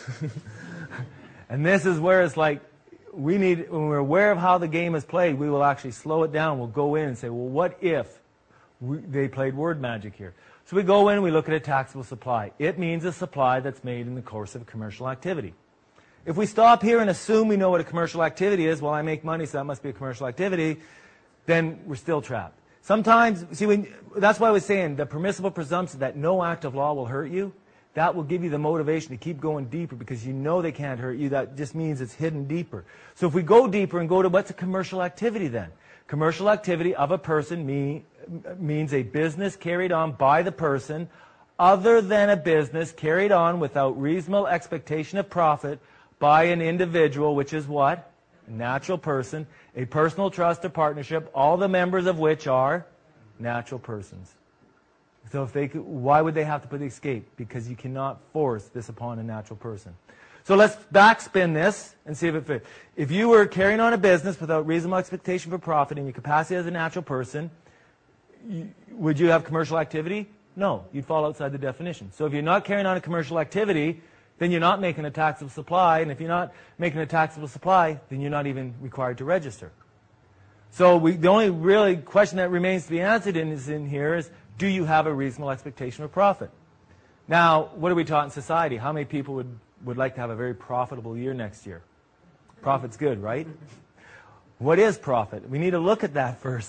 And this is where it's like, we need, when we're aware of how the game is played, we will actually slow it down. We'll go in and say, well, what if we, they played word magic here? So we go in and we look at a taxable supply. It means a supply that's made in the course of a commercial activity. If we stop here and assume we know what a commercial activity is, well, I make money, so that must be a commercial activity, then we're still trapped. Sometimes, see, when, that's why I was saying the permissible presumption that no act of law will hurt you, that will give you the motivation to keep going deeper because you know they can't hurt you. That just means it's hidden deeper. So if we go deeper and go to what's a commercial activity then? Commercial activity of a person mean, means a business carried on by the person other than a business carried on without reasonable expectation of profit by an individual, which is what? A natural person, a personal trust or partnership, all the members of which are natural persons. So if they could, why would they have to put the escape? Because you cannot force this upon a natural person. So let's backspin this and see if it fits. If you were carrying on a business without reasonable expectation for profit in your capacity as a natural person, you, would you have commercial activity? No, you'd fall outside the definition. So if you're not carrying on a commercial activity, then you're not making a taxable supply, and if you're not making a taxable supply, then you're not even required to register. So we, the only really question that remains to be answered in, is in here is, do you have a reasonable expectation of profit? Now, what are we taught in society? How many people would, would like to have a very profitable year next year? Profit's good, right? What is profit? We need to look at that first.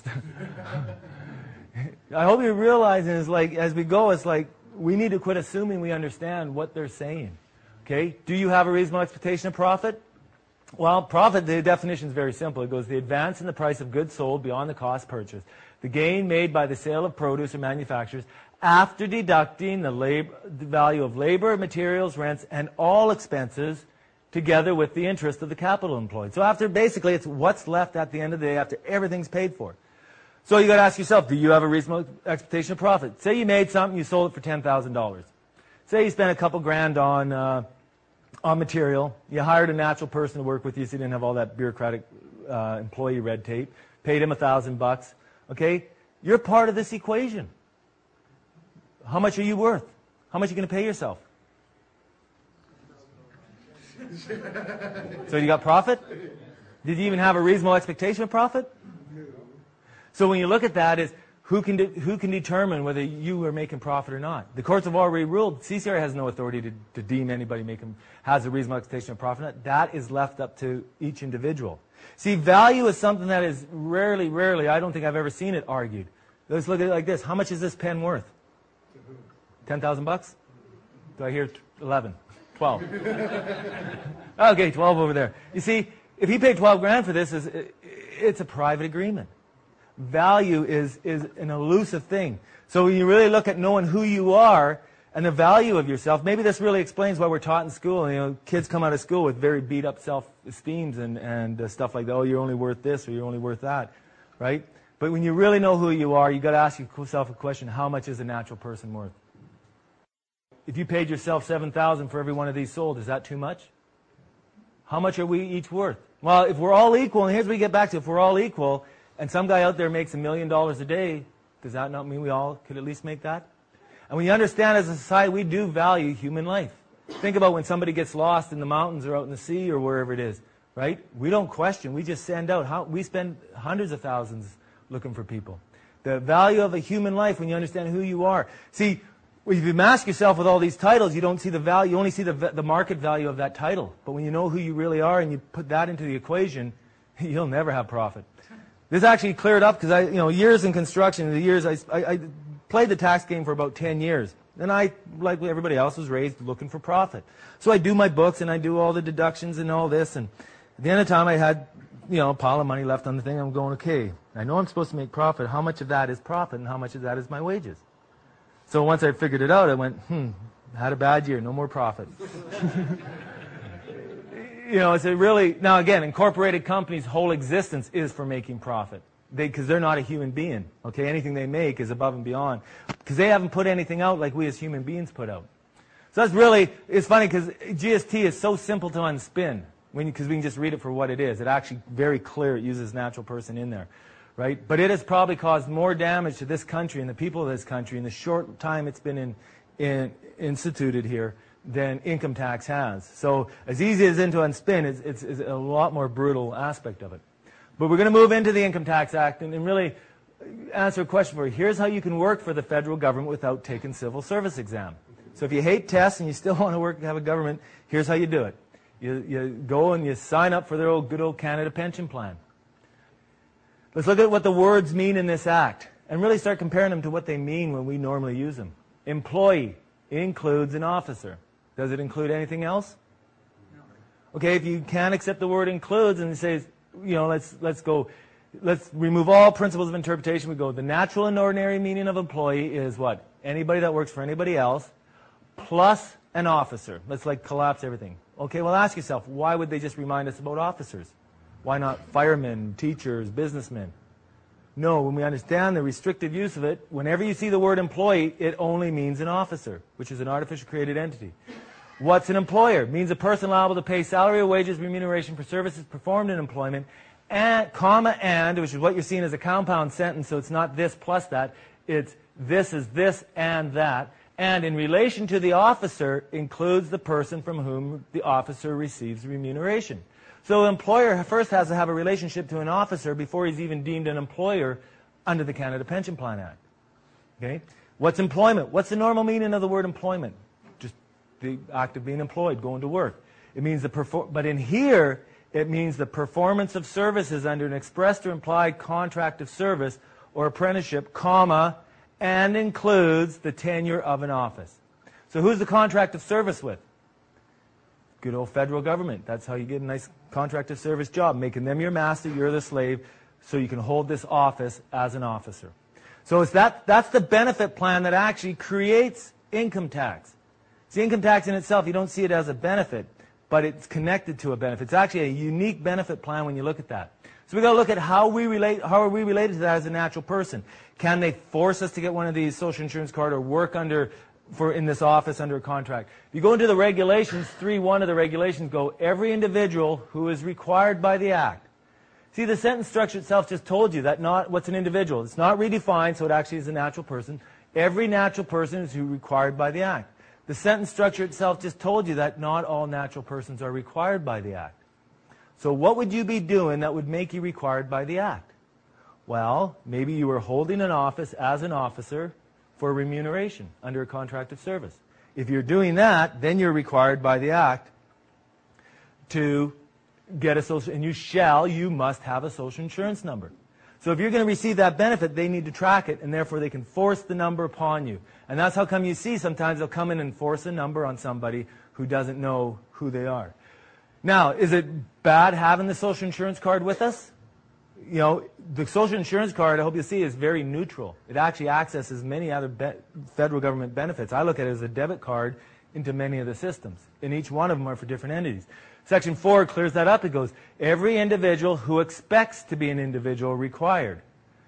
I hope you're realizing is like, as we go, it's like, we need to quit assuming we understand what they're saying. Okay? Do you have a reasonable expectation of profit? Well, profit, the definition is very simple. It goes, the advance in the price of goods sold beyond the cost purchased. The gain made by the sale of produce or manufactures after deducting the, labor, the value of labor, materials, rents, and all expenses together with the interest of the capital employed. So after, basically, it's what's left at the end of the day after everything's paid for. So you got to ask yourself, do you have a reasonable expectation of profit? Say you made something, you sold it for ten thousand dollars. Say you spent a couple grand on, uh, on material. You hired a natural person to work with you so you didn't have all that bureaucratic uh, employee red tape. Paid him a thousand bucks. Okay? You're part of this equation. How much are you worth? How much are you going to pay yourself? So you got profit? Did you even have a reasonable expectation of profit? So when you look at that, is who can de- who can determine whether you are making profit or not? The courts have already ruled. C C R has no authority to, to deem anybody making has a reasonable expectation of profit. That is left up to each individual. See, value is something that is rarely, rarely. I don't think I've ever seen it argued. Let's look at it like this: how much is this pen worth? Ten thousand bucks? Do I hear eleven? Twelve. Okay, twelve over there. You see, if he paid twelve grand for this, it's a private agreement. Value is, is an elusive thing. So when you really look at knowing who you are and the value of yourself, maybe this really explains why we're taught in school. You know, kids come out of school with very beat up self-esteems and, and uh, stuff like that. Oh, you're only worth this or you're only worth that, right? But when you really know who you are, you got to ask yourself a question: how much is a natural person worth? If you paid yourself seven thousand dollars for every one of these sold, is that too much? How much are we each worth? Well, if we're all equal, and here's what we get back to: if we're all equal, and some guy out there makes a million dollars a day, does that not mean we all could at least make that? And when you understand as a society, we do value human life. Think about when somebody gets lost in the mountains or out in the sea or wherever it is, right? We don't question. We just send out. How, we spend hundreds of thousands looking for people. The value of a human life when you understand who you are. See, if you mask yourself with all these titles, you don't see the value. You only see the, the market value of that title. But when you know who you really are and you put that into the equation, you'll never have profit. This actually cleared up because I, you know, years in construction, the years I, I, I played the tax game for about ten years. And I, like everybody else, was raised looking for profit. So I do my books and I do all the deductions and all this. And at the end of the time, I had, you know, a pile of money left on the thing. I'm going, okay, I know I'm supposed to make profit. How much of that is profit and how much of that is my wages? So once I figured it out, I went, hmm, had a bad year, no more profit. You know, it's a really, now again, incorporated companies' whole existence is for making profit. They, because they're not a human being, okay? Anything they make is above and beyond. Because they haven't put anything out like we as human beings put out. So that's really, it's funny because G S T is so simple to unspin. Because we can just read it for what it is. It actually very clear, it uses natural person in there. Right? But it has probably caused more damage to this country and the people of this country in the short time it's been in, in, instituted here than income tax has. So as easy as it is to unspin, it's, it's, it's a lot more brutal aspect of it. But we're going to move into the Income Tax Act and, and really answer a question for you. Here's how you can work for the federal government without taking civil service exam. So if you hate tests and you still want to work have a government, here's how you do it. You, you go and you sign up for their old good old Canada pension plan. Let's look at what the words mean in this act and really start comparing them to what they mean when we normally use them. Employee includes an officer. Does it include anything else? No. Okay, if you can't accept the word includes and it says, you know, let's let's go, let's remove all principles of interpretation. We go, the natural and ordinary meaning of employee is what? Anybody that works for anybody else plus an officer. Let's like collapse everything. Okay, well ask yourself, why would they just remind us about officers? Why not firemen, teachers, businessmen? No, when we understand the restrictive use of it, whenever you see the word employee, it only means an officer, which is an artificially created entity. What's an employer? It means a person liable to pay salary or wages, remuneration for services performed in employment, and, comma, and, which is what you're seeing as a compound sentence, so it's not this plus that, it's this is this and that, and in relation to the officer includes the person from whom the officer receives remuneration. So an employer first has to have a relationship to an officer before he's even deemed an employer under the Canada Pension Plan Act. Okay? What's employment? What's the normal meaning of the word employment? Just the act of being employed, going to work. It means the perfor- but in here, it means the performance of services under an expressed or implied contract of service or apprenticeship, comma, and includes the tenure of an office. So who's the contract of service with? Good old federal government. That's how you get a nice contract of service job, making them your master, you're the slave, so you can hold this office as an officer. So it's that, that's the benefit plan that actually creates income tax. See, income tax in itself, you don't see it as a benefit, but it's connected to a benefit. It's actually a unique benefit plan when you look at that. So we've got to look at how we relate, how are we related to that as a natural person. Can they force us to get one of these social insurance card or work under for in this office under a contract? If you go into the regulations, three one of the regulations go, every individual who is required by the Act. See, the sentence structure itself just told you that not what's an individual. It's not redefined, so it actually is a natural person. Every natural person is required by the Act. The sentence structure itself just told you that not all natural persons are required by the Act. So what would you be doing that would make you required by the Act? Well, maybe you were holding an office as an officer for remuneration under a contract of service. If you're doing that, then you're required by the Act to get a social, and you shall, you must have a social insurance number. So if you're going to receive that benefit, they need to track it, and therefore they can force the number upon you. And that's how come you see sometimes they'll come in and force a number on somebody who doesn't know who they are. Now, is it bad having the social insurance card with us? You know, the social insurance card, I hope you see, is very neutral. It actually accesses many other be- federal government benefits. I look at it as a debit card into many of the systems, and each one of them are for different entities. Section four clears that up. It goes, every individual who expects to be an individual required.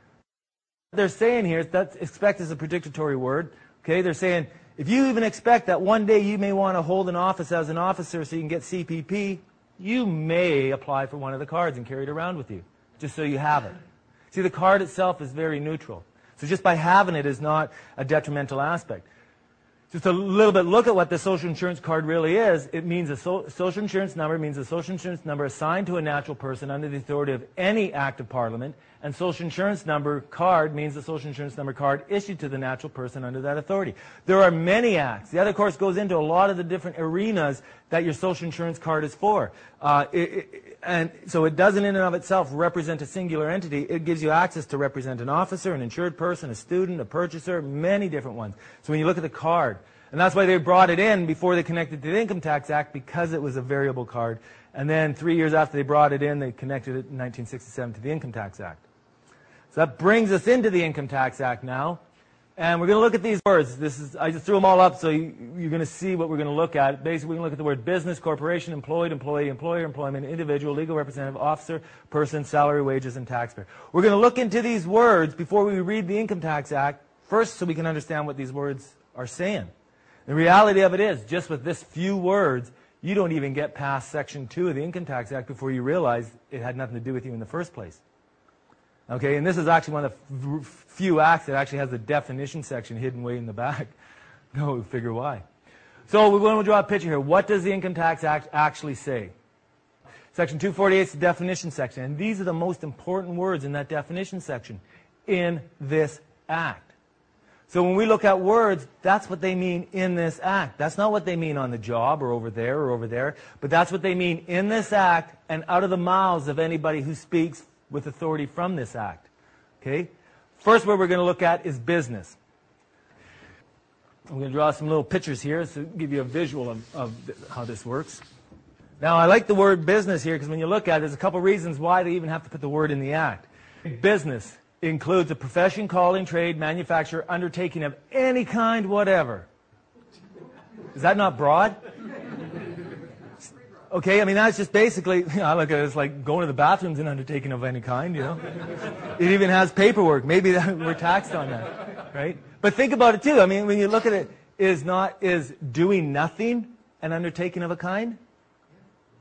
What they're saying here is that expect is a predicatory word. Okay, they're saying, if you even expect that one day you may want to hold an office as an officer so you can get C P P, you may apply for one of the cards and carry it around with you, just so you have it. See, the card itself is very neutral. So just by having it is not a detrimental aspect. Just a little bit look at what the social insurance card really is. It means a so, social insurance number means a social insurance number assigned to a natural person under the authority of any act of Parliament, and social insurance number card means a social insurance number card issued to the natural person under that authority. There are many acts. The other course goes into a lot of the different arenas that your social insurance card is for. Uh, it, it, and so it doesn't in and of itself represent a singular entity. It gives you access to represent an officer, an insured person, a student, a purchaser, many different ones. So when you look at the card, and that's why they brought it in before they connected to the Income Tax Act, because it was a variable card. And then three years after they brought it in, they connected it in nineteen sixty-seven to the Income Tax Act. So that brings us into the Income Tax Act now. And we're going to look at these words. This is, I just threw them all up so you, you're going to see what we're going to look at. Basically, we're going to look at the word business, corporation, employed, employee, employer, employment, individual, legal representative, officer, person, salary, wages, and taxpayer. We're going to look into these words before we read the Income Tax Act, first so we can understand what these words are saying. The reality of it is, just with this few words, you don't even get past Section two of the Income Tax Act before you realize it had nothing to do with you in the first place. Okay, and this is actually one of the f- few acts that actually has the definition section hidden way in the back. Go figure why. So we're going to draw a picture here. What does the Income Tax Act actually say? Section two forty-eight is the definition section, and these are the most important words in that definition section in this act. So when we look at words, that's what they mean in this act. That's not what they mean on the job or over there or over there, but that's what they mean in this act and out of the mouths of anybody who speaks with authority from this act. Okay? First word we're going to look at is business. I'm going to draw some little pictures here to give you a visual of, of how this works. Now, I like the word business here because when you look at it, there's a couple reasons why they even have to put the word in the act. Business includes a profession, calling, trade, manufacture, undertaking of any kind, whatever. Is that not broad? Okay, I mean, that's just basically, you know, I look at it as like going to the bathroom is an undertaking of any kind, you know. It even has paperwork. Maybe that, we're taxed on that, right? But think about it too. I mean, when you look at it, is not, is doing nothing an undertaking of a kind?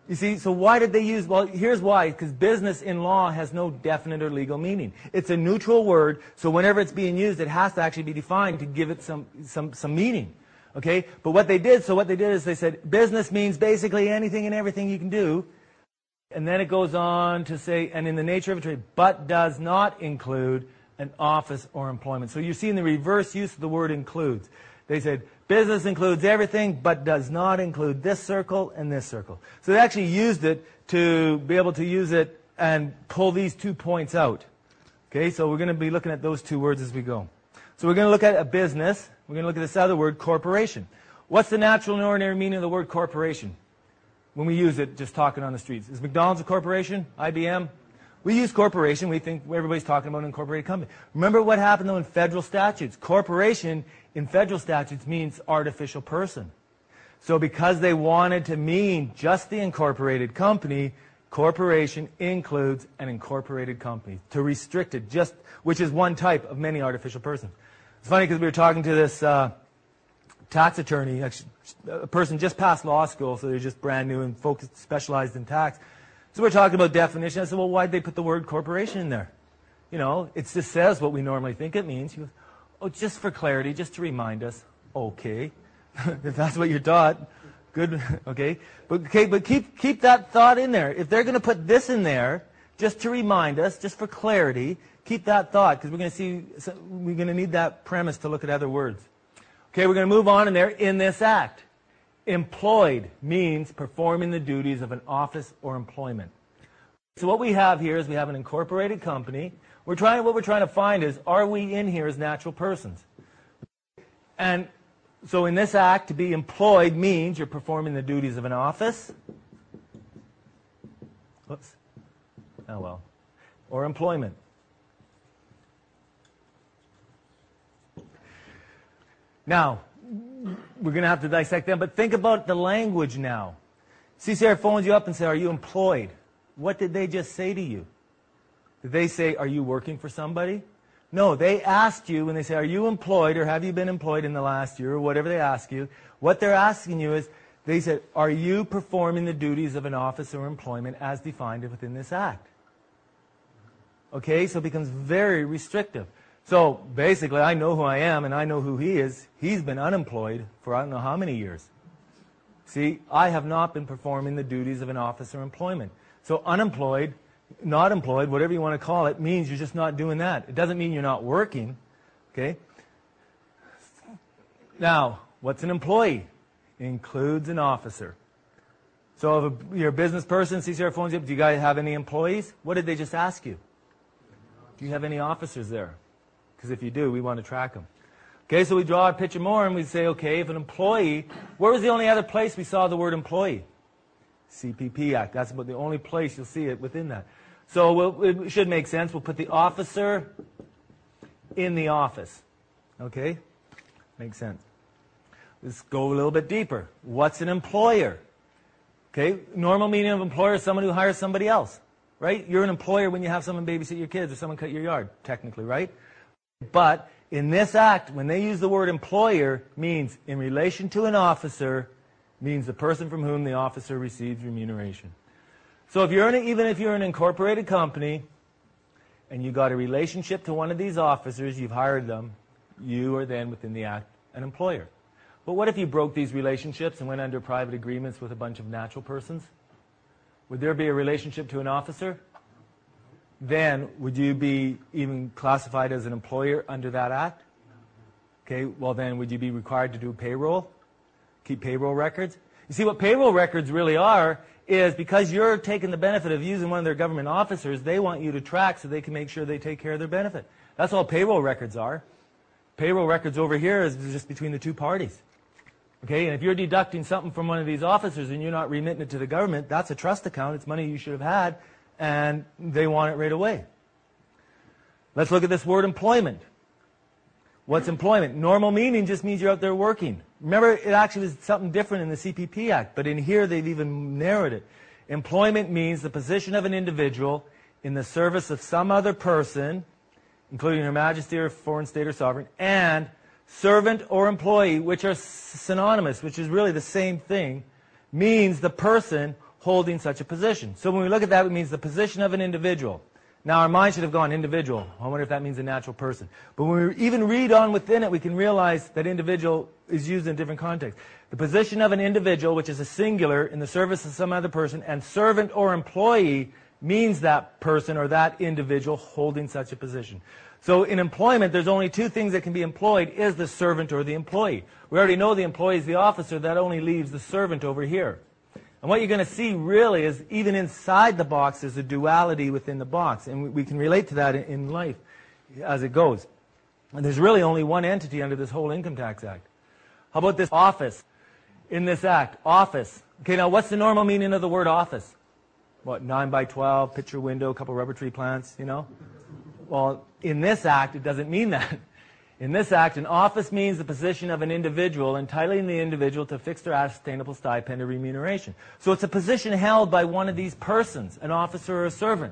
You see, so why did they use, well, here's why, because business in law has no definite or legal meaning. It's a neutral word, so whenever it's being used, it has to actually be defined to give it some, some, some meaning. Okay? But what they did, so what they did is they said, business means basically anything and everything you can do. And then it goes on to say, and in the nature of a trade, but does not include an office or employment. So you're seeing the reverse use of the word includes. They said, business includes everything, but does not include this circle and this circle. So they actually used it to be able to use it and pull these two points out. Okay, so we're going to be looking at those two words as we go. So we're going to look at a business. We're going to look at this other word, corporation. What's the natural and ordinary meaning of the word corporation when we use it just talking on the streets? Is McDonald's a corporation? I B M? We use corporation. We think everybody's talking about an incorporated company. Remember what happened, though, in federal statutes. Corporation in federal statutes means artificial person. So because they wanted to mean just the incorporated company, corporation includes an incorporated company to restrict it, just which is one type of many artificial persons. It's funny because we were talking to this uh, tax attorney, actually, a person just passed law school, so they're just brand new and focused, specialized in tax. So we're talking about definition. I said, well, why'd they put the word corporation in there? You know, it just says what we normally think it means. He goes, oh, just for clarity, just to remind us. Okay. If that's what you're taught, good. Okay. But, okay, but keep, keep that thought in there. If they're going to put this in there, just to remind us, just for clarity, keep that thought, because we're going to see, we're going to need that premise to look at other words. Okay, we're going to move on in there. In this act. Employed means performing the duties of an office or employment. So what we have here is we have an incorporated company. We're trying, what we're trying to find is, are we in here as natural persons? And so in this act, to be employed means you're performing the duties of an office. Whoops. Oh well. Or employment. Now, we're going to have to dissect them, but think about the language now. C C R phones you up and say, are you employed? What did they just say to you? Did they say, are you working for somebody? No, they asked you when they say, are you employed or have you been employed in the last year or whatever they ask you. What they're asking you is, they said, are you performing the duties of an office or employment as defined within this act? Okay, so it becomes very restrictive. So basically, I know who I am and I know who he is. He's been unemployed for I don't know how many years. See, I have not been performing the duties of an office or employment. So unemployed, not employed, whatever you want to call it, means you're just not doing that. It doesn't mean you're not working. Okay? Now, what's an employee? It includes an officer. So if a, you're a business person, C C R phones you up, do you guys have any employees? What did they just ask you? Do you have any officers there? Because if you do, we want to track them. Okay, so we draw a picture more and we say, okay, if an employee, where was the only other place we saw the word employee? C P P Act. That's about the only place you'll see it within that. So we'll, it should make sense. We'll put the officer in the office. Okay? Makes sense. Let's go a little bit deeper. What's an employer? Okay, normal meaning of employer is someone who hires somebody else. Right? You're an employer when you have someone babysit your kids or someone cut your yard, technically, right? But in this act, when they use the word employer, means in relation to an officer, means the person from whom the officer receives remuneration. So if you're in a, even if you're an incorporated company and you got a relationship to one of these officers, you've hired them, you are then within the act an employer. But what if you broke these relationships and went under private agreements with a bunch of natural persons? Would there be a relationship to an officer? Then would you be even classified as an employer under that act? Okay, well then would you be required to do payroll? Keep payroll records? You see, what payroll records really are is because you're taking the benefit of using one of their government officers, they want you to track so they can make sure they take care of their benefit. That's all payroll records are. Payroll records over here is just between the two parties. Okay, and if you're deducting something from one of these officers and you're not remitting it to the government, that's a trust account. It's money you should have had, and they want it right away. Let's look at this word employment. What's employment? Normal meaning just means you're out there working. Remember, it actually was something different in the C P P Act, but in here they've even narrowed it. Employment means the position of an individual in the service of some other person, including Her Majesty or foreign state or sovereign, and servant or employee, which are synonymous, which is really the same thing, means the person holding such a position. So when we look at that, it means the position of an individual. Now our mind should have gone individual. I wonder if that means a natural person. But when we even read on within it, we can realize that individual is used in different contexts. The position of an individual, which is a singular in the service of some other person, and servant or employee means that person or that individual holding such a position. So in employment, there's only two things that can be employed, is the servant or the employee. We already know the employee is the officer. That only leaves the servant over here. And what you're going to see really is even inside the box there's a duality within the box. And we can relate to that in life as it goes. And there's really only one entity under this whole Income Tax Act. How about this office in this act? Office. Okay, now what's the normal meaning of the word office? What, nine by twelve, picture window, a couple rubber tree plants, you know? Well, in this act, it doesn't mean that. In this act, an office means the position of an individual, entitling the individual to fixed or ascertainable stipend or remuneration. So it's a position held by one of these persons, an officer or a servant.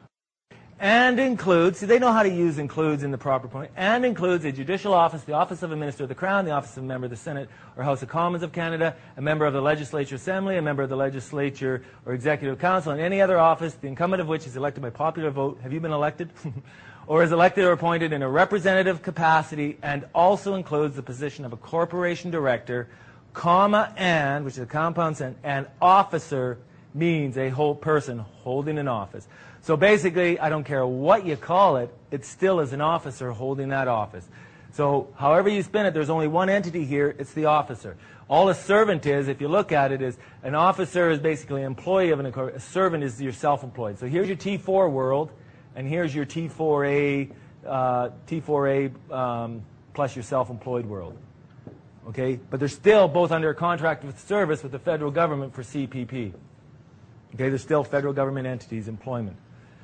And includes, see, they know how to use includes in the proper point, and includes a judicial office, the office of a Minister of the Crown, the office of a member of the Senate or House of Commons of Canada, a member of the Legislature Assembly, a member of the Legislature or Executive Council, and any other office, the incumbent of which is elected by popular vote. Have you been elected? Or is elected or appointed in a representative capacity, and also includes the position of a corporation director, comma, and, which is a compound sentence, and officer means a whole person holding an office. So basically, I don't care what you call it, it still is an officer holding that office. So however you spin it, there's only one entity here, it's the officer. All a servant is, if you look at it, is an officer is basically an employee of an, a servant is your self-employed. So here's your T four world, and here's your T four A, uh, T four A um, plus your self-employed world. Okay, but they're still both under a contract with service with the federal government for C P P. Okay, they're still federal government entities, employment.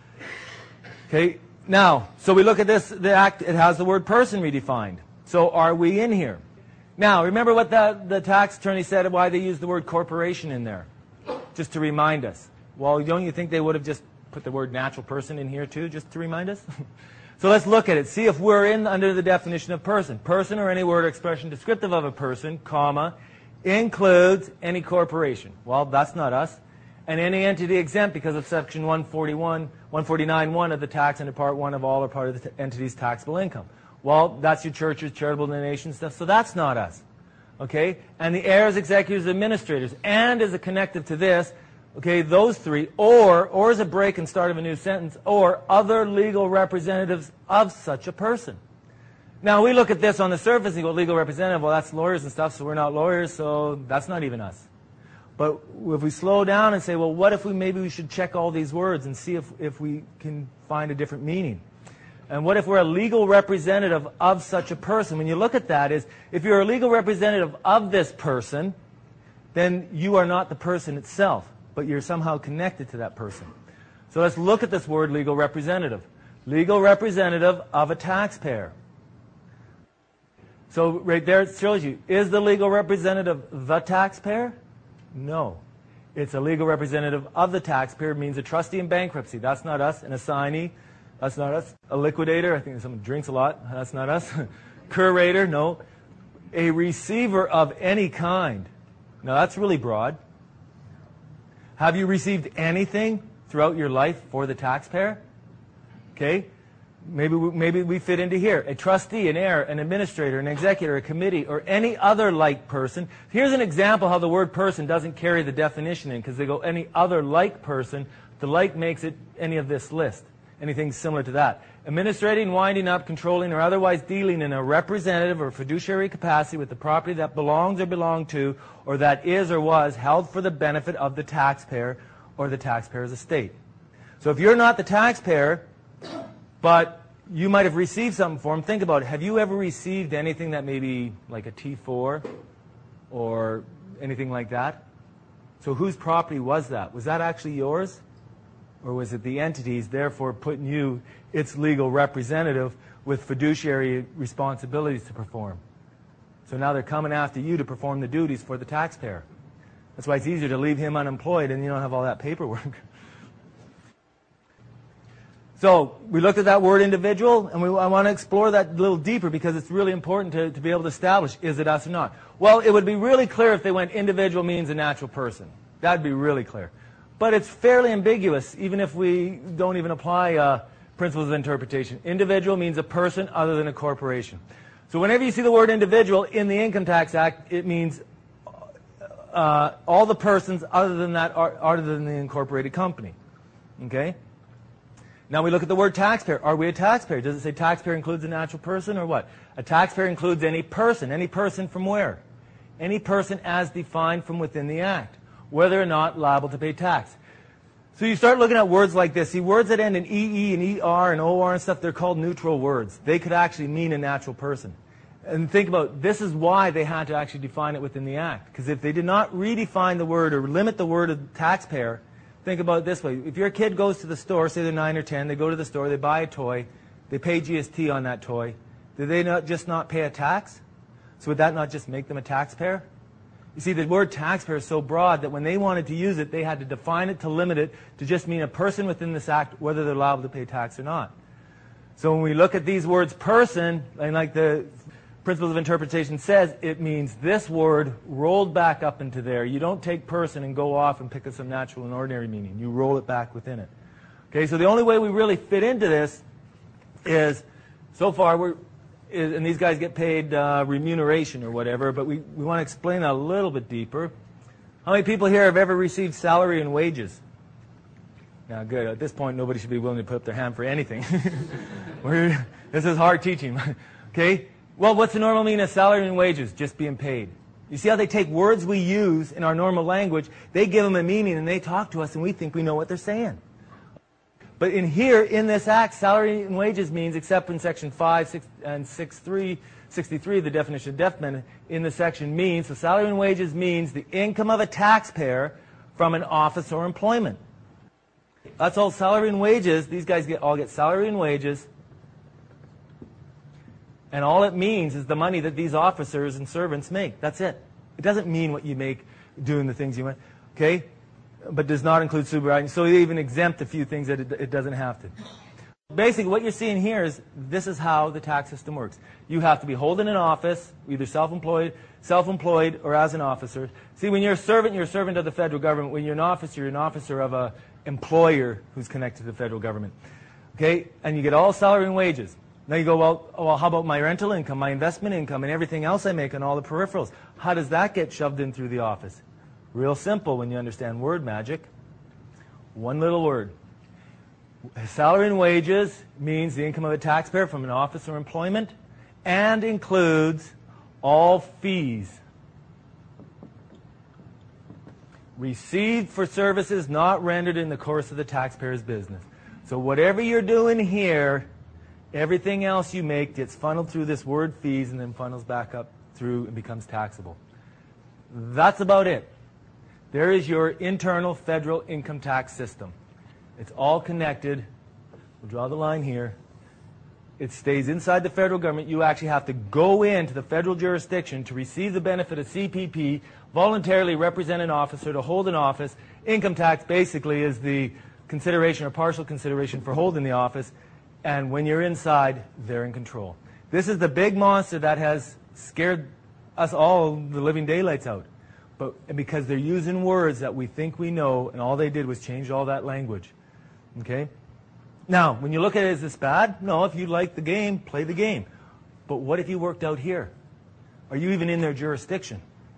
Okay, now, so we look at this, the act, it has the word person redefined. So are we in here? Now, remember what the, the tax attorney said, why they used the word corporation in there? Just to remind us. Well, don't you think they would have just put the word natural person in here too, just to remind us? So let's look at it. See if we're in under the definition of person. Person or any word or expression descriptive of a person, comma, includes any corporation. Well, that's not us. And any entity exempt because of section one forty-one, one forty-nine one of the tax under part one of all or part of the entity's taxable income. Well, that's your churches, charitable donations stuff, so that's not us. Okay? And the heirs, executors, administrators, and as a connective to this, okay, those three, or, or as a break and start of a new sentence, or other legal representatives of such a person. Now, we look at this on the surface and go, legal representative, well, that's lawyers and stuff, so we're not lawyers, so that's not even us. But if we slow down and say, well, what if we maybe we should check all these words and see if, if we can find a different meaning? And what if we're a legal representative of such a person? When you look at that is, if you're a legal representative of this person, then you are not the person itself, but you're somehow connected to that person. So let's look at this word legal representative. Legal representative of a taxpayer. So right there it shows you, is the legal representative the taxpayer? No. It's a legal representative of the taxpayer, means a trustee in bankruptcy. That's not us. An assignee. That's not us. A liquidator. I think someone drinks a lot. That's not us. Curator. No. A receiver of any kind. Now that's really broad. Have you received anything throughout your life for the taxpayer? Okay. Maybe we, maybe we fit into here. A trustee, an heir, an administrator, an executor, a committee, or any other like person. Here's an example how the word person doesn't carry the definition in, because they go any other like person. The like makes it any of this list. Anything similar to that. Administrating, winding up, controlling, or otherwise dealing in a representative or fiduciary capacity with the property that belongs or belonged to, or that is or was held for the benefit of the taxpayer or the taxpayer's estate. So if you're not the taxpayer, but you might have received something for them. Think about it. Have you ever received anything that may be like a T four or anything like that? So whose property was that? Was that actually yours? Or was it the entity's, therefore putting you, its legal representative, with fiduciary responsibilities to perform? So now they're coming after you to perform the duties for the taxpayer. That's why it's easier to leave him unemployed and you don't have all that paperwork. So we looked at that word individual, and we, I want to explore that a little deeper because it's really important to, to be able to establish, is it us or not? Well, it would be really clear if they went individual means a natural person. That would be really clear. but it's fairly ambiguous, even if we don't even apply uh, principles of interpretation. Individual means a person other than a corporation. So whenever you see the word individual in the Income Tax Act, it means uh, all the persons other than that, are, other than the incorporated company. Okay? Now we look at the word taxpayer. Are we a taxpayer? Does it say taxpayer includes a natural person or what? A taxpayer includes any person. Any person from where? Any person as defined from within the Act, whether or not liable to pay tax. So you start looking at words like this. See, words that end in E E and E R and O R and stuff, they're called neutral words. They could actually mean a natural person. And think about, this is why they had to actually define it within the Act. Because if they did not redefine the word or limit the word of taxpayer, think about it this way. If your kid goes to the store, say they're nine or ten, they go to the store, they buy a toy, they pay G S T on that toy, do they not just not pay a tax? So would that not just make them a taxpayer? You see, the word taxpayer is so broad that when they wanted to use it, they had to define it to limit it to just mean a person within this Act, whether they're liable to pay tax or not. So when we look at these words person, and like the Principles of Interpretation says, it means this word rolled back up into there. You don't take person and go off and pick up some natural and ordinary meaning. You roll it back within it. Okay, so the only way we really fit into this is, so far, we're, is, and these guys get paid uh, remuneration or whatever, but we, we want to explain that a little bit deeper. How many people here have ever received salary and wages? Now, good. At this point, nobody should be willing to put up their hand for anything. We're, this is hard teaching. Okay? Well, what's the normal meaning of salary and wages? Just being paid. You see how they take words we use in our normal language, they give them a meaning, and they talk to us, and we think we know what they're saying. But in here, in this Act, salary and wages means, except in Section five six, and six three, sixty-three, the definition of death benefit in the section means, so salary and wages means the income of a taxpayer from an office or employment. That's all salary and wages. These guys get, all get salary and wages. And all it means is the money that these officers and servants make. That's it. It doesn't mean what you make doing the things you want. Okay? But does not include supervising. So they even exempt a few things that it, it doesn't have to. Basically, what you're seeing here is this is how the tax system works. You have to be holding an office, either self-employed, self-employed, or as an officer. See, when you're a servant, you're a servant of the federal government. When you're an officer, you're an officer of an employer who's connected to the federal government. Okay? And you get all salary and wages. Now you go, well, well, how about my rental income, my investment income, and everything else I make and all the peripherals? How does that get shoved in through the office? Real simple when you understand word magic. One little word. Salary and wages means the income of a taxpayer from an office or employment and includes all fees received for services not rendered in the course of the taxpayer's business. So whatever you're doing here, everything else you make gets funneled through this word fees and then funnels back up through and becomes taxable. That's about it. There is your internal federal income tax system. It's all connected. We'll draw the line here. It stays inside the federal government. You actually have to go into the federal jurisdiction to receive the benefit of C P P, voluntarily represent an officer, to hold an office. Income tax basically is the consideration or partial consideration for holding the office. And when you're inside, they're in control. This is the big monster that has scared us all the living daylights out. But because they're using words that we think we know, and all they did was change all that language. Okay? Now, when you look at it, is this bad? No, if you like the game, play the game. But what if you worked out here? Are you even in their jurisdiction?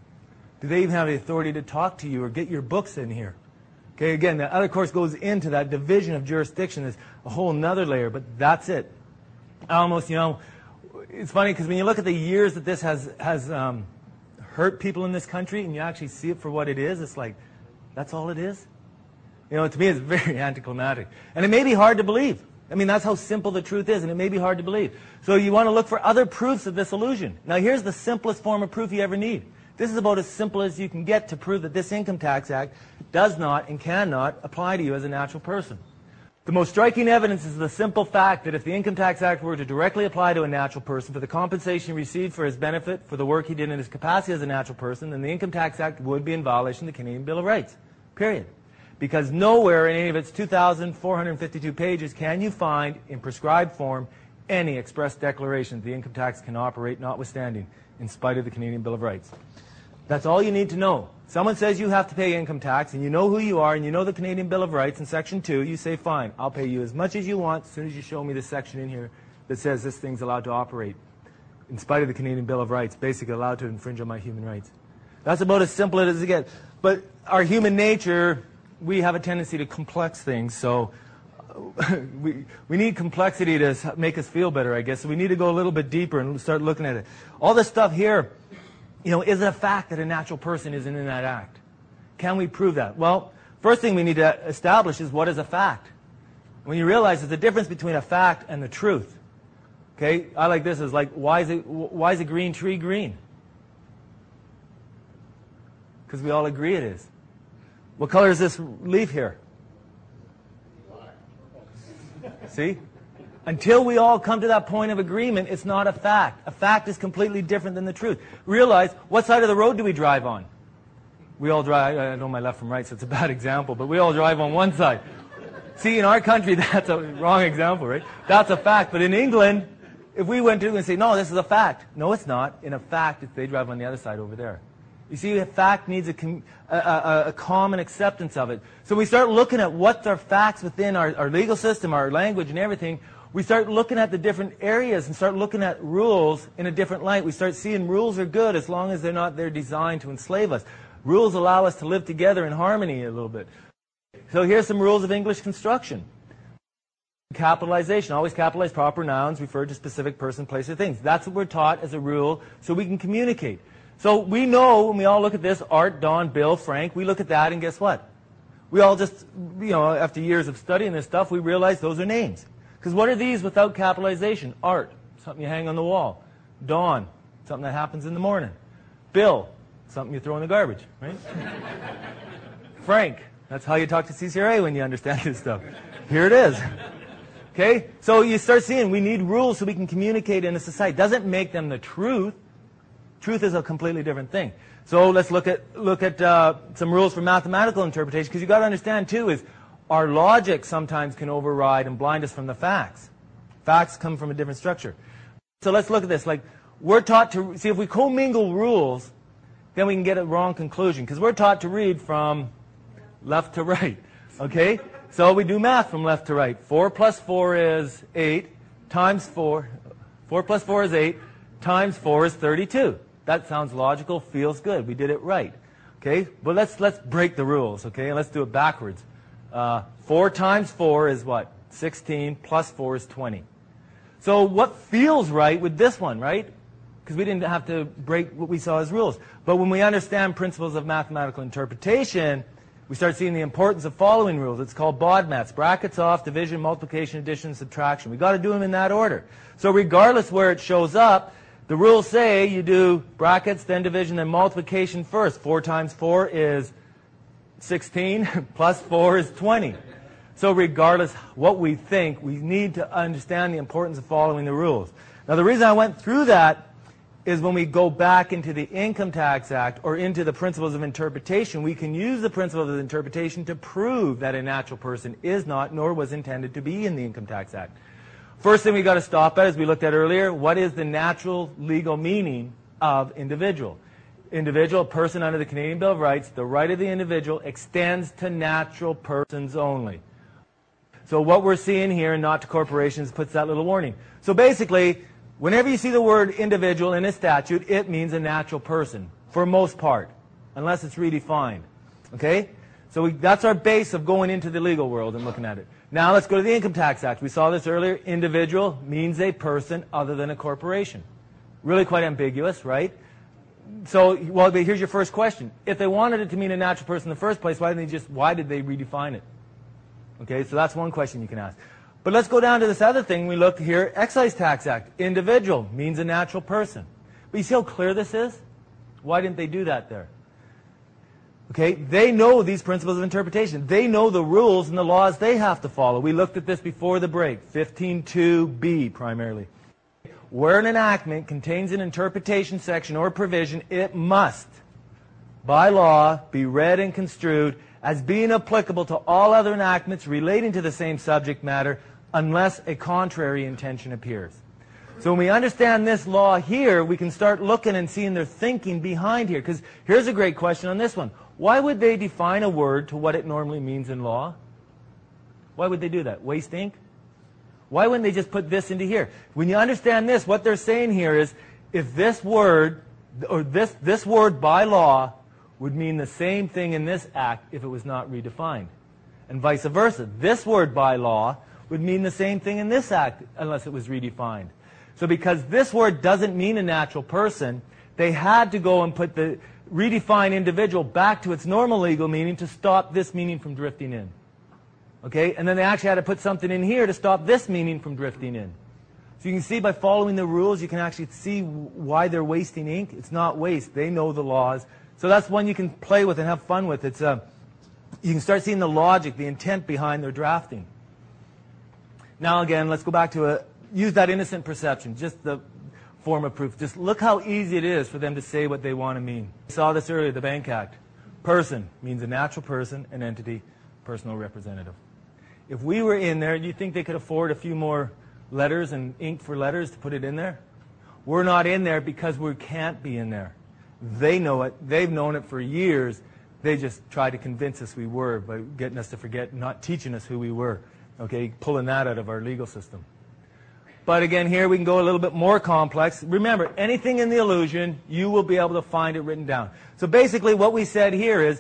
Do they even have the authority to talk to you or get your books in here? Okay, again, the other course goes into that division of jurisdiction. There's a whole nother layer, but that's it. Almost, you know, it's funny because when you look at the years that this has, has um, hurt people in this country and you actually see it for what it is, it's like, that's all it is? You know, to me, it's very anticlimactic. And it may be hard to believe. I mean, that's how simple the truth is, and it may be hard to believe. So you want to look for other proofs of this illusion. Now, here's the simplest form of proof you ever need. This is about as simple as you can get to prove that this Income Tax Act does not and cannot apply to you as a natural person. The most striking evidence is the simple fact that if the Income Tax Act were to directly apply to a natural person for the compensation he received for his benefit for the work he did in his capacity as a natural person, then the Income Tax Act would be in violation of the Canadian Bill of Rights. Period. Because nowhere in any of its two thousand four hundred fifty-two pages can you find, in prescribed form, any express declaration that the income tax can operate notwithstanding, in spite of the Canadian Bill of Rights. That's all you need to know. Someone says you have to pay income tax, and you know who you are, and you know the Canadian Bill of Rights in Section two, you say, fine, I'll pay you as much as you want as soon as you show me the section in here that says this thing's allowed to operate, in spite of the Canadian Bill of Rights, basically allowed to infringe on my human rights. That's about as simple as it gets. But our human nature, we have a tendency to complex things, so we, we need complexity to make us feel better, I guess. So we need to go a little bit deeper and start looking at it. All this stuff here, you know, is it a fact that a natural person isn't in that act? Can we prove that? Well, first thing we need to establish is what is a fact. When you realize there's a difference between a fact and the truth. Okay, I like this as like, why is it, why is a green tree green? Because we all agree it is. What color is this leaf here? See? Until we all come to that point of agreement, it's not a fact. A fact is completely different than the truth. Realize, what side of the road do we drive on? We all drive, I know my left from right, so it's a bad example, but we all drive on one side. See, in our country, that's a wrong example, right? That's a fact. But in England, if we went to and say, no, this is a fact. No, it's not. In a fact, they drive on the other side over there. You see, a fact needs a, a, a, a common acceptance of it. So we start looking at what are facts within our, our legal system, our language and everything. We start looking at the different areas and start looking at rules in a different light. We start seeing rules are good as long as they're not they're designed to enslave us. Rules allow us to live together in harmony a little bit. So here's some rules of English construction. Capitalization. Always capitalize proper nouns, refer to specific person, place, or things. That's what we're taught as a rule so we can communicate. So we know when we all look at this, Art, Don, Bill, Frank, we look at that and guess what? We all just, you know, after years of studying this stuff, we realize those are names. Because what are these without capitalization? Art, something you hang on the wall. Dawn, something that happens in the morning. Bill, something you throw in the garbage, right? Frank, that's how you talk to C C R A when you understand this stuff. Here it is. Okay? So you start seeing we need rules so we can communicate in a society. Doesn't make them the truth. Truth is a completely different thing. So let's look at look at uh, some rules for mathematical interpretation, because you've got to understand too is our logic sometimes can override and blind us from the facts. Facts come from a different structure. So let's look at this. Like, we're taught to, see, if we commingle rules, then we can get a wrong conclusion, because we're taught to read from left to right. Okay? So we do math from left to right. four plus four is eight, times four. four plus four is eight, times four is thirty-two. That sounds logical, feels good. We did it right. Okay? But let's, let's break the rules, okay? And let's do it backwards. Uh, four times four is what? sixteen, plus four is twenty. So what feels right with this one, right? Because we didn't have to break what we saw as rules. But when we understand principles of mathematical interpretation, we start seeing the importance of following rules. It's called BODMATs, brackets off, division, multiplication, addition, subtraction. We've got to do them in that order. So regardless where it shows up, the rules say you do brackets, then division, then multiplication first. four times four is sixteen, plus four is twenty. So regardless what we think, we need to understand the importance of following the rules. Now the reason I went through that is when we go back into the Income Tax Act or into the principles of interpretation, we can use the principles of interpretation to prove that a natural person is not, nor was intended to be in the Income Tax Act. First thing we got to stop at, as we looked at earlier, what is the natural legal meaning of individual? Individual, person under the Canadian Bill of Rights, the right of the individual extends to natural persons only. So what we're seeing here, not to corporations, puts that little warning. So basically, whenever you see the word individual in a statute, it means a natural person, for most part, unless it's redefined. Okay? So we, that's our base of going into the legal world and looking at it. Now let's go to the Income Tax Act. We saw this earlier. Individual means a person other than a corporation. Really quite ambiguous, right? So, well, here's your first question. If they wanted it to mean a natural person in the first place, why didn't they just, why did they redefine it? Okay, so that's one question you can ask. But let's go down to this other thing. We look here, Excise Tax Act. Individual means a natural person. But you see how clear this is? Why didn't they do that there? Okay, they know these principles of interpretation. They know the rules and the laws they have to follow. We looked at this before the break, fifteen two B primarily. Where an enactment contains an interpretation section or provision, it must, by law, be read and construed as being applicable to all other enactments relating to the same subject matter unless a contrary intention appears. So when we understand this law here, we can start looking and seeing their thinking behind here. Because here's a great question on this one. Why would they define a word to what it normally means in law? Why would they do that? Waste ink? Why wouldn't they just put this into here? When you understand this, what they're saying here is, if this word, or this, this word by law, would mean the same thing in this act if it was not redefined. And vice versa. This word by law would mean the same thing in this act unless it was redefined. So because this word doesn't mean a natural person, they had to go and put the redefined individual back to its normal legal meaning to stop this meaning from drifting in. Okay? And then they actually had to put something in here to stop this meaning from drifting in. So you can see by following the rules, you can actually see why they're wasting ink. It's not waste. They know the laws. So that's one you can play with and have fun with. It's uh, you can start seeing the logic, the intent behind their drafting. Now again, let's go back to a, use that innocent perception, just the form of proof. Just look how easy it is for them to say what they want to mean. We saw this earlier, the Bank Act. Person means a natural person, an entity, personal representative. If we were in there, do you think they could afford a few more letters and ink for letters to put it in there? We're not in there because we can't be in there. They know it. They've known it for years. They just tried to convince us we were by getting us to forget, not teaching us who we were. Okay, pulling that out of our legal system. But again, here we can go a little bit more complex. Remember, anything in the illusion, you will be able to find it written down. So basically what we said here is,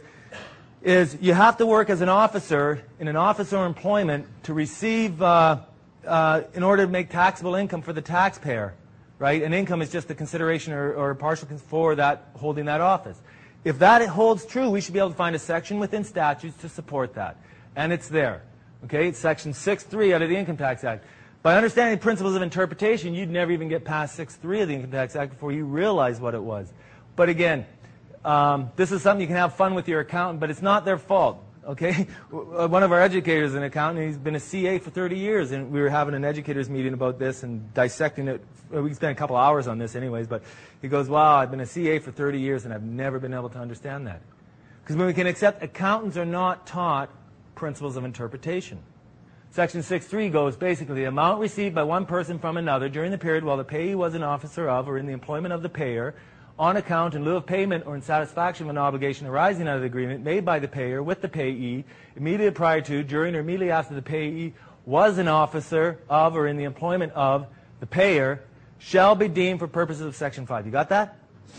is you have to work as an officer in an office or employment to receive, uh, uh, in order to make taxable income for the taxpayer, right? And income is just the consideration or, or partial for that, holding that office. If that holds true, we should be able to find a section within statutes to support that. And it's there. Okay, it's section six three out of the Income Tax Act. By understanding principles of interpretation, you'd never even get past six three of the Income Tax Act before you realize what it was. But again, um, this is something you can have fun with your accountant, but it's not their fault. Okay, one of our educators is an accountant. He's been a C A for thirty years, and we were having an educators meeting about this and dissecting it. We spent a couple hours on this, anyways. But he goes, "Wow, I've been a C A for thirty years, and I've never been able to understand that." Because when we can accept, accountants are not taught principles of interpretation. Section six three goes basically the amount received by one person from another during the period while the payee was an officer of or in the employment of the payer on account in lieu of payment or in satisfaction of an obligation arising out of the agreement made by the payer with the payee immediately prior to, during, or immediately after the payee was an officer of or in the employment of the payer shall be deemed for purposes of Section five. You got that?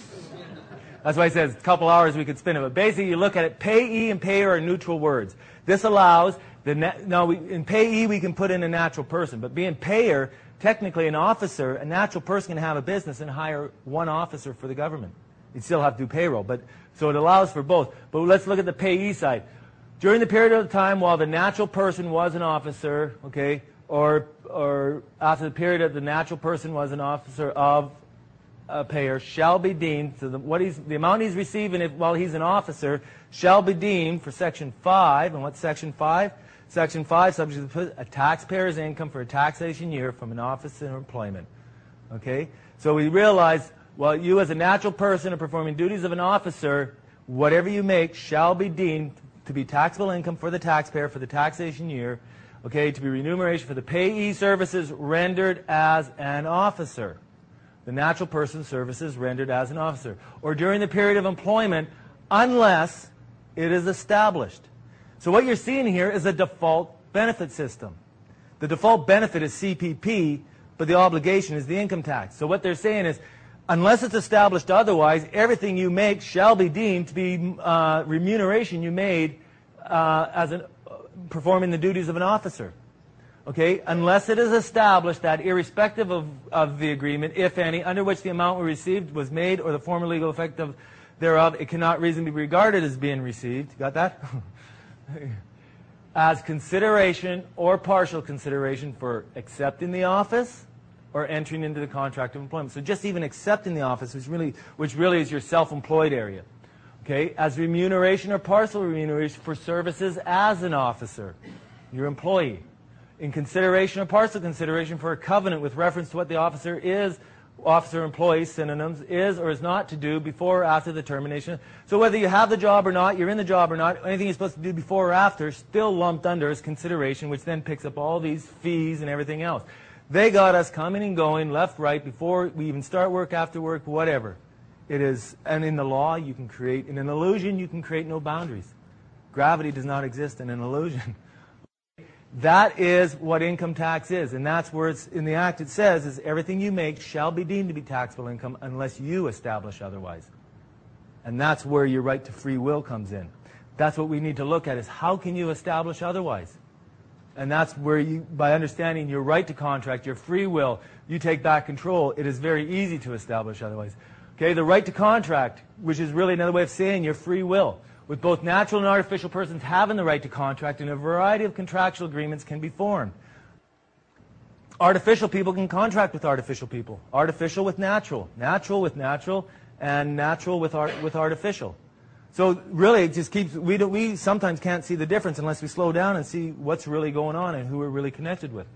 That's why it says a couple hours we could spin it. But basically you look at it, payee and payer are neutral words. This allows, the now we, in payee we can put in a natural person, but being payer, technically an officer, a natural person can have a business and hire one officer for the government. You'd still have to do payroll, but so it allows for both. But let's look at the payee side. During the period of time while the natural person was an officer, okay, or, or after the period of the natural person was an officer of a payer shall be deemed, so the, what he's, the amount he's receiving if, while he's an officer shall be deemed for Section five. And what's Section five? Section five, subject to a taxpayer's income for a taxation year from an office or employment. Okay? So we realize, well, you as a natural person are performing duties of an officer, whatever you make shall be deemed to be taxable income for the taxpayer for the taxation year, okay, to be remuneration for the payee services rendered as an officer. The natural person services rendered as an officer. Or during the period of employment, unless it is established. So what you're seeing here is a default benefit system. The default benefit is C P P, but the obligation is the income tax. So what they're saying is, unless it's established otherwise, everything you make shall be deemed to be uh, remuneration you made uh, as an, uh, performing the duties of an officer. Okay, unless it is established that irrespective of, of the agreement, if any, under which the amount we received was made or the former legal effect of thereof, it cannot reasonably be regarded as being received. Got that? As consideration or partial consideration for accepting the office or entering into the contract of employment. So just even accepting the office, which really, which really is your self-employed area. Okay, as remuneration or partial remuneration for services as an officer, your employee. In consideration or partial consideration for a covenant with reference to what the officer is, officer employee synonyms, is or is not to do before or after the termination. So whether you have the job or not, you're in the job or not, anything you're supposed to do before or after still lumped under as consideration, which then picks up all these fees and everything else. They got us coming and going, left, right, before we even start work, after work, whatever. It is, and in the law, you can create, in an illusion, you can create no boundaries. Gravity does not exist in an illusion. That is what income tax is, and that's where it's, in the Act it says, is everything you make shall be deemed to be taxable income unless you establish otherwise. And that's where your right to free will comes in. That's what we need to look at, is how can you establish otherwise? And that's where you, by understanding your right to contract, your free will, you take back control, it is very easy to establish otherwise. Okay, the right to contract, which is really another way of saying your free will, with both natural and artificial persons having the right to contract, and a variety of contractual agreements can be formed. Artificial people can contract with artificial people. Artificial with natural. Natural with natural, and natural with, art, with artificial. So really, it just keeps, we, do, we sometimes can't see the difference unless we slow down and see what's really going on and who we're really connected with.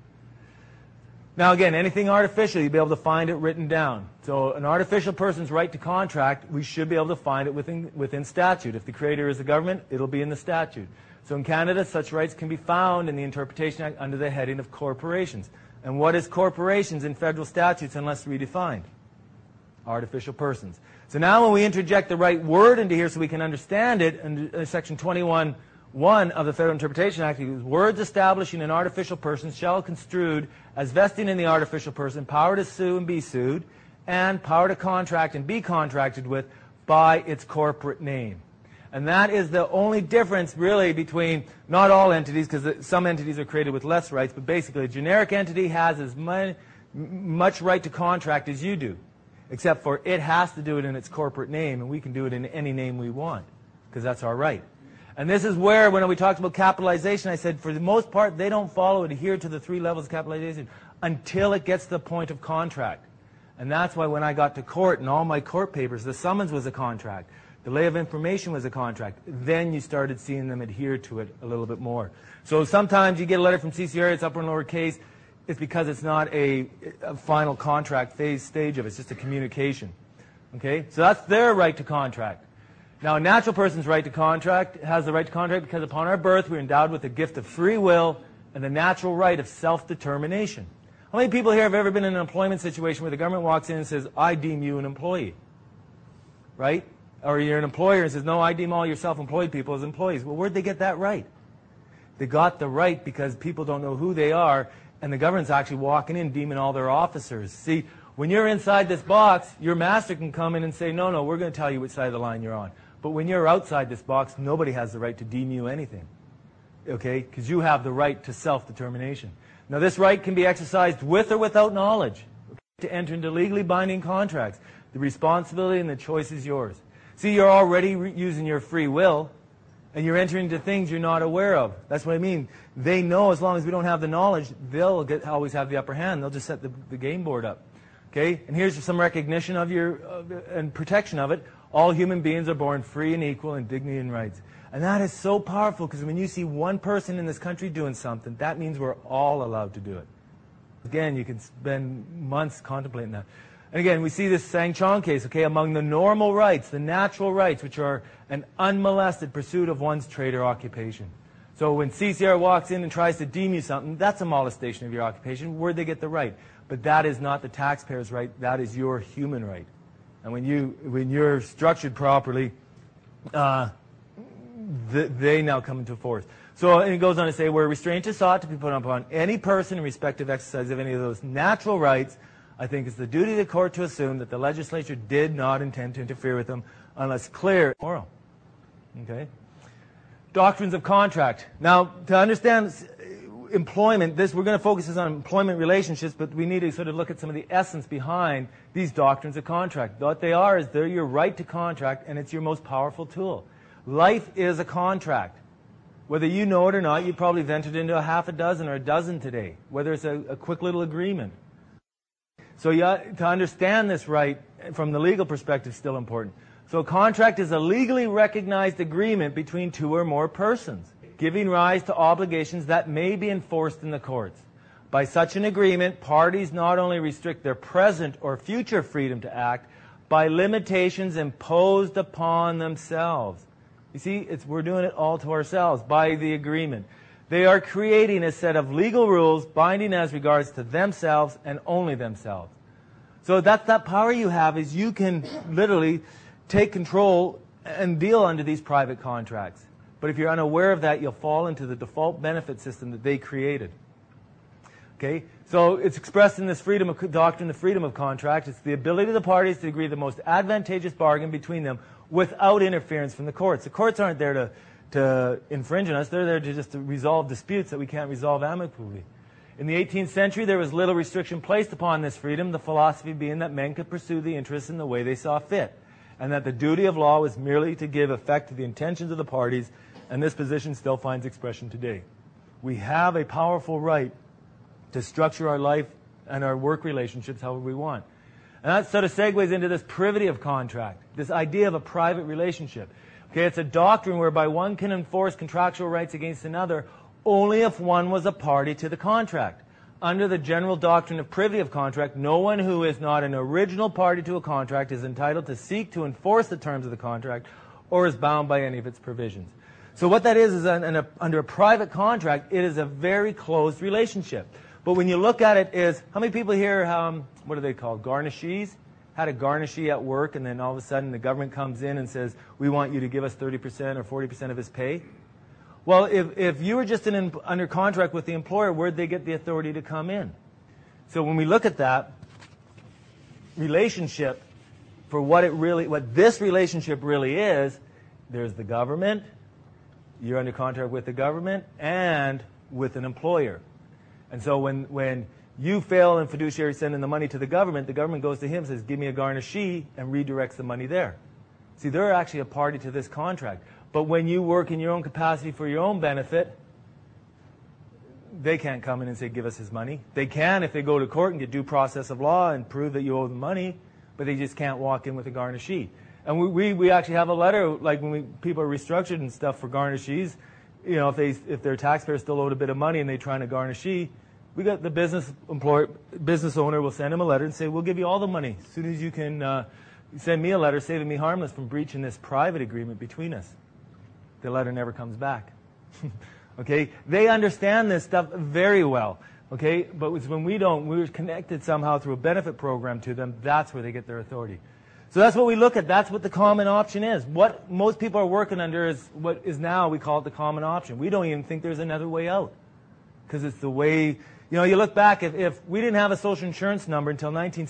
Now again, anything artificial, you'll be able to find it written down. So an artificial person's right to contract, we should be able to find it within, within statute. If the creator is the government, it'll be in the statute. So in Canada, such rights can be found in the Interpretation Act under the heading of corporations. And what is corporations in federal statutes unless redefined? Artificial persons. So now when we interject the right word into here so we can understand it, in uh, Section twenty-one one of the Federal Interpretation Act, words establishing an artificial person shall construed as vesting in the artificial person power to sue and be sued, and power to contract and be contracted with by its corporate name. And that is the only difference really between, not all entities, because some entities are created with less rights, but basically a generic entity has as much, much right to contract as you do, except for it has to do it in its corporate name, and we can do it in any name we want, because that's our right. And this is where, when we talked about capitalization, I said for the most part, they don't follow, adhere to the three levels of capitalization until it gets to the point of contract. And that's why when I got to court and all my court papers, the summons was a contract. The lay of information was a contract. Then you started seeing them adhere to it a little bit more. So sometimes you get a letter from C C R, it's upper and lower case. It's because it's not a, a final contract phase stage of it. It's just a communication. Okay? So that's their right to contract. Now, a natural person's right to contract has the right to contract because upon our birth, we're endowed with the gift of free will and the natural right of self-determination. How many people here have ever been in an employment situation where the government walks in and says, I deem you an employee? Right? Or you're an employer and says, no, I deem all your self-employed people as employees. Well, where'd they get that right? They got the right because people don't know who they are, and the government's actually walking in deeming all their officers. See, when you're inside this box, your master can come in and say, no, no, we're going to tell you which side of the line you're on. But when you're outside this box, nobody has the right to deem you anything, okay? Because you have the right to self-determination. Now, this right can be exercised with or without knowledge, okay, to enter into legally binding contracts. The responsibility and the choice is yours. See, you're already re using your free will, and you're entering into things you're not aware of. That's what I mean. They know as long as we don't have the knowledge, they'll get, always have the upper hand. They'll just set the, the game board up. Okay? And here's some recognition of your uh, and protection of it. All human beings are born free and equal in dignity and rights. And that is so powerful because when you see one person in this country doing something, that means we're all allowed to do it. Again, you can spend months contemplating that. And again, we see this Sang Chong case, okay, among the normal rights, the natural rights, which are an unmolested pursuit of one's trade or occupation. So when C C R walks in and tries to deem you something, that's a molestation of your occupation. Where'd they get the right? But that is not the taxpayer's right. That is your human right. And when, you, when you're structured properly, uh, th they now come into force. So and it goes on to say, where restraint is sought to be put upon any person in respective exercise of any of those natural rights, I think it's the duty of the court to assume that the legislature did not intend to interfere with them unless clear moral. Okay? Doctrines of contract. Now, to understand employment, this we're going to focus on employment relationships, but we need to sort of look at some of the essence behind these doctrines of contract. What they are is they're your right to contract, and it's your most powerful tool. Life is a contract. Whether you know it or not, you probably have entered into a half a dozen or a dozen today, whether it's a, a quick little agreement. So you, to understand this right from the legal perspective is still important. So a contract is a legally recognized agreement between two or more persons, giving rise to obligations that may be enforced in the courts. By such an agreement, parties not only restrict their present or future freedom to act by limitations imposed upon themselves. You see, it's, we're doing it all to ourselves by the agreement. They are creating a set of legal rules binding as regards to themselves and only themselves. So that's that power you have, is you can literally take control and deal under these private contracts. But if you're unaware of that, you'll fall into the default benefit system that they created. Okay? So it's expressed in this freedom of doctrine, the freedom of contract. It's the ability of the parties to agree the most advantageous bargain between them without interference from the courts. The courts aren't there to, to infringe on us. They're there to just to resolve disputes that we can't resolve amicably. In the eighteenth century, there was little restriction placed upon this freedom, the philosophy being that men could pursue the interests in the way they saw fit, and that the duty of law was merely to give effect to the intentions of the parties, and this position still finds expression today. We have a powerful right to structure our life and our work relationships however we want. And that sort of segues into this privity of contract, this idea of a private relationship. Okay, it's a doctrine whereby one can enforce contractual rights against another only if one was a party to the contract. Under the general doctrine of privity of contract, no one who is not an original party to a contract is entitled to seek to enforce the terms of the contract or is bound by any of its provisions. So what that is, is an, an, a, under a private contract, it is a very closed relationship. But when you look at it is, how many people here, um, what are they called, garnishees? Had a garnishee at work, and then all of a sudden the government comes in and says, we want you to give us thirty percent or forty percent of his pay. Well, if, if you were just in, under contract with the employer, where'd they get the authority to come in? So when we look at that relationship, for what it really, what this relationship really is, there's the government, you're under contract with the government, and with an employer. And so when, when you fail in fiduciary sending the money to the government, the government goes to him and says, give me a garnishee, and redirects the money there. See, they're actually a party to this contract. But when you work in your own capacity for your own benefit, they can't come in and say, give us his money. They can if they go to court and get due process of law and prove that you owe them money, but they just can't walk in with a garnishee. And we, we, we actually have a letter, like when we, people are restructured and stuff for garnishees, you know, if they if their taxpayers still owed a bit of money and they try to garnishee, we got the business employer, business owner will send them a letter and say, we'll give you all the money as soon as you can uh, send me a letter saving me harmless from breaching this private agreement between us. The letter never comes back. Okay, they understand this stuff very well. Okay, but it's when we don't, we're connected somehow through a benefit program to them. That's where they get their authority. So that's what we look at. That's what the common option is. What most people are working under is what is now, we call it the common option. We don't even think there's another way out. Because it's the way, you know, you look back, if, if we didn't have a social insurance number until nineteen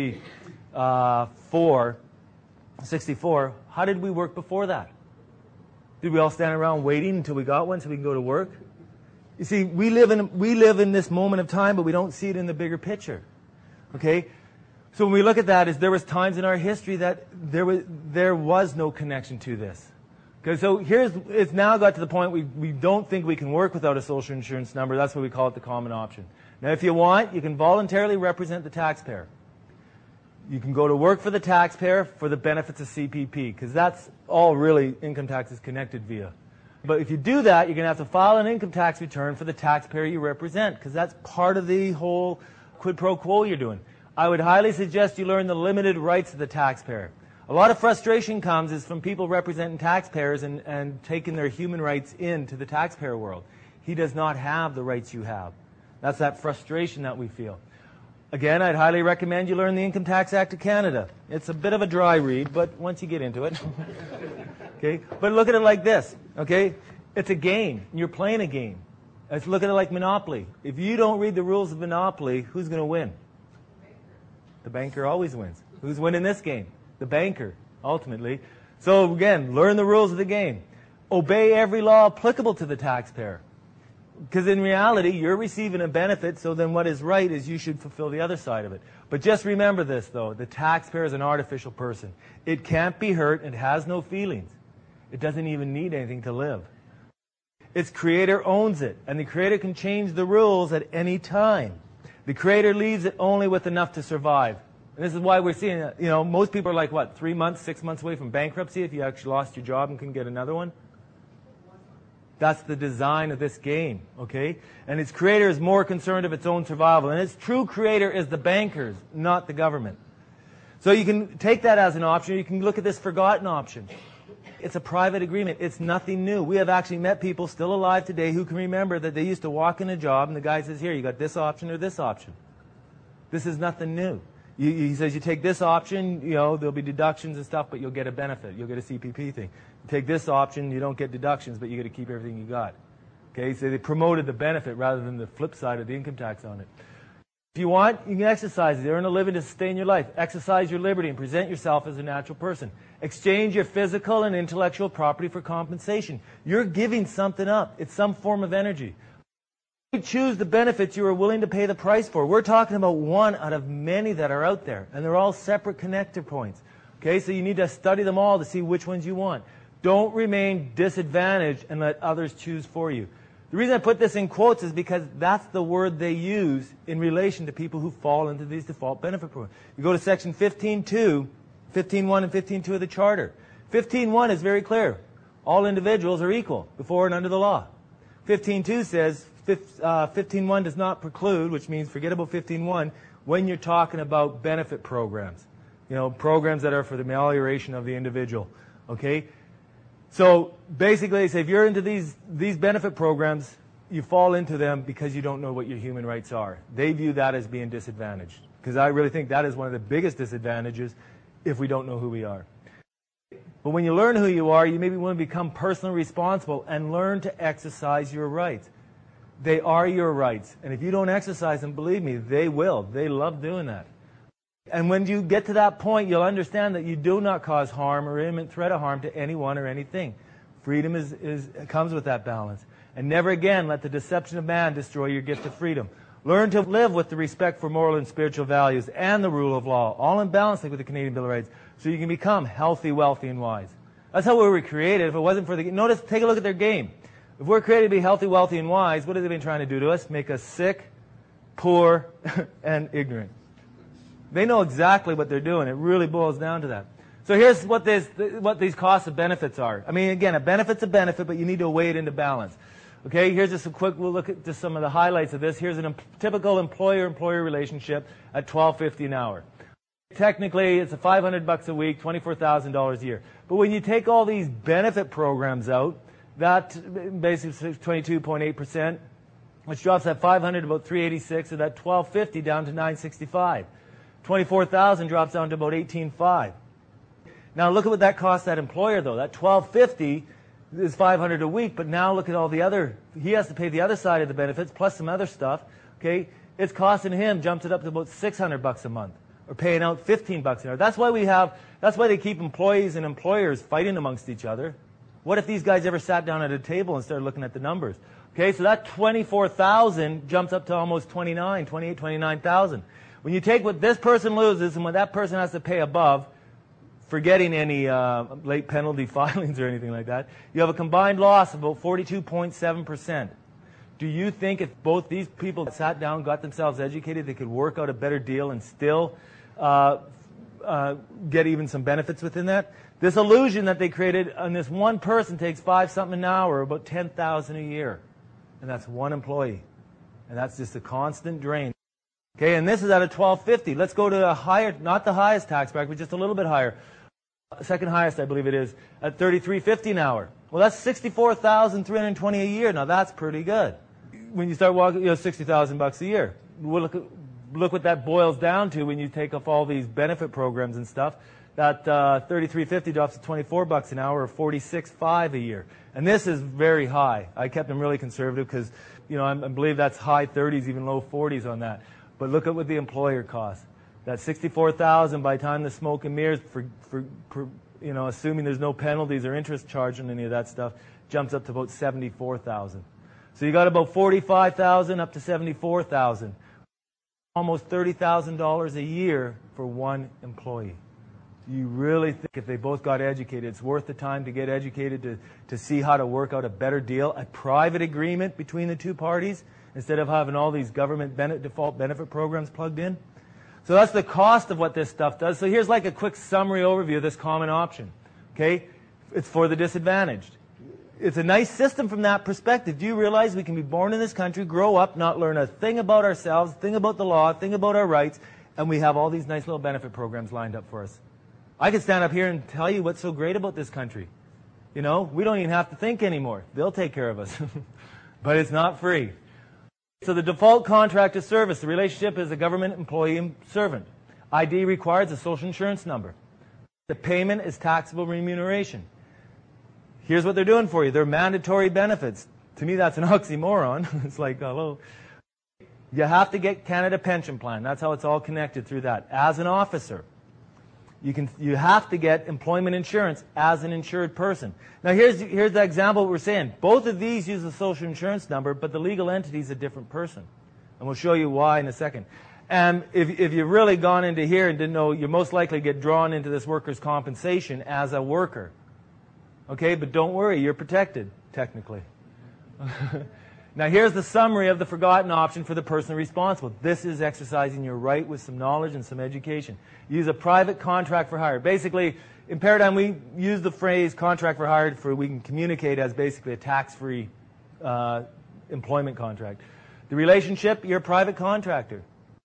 sixty-four, sixty-four, how did we work before that? Did we all stand around waiting until we got one so we can go to work? You see, we live in, we live in this moment of time, but we don't see it in the bigger picture. Okay? So when we look at that, is there was times in our history that there was there was no connection to this. Okay, so here's it's now got to the point we we don't think we can work without a social insurance number. That's why we call it the common option. Now, if you want, you can voluntarily represent the taxpayer. You can go to work for the taxpayer for the benefits of C P P, because that's all really income tax is connected via. But if you do that, you're going to have to file an income tax return for the taxpayer you represent, because that's part of the whole quid pro quo you're doing. I would highly suggest you learn the limited rights of the taxpayer. A lot of frustration comes is from people representing taxpayers and, and taking their human rights into the taxpayer world. He does not have the rights you have. That's that frustration that we feel. Again, I'd highly recommend you learn the Income Tax Act of Canada. It's a bit of a dry read, but once you get into it. Okay? But look at it like this. Okay? It's a game. You're playing a game. Let's look at it like Monopoly. If you don't read the rules of Monopoly, who's going to win? The banker always wins. Who's winning this game? The banker, ultimately. So again, learn the rules of the game. Obey every law applicable to the taxpayer. Because in reality, you're receiving a benefit, so then what is right is you should fulfill the other side of it. But just remember this, though. The taxpayer is an artificial person. It can't be hurt. It has no feelings. It doesn't even need anything to live. Its creator owns it, and the creator can change the rules at any time. The creator leaves it only with enough to survive. And this is why we're seeing, you know, most people are like, what, three months, six months away from bankruptcy if you actually lost your job and couldn't get another one? That's the design of this game, okay? And its creator is more concerned of its own survival. And its true creator is the bankers, not the government. So you can take that as an option. You can look at this forgotten option. It's a private agreement. It's nothing new. We have actually met people still alive today who can remember that they used to walk in a job and the guy says, here, you got this option or this option. This is nothing new. You, he says, you take this option, you know, there'll be deductions and stuff, but you'll get a benefit. You'll get a C P P thing. You take this option, you don't get deductions, but you get to keep everything you got. Okay, so they promoted the benefit rather than the flip side of the income tax on it. If you want, you can exercise it. Earn a living to sustain your life. Exercise your liberty and present yourself as a natural person. Exchange your physical and intellectual property for compensation. You're giving something up. It's some form of energy. You choose the benefits you are willing to pay the price for. We're talking about one out of many that are out there, and they're all separate connector points. Okay, so you need to study them all to see which ones you want. Don't remain disadvantaged and let others choose for you. The reason I put this in quotes is because that's the word they use in relation to people who fall into these default benefit programs. You go to section fifteen point two, fifteen point one and fifteen point two of the Charter. fifteen point one is very clear. All individuals are equal before and under the law. fifteen point two says uh, fifteen point one does not preclude, which means forget about fifteen point one when you're talking about benefit programs. You know, programs that are for the amelioration of the individual. Okay? So basically, they say if you're into these, these benefit programs, you fall into them because you don't know what your human rights are. They view that as being disadvantaged. Because I really think that is one of the biggest disadvantages if we don't know who we are. But when you learn who you are, you maybe want to become personally responsible and learn to exercise your rights. They are your rights. And if you don't exercise them, believe me, they will. They love doing that. And when you get to that point, you'll understand that you do not cause harm or imminent threat of harm to anyone or anything. Freedom is, is, comes with that balance. And never again let the deception of man destroy your gift of freedom. Learn to live with the respect for moral and spiritual values and the rule of law, all in balance with the Canadian Bill of Rights, so you can become healthy, wealthy, and wise. That's how we were created. If it wasn't for the... Notice, take a look at their game. If we're created to be healthy, wealthy, and wise, what have they been trying to do to us? Make us sick, poor, and ignorant. They know exactly what they're doing. It really boils down to that. So here's what, this, what these costs of benefits are. I mean, again, a benefit's a benefit, but you need to weigh it into balance. Okay, here's just a quick, we'll look at just some of the highlights of this. Here's a em- typical employer-employer relationship at twelve fifty an hour. Technically, it's a five hundred bucks a week, twenty-four thousand dollars a year. But when you take all these benefit programs out, that basically is twenty-two point eight percent, which drops that five hundred to about three eighty-six, or that twelve fifty down to nine sixty-five. twenty-four thousand drops down to about eighteen five. Now look at what that costs that employer though. That twelve fifty is five hundred a week, but now look at all the other, he has to pay the other side of the benefits plus some other stuff. Okay, it's costing him, jumps it up to about six hundred bucks a month, or paying out fifteen bucks an hour. That's why we have, that's why they keep employees and employers fighting amongst each other. What if these guys ever sat down at a table and started looking at the numbers? Okay, so that twenty-four thousand jumps up to almost twenty-nine, twenty-eight, twenty-nine thousand. When you take what this person loses and what that person has to pay above, forgetting any uh, late penalty filings or anything like that, you have a combined loss of about forty-two point seven percent. Do you think if both these people sat down, got themselves educated, they could work out a better deal and still uh, uh, get even some benefits within that? This illusion that they created on this one person takes five something an hour, about ten thousand a year. And that's one employee. And that's just a constant drain. Okay, and this is at a twelve fifty. Let's go to a higher, not the highest tax bracket, but just a little bit higher. Second highest, I believe it is, at thirty-three fifty an hour. Well, that's sixty-four thousand three hundred twenty a year. Now that's pretty good. When you start walking, you know, sixty thousand bucks a year. Well, look, look what that boils down to when you take off all these benefit programs and stuff. That uh, thirty-three fifty drops to twenty-four bucks an hour, or forty-six five a year. And this is very high. I kept them really conservative because, you know, I, I believe that's high thirties, even low forties on that. But look at what the employer costs. That sixty-four thousand by the time the smoke and mirrors, for, for, for, you know, assuming there's no penalties or interest charged on any of that stuff, jumps up to about seventy-four thousand. So you got about forty-five thousand up to seventy-four thousand. Almost thirty thousand dollars a year for one employee. You really think if they both got educated, it's worth the time to get educated to, to see how to work out a better deal, a private agreement between the two parties, instead of having all these government benefit, default benefit programs plugged in? So that's the cost of what this stuff does. So here's like a quick summary overview of this common option. Okay? It's for the disadvantaged. It's a nice system from that perspective. Do you realize we can be born in this country, grow up, not learn a thing about ourselves, thing about the law, thing about our rights, and we have all these nice little benefit programs lined up for us? I could stand up here and tell you what's so great about this country. You know, we don't even have to think anymore. They'll take care of us. But it's not free. So the default contract is service. The relationship is a government employee and servant. I D requires a social insurance number. The payment is taxable remuneration. Here's what they're doing for you. They're mandatory benefits. To me, that's an oxymoron. It's like, hello. You have to get Canada Pension Plan. That's how it's all connected through that. As an officer, you can you have to get employment insurance as an insured person. Now, here's here's the example we're saying. Both of these use a social insurance number, but the legal entity is a different person. And we'll show you why in a second. And if, if you've really gone into here and didn't know, you most likely get drawn into this workers' compensation as a worker. Okay, but don't worry, you're protected, technically. Now here's the summary of the forgotten option for the person responsible. This is exercising your right with some knowledge and some education. Use a private contract for hire. Basically, in Paradigm, we use the phrase contract for hire for we can communicate as basically a tax-free uh, employment contract. The relationship, you're a private contractor.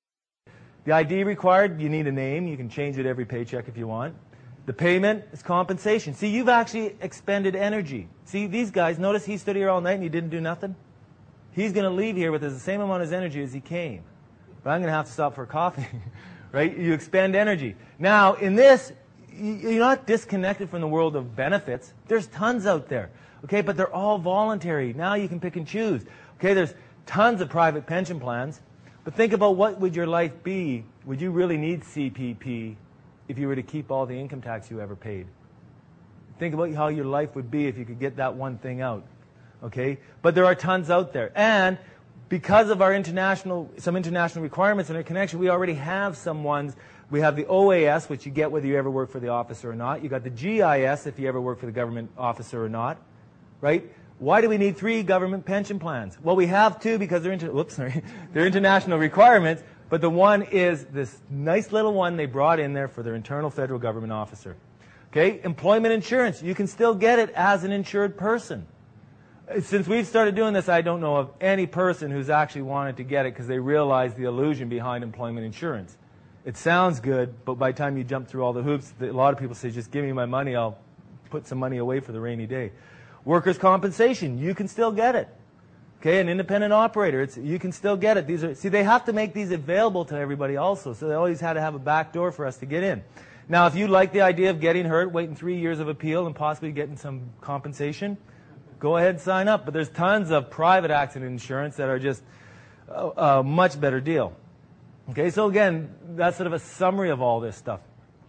The I D required, you need a name. You can change it every paycheck if you want. The payment is compensation. See, you've actually expended energy. See, these guys, notice he stood here all night and he didn't do nothing? He's going to leave here with the same amount of energy as he came. But I'm going to have to stop for coffee. Right? You expend energy. Now, in this, you're not disconnected from the world of benefits. There's tons out there. Okay, but they're all voluntary. Now you can pick and choose. Okay, there's tons of private pension plans. But think about what would your life be? Would you really need C P P if you were to keep all the income tax you ever paid? Think about how your life would be if you could get that one thing out. Okay? But there are tons out there. And because of our international, some international requirements and our connection, we already have some ones. We have the O A S, which you get whether you ever work for the officer or not. You got the G I S if you ever work for the government officer or not. Right? Why do we need three government pension plans? Well, we have two because they're, inter whoops, sorry, they're international requirements, but the one is this nice little one they brought in there for their internal federal government officer. Okay? Employment insurance. You can still get it as an insured person. Since we've started doing this, I don't know of any person who's actually wanted to get it because they realize the illusion behind employment insurance. It sounds good, but by the time you jump through all the hoops, a lot of people say, just give me my money, I'll put some money away for the rainy day. Workers' compensation, you can still get it. Okay, an independent operator, it's, you can still get it. These are, see, they have to make these available to everybody also, so they always had to have a back door for us to get in. Now, if you like the idea of getting hurt, waiting three years of appeal, and possibly getting some compensation, go ahead and sign up. But there's tons of private accident insurance that are just a, a much better deal. Okay, so again, that's sort of a summary of all this stuff.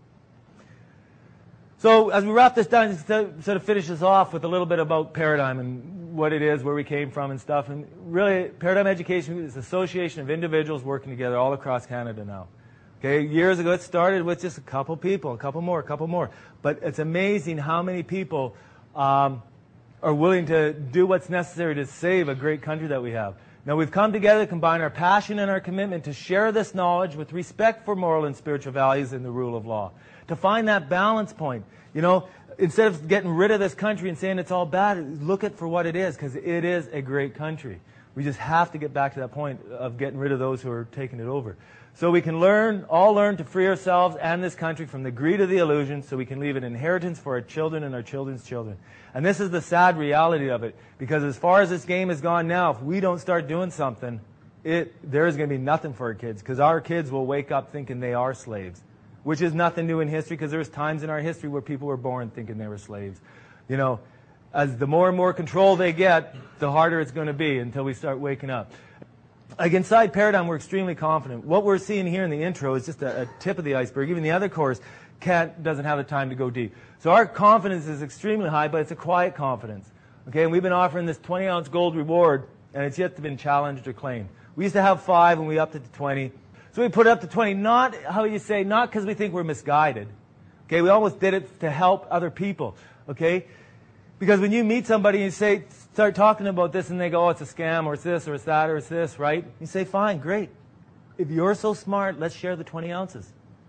So as we wrap this down, just to sort of finish this off with a little bit about Paradigm and what it is, where we came from and stuff. And really, Paradigm Education is an association of individuals working together all across Canada now. Okay, years ago it started with just a couple people, a couple more, a couple more. But it's amazing how many people um, are willing to do what's necessary to save a great country that we have. Now we've come together to combine our passion and our commitment to share this knowledge with respect for moral and spiritual values and the rule of law. To find that balance point. You know, instead of getting rid of this country and saying it's all bad, look at it for what it is, because it is a great country. We just have to get back to that point of getting rid of those who are taking it over. So we can learn, all learn to free ourselves and this country from the greed of the illusion so we can leave an inheritance for our children and our children's children. And this is the sad reality of it, because as far as this game has gone now, if we don't start doing something, it, there is going to be nothing for our kids, because our kids will wake up thinking they are slaves, which is nothing new in history, because there's times in our history where people were born thinking they were slaves. You know, as the more and more control they get, the harder it's going to be until we start waking up. Like inside Paradigm, we're extremely confident. What we're seeing here in the intro is just a, a tip of the iceberg. Even the other course can't, doesn't have the time to go deep. So our confidence is extremely high, but it's a quiet confidence. Okay, and we've been offering this twenty ounce gold reward, and it's yet to been challenged or claimed. We used to have five, and we upped it to twenty. So we put it up to twenty, not, how you say, not because we think we're misguided. Okay, we almost did it to help other people. Okay? Because when you meet somebody and you say, start talking about this and they go, oh, it's a scam, or it's this, or it's that, or it's this, right? You say, fine, great. If you're so smart, let's share the twenty ounces.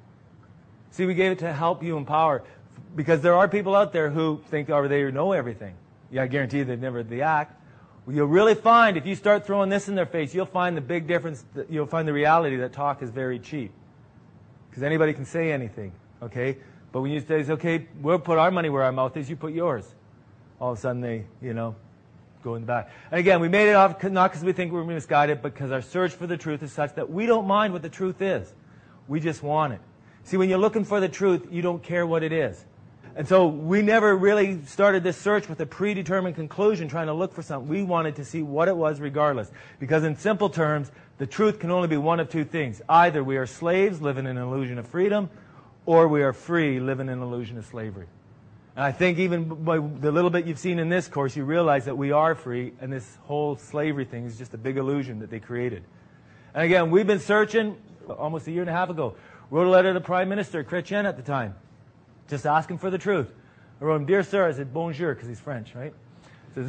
See, we gave it to help you empower. Because there are people out there who think, oh, they know everything. Yeah, I guarantee you they've never the act. Well, you'll really find, if you start throwing this in their face, you'll find the big difference, that you'll find the reality that talk is very cheap. Because anybody can say anything, okay? But when you say, okay, we'll put our money where our mouth is, you put yours. all of a sudden they, you know, go in the back. And again, we made it off not because we think we're misguided, but because our search for the truth is such that we don't mind what the truth is. We just want it. See, when you're looking for the truth, you don't care what it is. And so we never really started this search with a predetermined conclusion, trying to look for something. We wanted to see what it was regardless. Because in simple terms, the truth can only be one of two things. Either we are slaves living in an illusion of freedom, or we are free living in an illusion of slavery. And I think even by the little bit you've seen in this course, you realize that we are free, and this whole slavery thing is just a big illusion that they created. And again, we've been searching almost a year and a half ago. Wrote a letter to the Prime Minister, Chrétien at the time, just asking for the truth. I wrote him, "Dear sir," I said bonjour, because he's French, right? Says,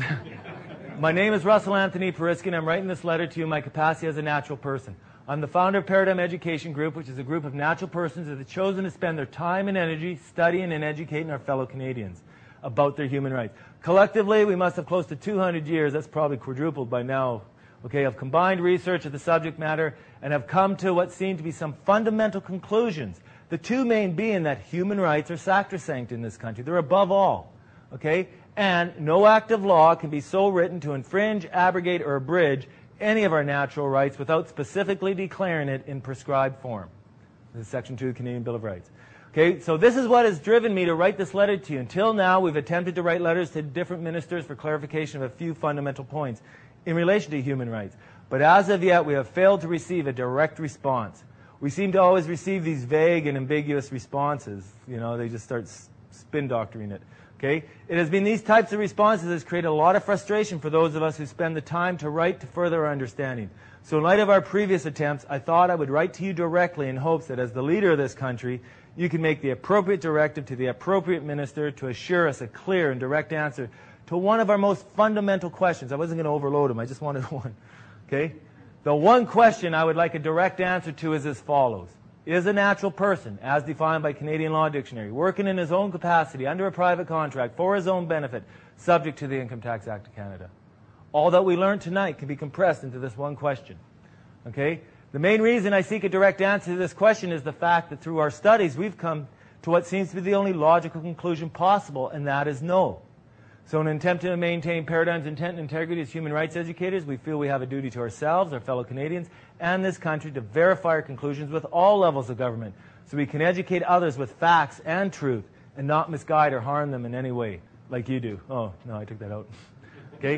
"My name is Russell Anthony Perisky, and I'm writing this letter to you in my capacity as a natural person. I'm the founder of Paradigm Education Group, which is a group of natural persons that have chosen to spend their time and energy studying and educating our fellow Canadians about their human rights. Collectively, we must have close to two hundred years, that's probably quadrupled by now, okay, of combined research of the subject matter, and have come to what seem to be some fundamental conclusions. The two main being that human rights are sacrosanct in this country. They're above all, okay? And no act of law can be so written to infringe, abrogate, or abridge any of our natural rights without specifically declaring it in prescribed form." This is Section two of the Canadian Bill of Rights. Okay, so this is what has driven me to write this letter to you. Until now, we've attempted to write letters to different ministers for clarification of a few fundamental points in relation to human rights. But as of yet, we have failed to receive a direct response. We seem to always receive these vague and ambiguous responses. You know, they just start spin doctoring it. Okay? It has been these types of responses that has created a lot of frustration for those of us who spend the time to write to further our understanding. So in light of our previous attempts, I thought I would write to you directly in hopes that as the leader of this country, you can make the appropriate directive to the appropriate minister to assure us a clear and direct answer to one of our most fundamental questions. I wasn't going to overload them. I just wanted one. Okay? The one question I would like a direct answer to is as follows. Is a natural person, as defined by Canadian Law Dictionary, working in his own capacity under a private contract for his own benefit, subject to the Income Tax Act of Canada? All that we learned tonight can be compressed into this one question. Okay? The main reason I seek a direct answer to this question is the fact that through our studies we've come to what seems to be the only logical conclusion possible, and that is no. So in an attempt to maintain Paradigm's intent and integrity as human rights educators, we feel we have a duty to ourselves, our fellow Canadians, and this country to verify our conclusions with all levels of government so we can educate others with facts and truth and not misguide or harm them in any way, like you do. Oh, no, I took that out. Okay?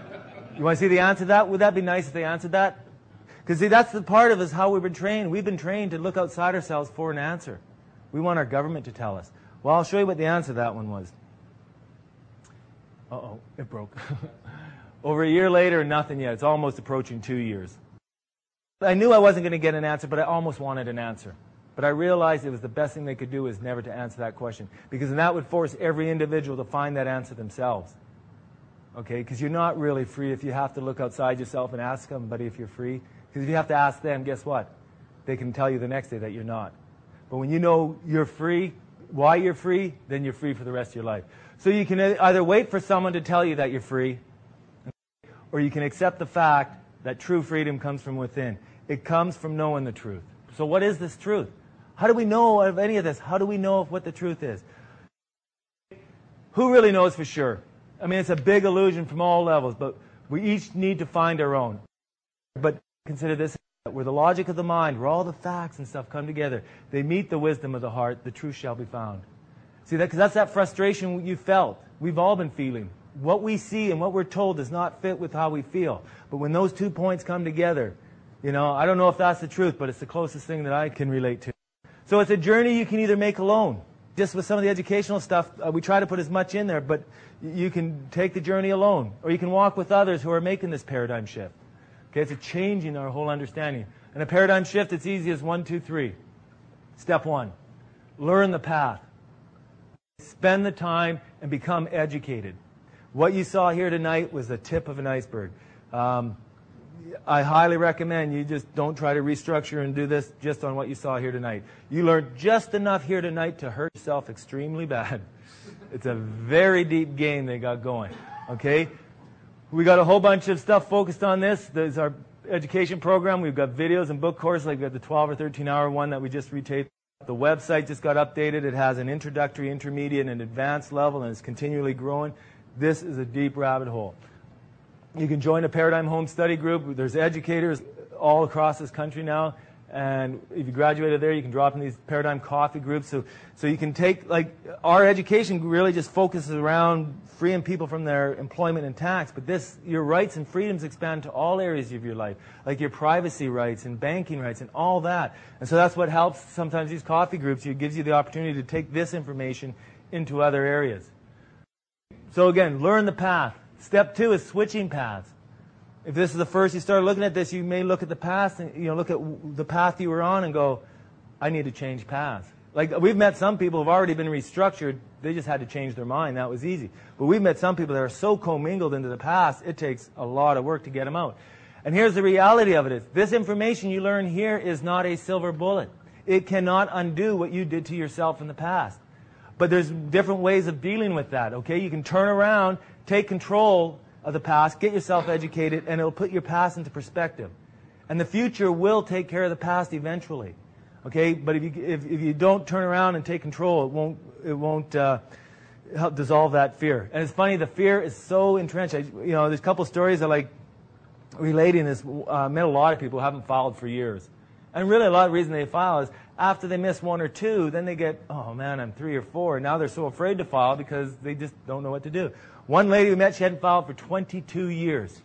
You want to see the answer to that? Would that be nice if they answered that? Because see, that's the part of us, how we've been trained. We've been trained to look outside ourselves for an answer. We want our government to tell us. Well, I'll show you what the answer to that one was. Uh-oh, it broke. Over a year later, nothing yet. It's almost approaching two years. I knew I wasn't going to get an answer, but I almost wanted an answer. But I realized it was the best thing they could do is never to answer that question, because then that would force every individual to find that answer themselves. Okay? Because you're not really free if you have to look outside yourself and ask somebody if you're free. Because if you have to ask them, guess what? They can tell you the next day that you're not. But when you know you're free, why you're free, then you're free for the rest of your life. So you can either wait for someone to tell you that you're free, or you can accept the fact that true freedom comes from within. It comes from knowing the truth. So what is this truth? How do we know of any of this? How do we know of what the truth is? Who really knows for sure? I mean, it's a big illusion from all levels, but we each need to find our own. But consider this, where the logic of the mind, where all the facts and stuff come together, they meet the wisdom of the heart, the truth shall be found. See, that, because that's that frustration you felt. We've all been feeling. What we see and what we're told does not fit with how we feel. But when those two points come together, you know, I don't know if that's the truth, but it's the closest thing that I can relate to. So it's a journey you can either make alone. Just with some of the educational stuff, uh, we try to put as much in there, but you can take the journey alone. Or you can walk with others who are making this paradigm shift. Okay, it's a change in our whole understanding. And a paradigm shift, it's easy as one, two, three. Step one, learn the path. Spend the time and become educated. What you saw here tonight was the tip of an iceberg. Um, I highly recommend you just don't try to restructure and do this just on what you saw here tonight. You learned just enough here tonight to hurt yourself extremely bad. It's a very deep game they got going. Okay? We got a whole bunch of stuff focused on this. There's our education program. We've got videos and book courses, like we got the twelve or thirteen hour one that we just retaped. The website just got updated. It has an introductory, intermediate, and advanced level, and it's continually growing. This is a deep rabbit hole. You can join a Paradigm Home Study Group. There's educators all across this country now. And if you graduated there, you can drop in these Paradigm coffee groups. So, so you can take, like, our education really just focuses around freeing people from their employment and tax. But this, your rights and freedoms expand to all areas of your life, like your privacy rights and banking rights and all that. And so that's what helps sometimes these coffee groups. It gives you the opportunity to take this information into other areas. So again, learn the path. Step two is switching paths. If this is the first you start looking at this, you may look at the past and, you know, look at the path you were on and go, I need to change paths. Like, we've met some people who've already been restructured. They just had to change their mind. That was easy. But we've met some people that are so commingled into the past, it takes a lot of work to get them out. And here's the reality of it is, this information you learn here is not a silver bullet. It cannot undo what you did to yourself in the past. But there's different ways of dealing with that, okay? You can turn around, take control of the past, get yourself educated, and it'll put your past into perspective. And the future will take care of the past eventually, okay? But if you if, if you don't turn around and take control, it won't it won't uh, help dissolve that fear. And it's funny, the fear is so entrenched. I, you know, there's a couple stories that like relating this. Uh, met a lot of people who haven't filed for years, and really a lot of the reason they file is after they miss one or two, then they get, oh man, I'm three or four, and now they're so afraid to file because they just don't know what to do. One lady we met, she hadn't filed for twenty-two years.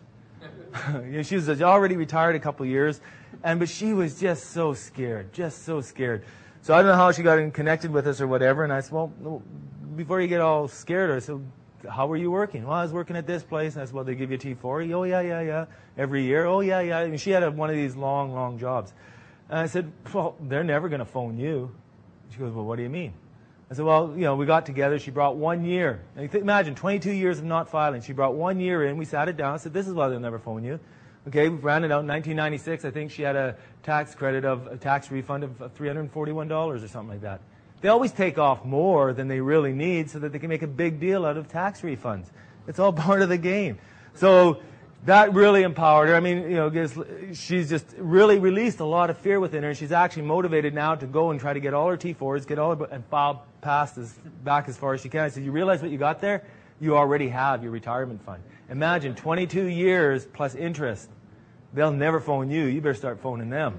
You know, she was already retired a couple of years, and but she was just so scared, just so scared. So I don't know how she got in connected with us or whatever, and I said, well, before you get all scared, I said, how were you working? Well, I was working at this place, and I said, well, they give you a T four? Oh, yeah, yeah, yeah. Every year? Oh, yeah, yeah. And she had a, one of these long, long jobs. And I said, well, they're never going to phone you. She goes, well, what do you mean? I said, well, you know, we got together. She brought one year. And imagine, twenty-two years of not filing. She brought one year in. We sat it down. I said, this is why they'll never phone you. Okay, we ran it out in nineteen ninety-six. I think she had a tax credit of, a tax refund of three hundred forty-one dollars or something like that. They always take off more than they really need so that they can make a big deal out of tax refunds. It's all part of the game. So that really empowered her. I mean, you know, gives, she's just really released a lot of fear within her. She's actually motivated now to go and try to get all her T fours, get all her, and file past as back as far as she can. I said, you realize what you got there? You already have your retirement fund. Imagine twenty-two years plus interest. They'll never phone you. You better start phoning them.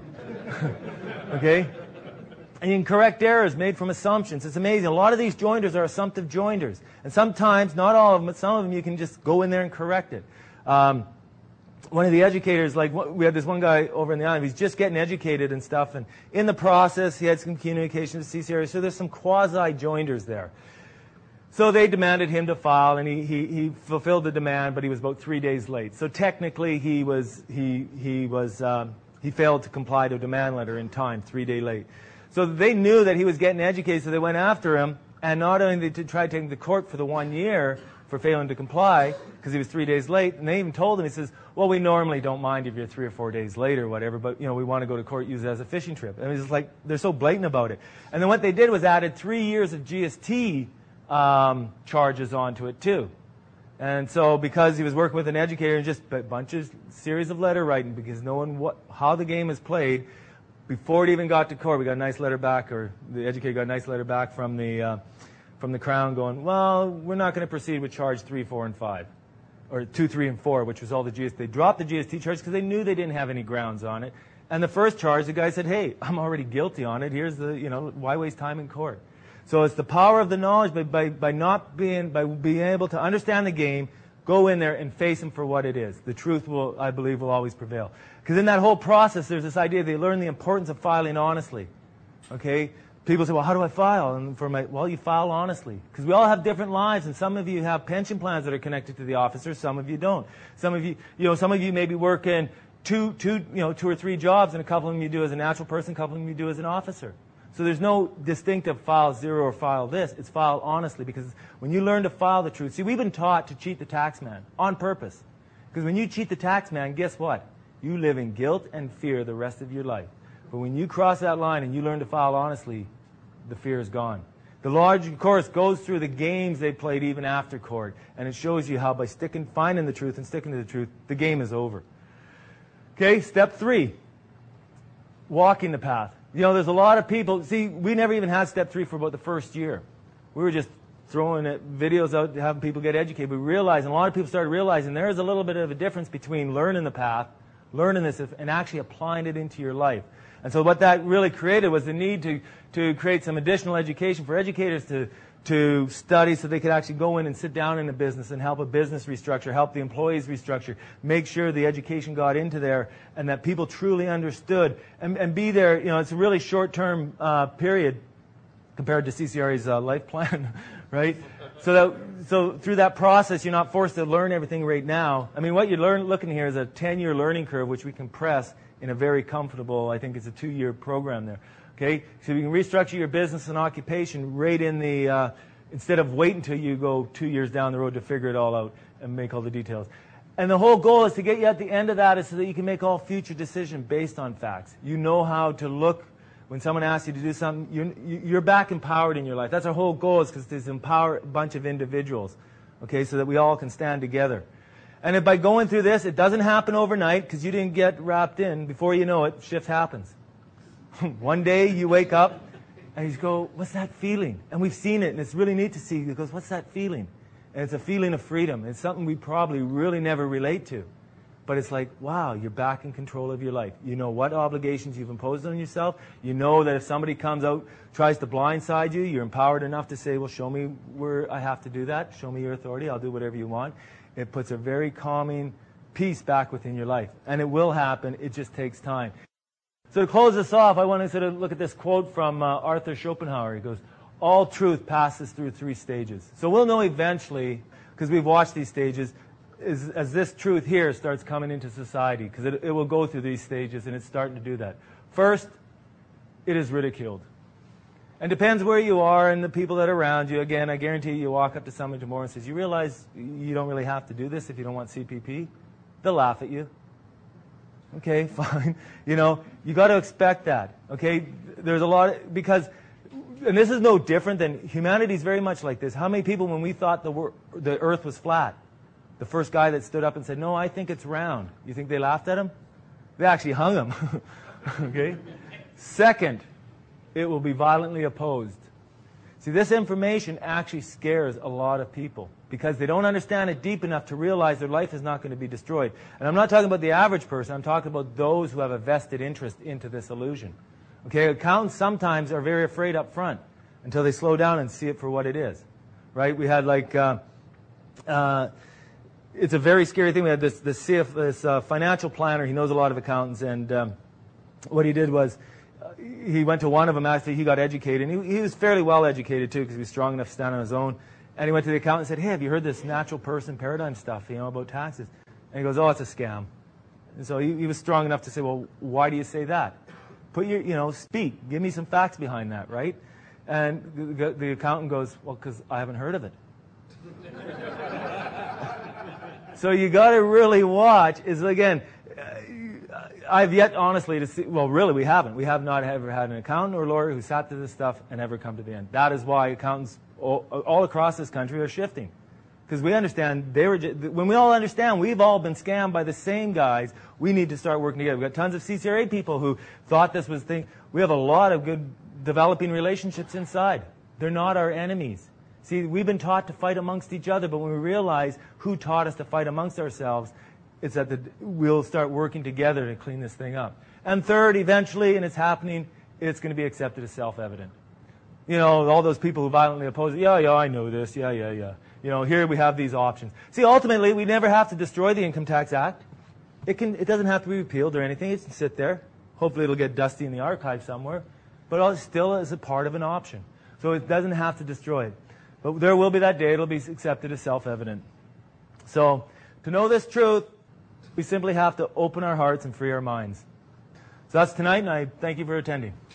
Okay? And you can correct errors made from assumptions. It's amazing. A lot of these joinders are assumptive joinders. And sometimes, not all of them, but some of them you can just go in there and correct it. Um, one of the educators, like we had this one guy over in the island, he's just getting educated and stuff, and in the process he had some communication with C C R A, so there's some quasi-joinders there. So they demanded him to file, and he, he, he fulfilled the demand, but he was about three days late. So technically he was, he, he was, um, he failed to comply to a demand letter in time, three day late. So they knew that he was getting educated, so they went after him, and not only did they try to take him to court for the one year, for failing to comply because he was three days late. And they even told him, he says, well, we normally don't mind if you're three or four days late or whatever, but, you know, we want to go to court, use it as a fishing trip. And it was like, they're so blatant about it. And then what they did was added three years of G S T um, charges onto it, too. And so because he was working with an educator and just a bunch of series of letter writing because knowing what, how the game is played, before it even got to court, we got a nice letter back, or the educator got a nice letter back from the uh, from the Crown going, well, we're not going to proceed with charge three, four, and five. Or two, three, and four, which was all the G S T. They dropped the G S T charge because they knew they didn't have any grounds on it. And the first charge, the guy said, hey, I'm already guilty on it. Here's the, you know, why waste time in court? So it's the power of the knowledge by, by, by not being, by being able to understand the game, go in there and face them for what it is. The truth will, I believe, will always prevail. Because in that whole process, there's this idea they learn the importance of filing honestly. Okay? People say, well, how do I file? And for my, well, you file honestly. Because we all have different lives, and some of you have pension plans that are connected to the officers, some of you don't. Some of you, you know, some of you maybe work in two, two, you know, two or three jobs, and a couple of them you do as a natural person, a couple of them you do as an officer. So there's no distinctive file zero or file this. It's file honestly, because when you learn to file the truth, see, we've been taught to cheat the tax man on purpose. Because when you cheat the tax man, guess what? You live in guilt and fear the rest of your life. But when you cross that line and you learn to file honestly, the fear is gone. The large course goes through the games they played even after court, and it shows you how by sticking, finding the truth and sticking to the truth, the game is over. Okay, step three, walking the path. You know, there's a lot of people, see, we never even had step three for about the first year. We were just throwing it, videos out, having people get educated. We realized, and a lot of people started realizing there is a little bit of a difference between learning the path, learning this, and actually applying it into your life. And so what that really created was the need to, to create some additional education for educators to, to study so they could actually go in and sit down in a business and help a business restructure, help the employees restructure, make sure the education got into there and that people truly understood and, and be there. You know, it's a really short-term uh, period compared to C C R A's uh, life plan, right? So that, so through that process, you're not forced to learn everything right now. I mean, what you're learn, looking here is a ten-year learning curve, which we compress in a very comfortable, I think it's a two-year program there. Okay, so you can restructure your business and occupation right in the, uh, instead of waiting until you go two years down the road to figure it all out and make all the details. And the whole goal is to get you at the end of that is so that you can make all future decisions based on facts. You know how to look when someone asks you to do something, you're, you're back empowered in your life. That's our whole goal, is because there's empower a bunch of individuals, okay, so that we all can stand together. And if by going through this, it doesn't happen overnight because you didn't get wrapped in. Before you know it, shift happens. One day you wake up and you go, what's that feeling? And we've seen it, and it's really neat to see. He goes, what's that feeling? And it's a feeling of freedom. It's something we probably really never relate to. But it's like, wow, you're back in control of your life. You know what obligations you've imposed on yourself. You know that if somebody comes out, tries to blindside you, you're empowered enough to say, well, show me where I have to do that. Show me your authority. I'll do whatever you want. It puts a very calming peace back within your life. And it will happen. It just takes time. So to close this off, I want to sort of look at this quote from uh, Arthur Schopenhauer. He goes, all truth passes through three stages. So we'll know eventually, because we've watched these stages, is, as this truth here starts coming into society, because it, it will go through these stages, and it's starting to do that. First, it is ridiculed. And depends where you are and the people that are around you. Again, I guarantee you, you walk up to someone tomorrow and says, you realize you don't really have to do this if you don't want C P P? They'll laugh at you. Okay, fine. You know, you got to expect that. Okay, there's a lot of, because, and this is no different than humanity is very much like this. How many people, when we thought the wor- the Earth was flat, the first guy that stood up and said, no, I think it's round. You think they laughed at him? They actually hung him. Okay. Second, it will be violently opposed. See, this information actually scares a lot of people because they don't understand it deep enough to realize their life is not going to be destroyed. And I'm not talking about the average person. I'm talking about those who have a vested interest into this illusion. Okay, accountants sometimes are very afraid up front until they slow down and see it for what it is. Right? We had like, uh, uh, it's a very scary thing. We had this, this, C F, this uh, financial planner. He knows a lot of accountants, and um, what he did was, he went to one of them, actually, he got educated, and he, he was fairly well educated, too, because he was strong enough to stand on his own. And he went to the accountant and said, hey, have you heard this natural person paradigm stuff, you know, about taxes? And he goes, oh, it's a scam. And so he, he was strong enough to say, well, why do you say that? Put your, you know, speak. Give me some facts behind that, right? And the, the accountant goes, well, because I haven't heard of it. So you got to really watch, is, again, I've yet, honestly, to see, well, really, we haven't. We have not ever had an accountant or lawyer who sat to this stuff and ever come to the end. That is why accountants all, all across this country are shifting. Because we understand, they were, when we all understand, we've all been scammed by the same guys, we need to start working together. We've got tons of C C R A people who thought this was the thing. We have a lot of good developing relationships inside. They're not our enemies. See, we've been taught to fight amongst each other, but when we realize who taught us to fight amongst ourselves, it's that the, we'll start working together to clean this thing up. And third, eventually, and it's happening, it's going to be accepted as self-evident. You know, all those people who violently oppose it, yeah, yeah, I know this, yeah, yeah, yeah. You know, here we have these options. See, ultimately, we never have to destroy the Income Tax Act. It can, it doesn't have to be repealed or anything. It can sit there. Hopefully it'll get dusty in the archive somewhere. But it still is a part of an option. So it doesn't have to destroy it. But there will be that day it'll be accepted as self-evident. So, to know this truth, we simply have to open our hearts and free our minds. So that's tonight, and I thank you for attending.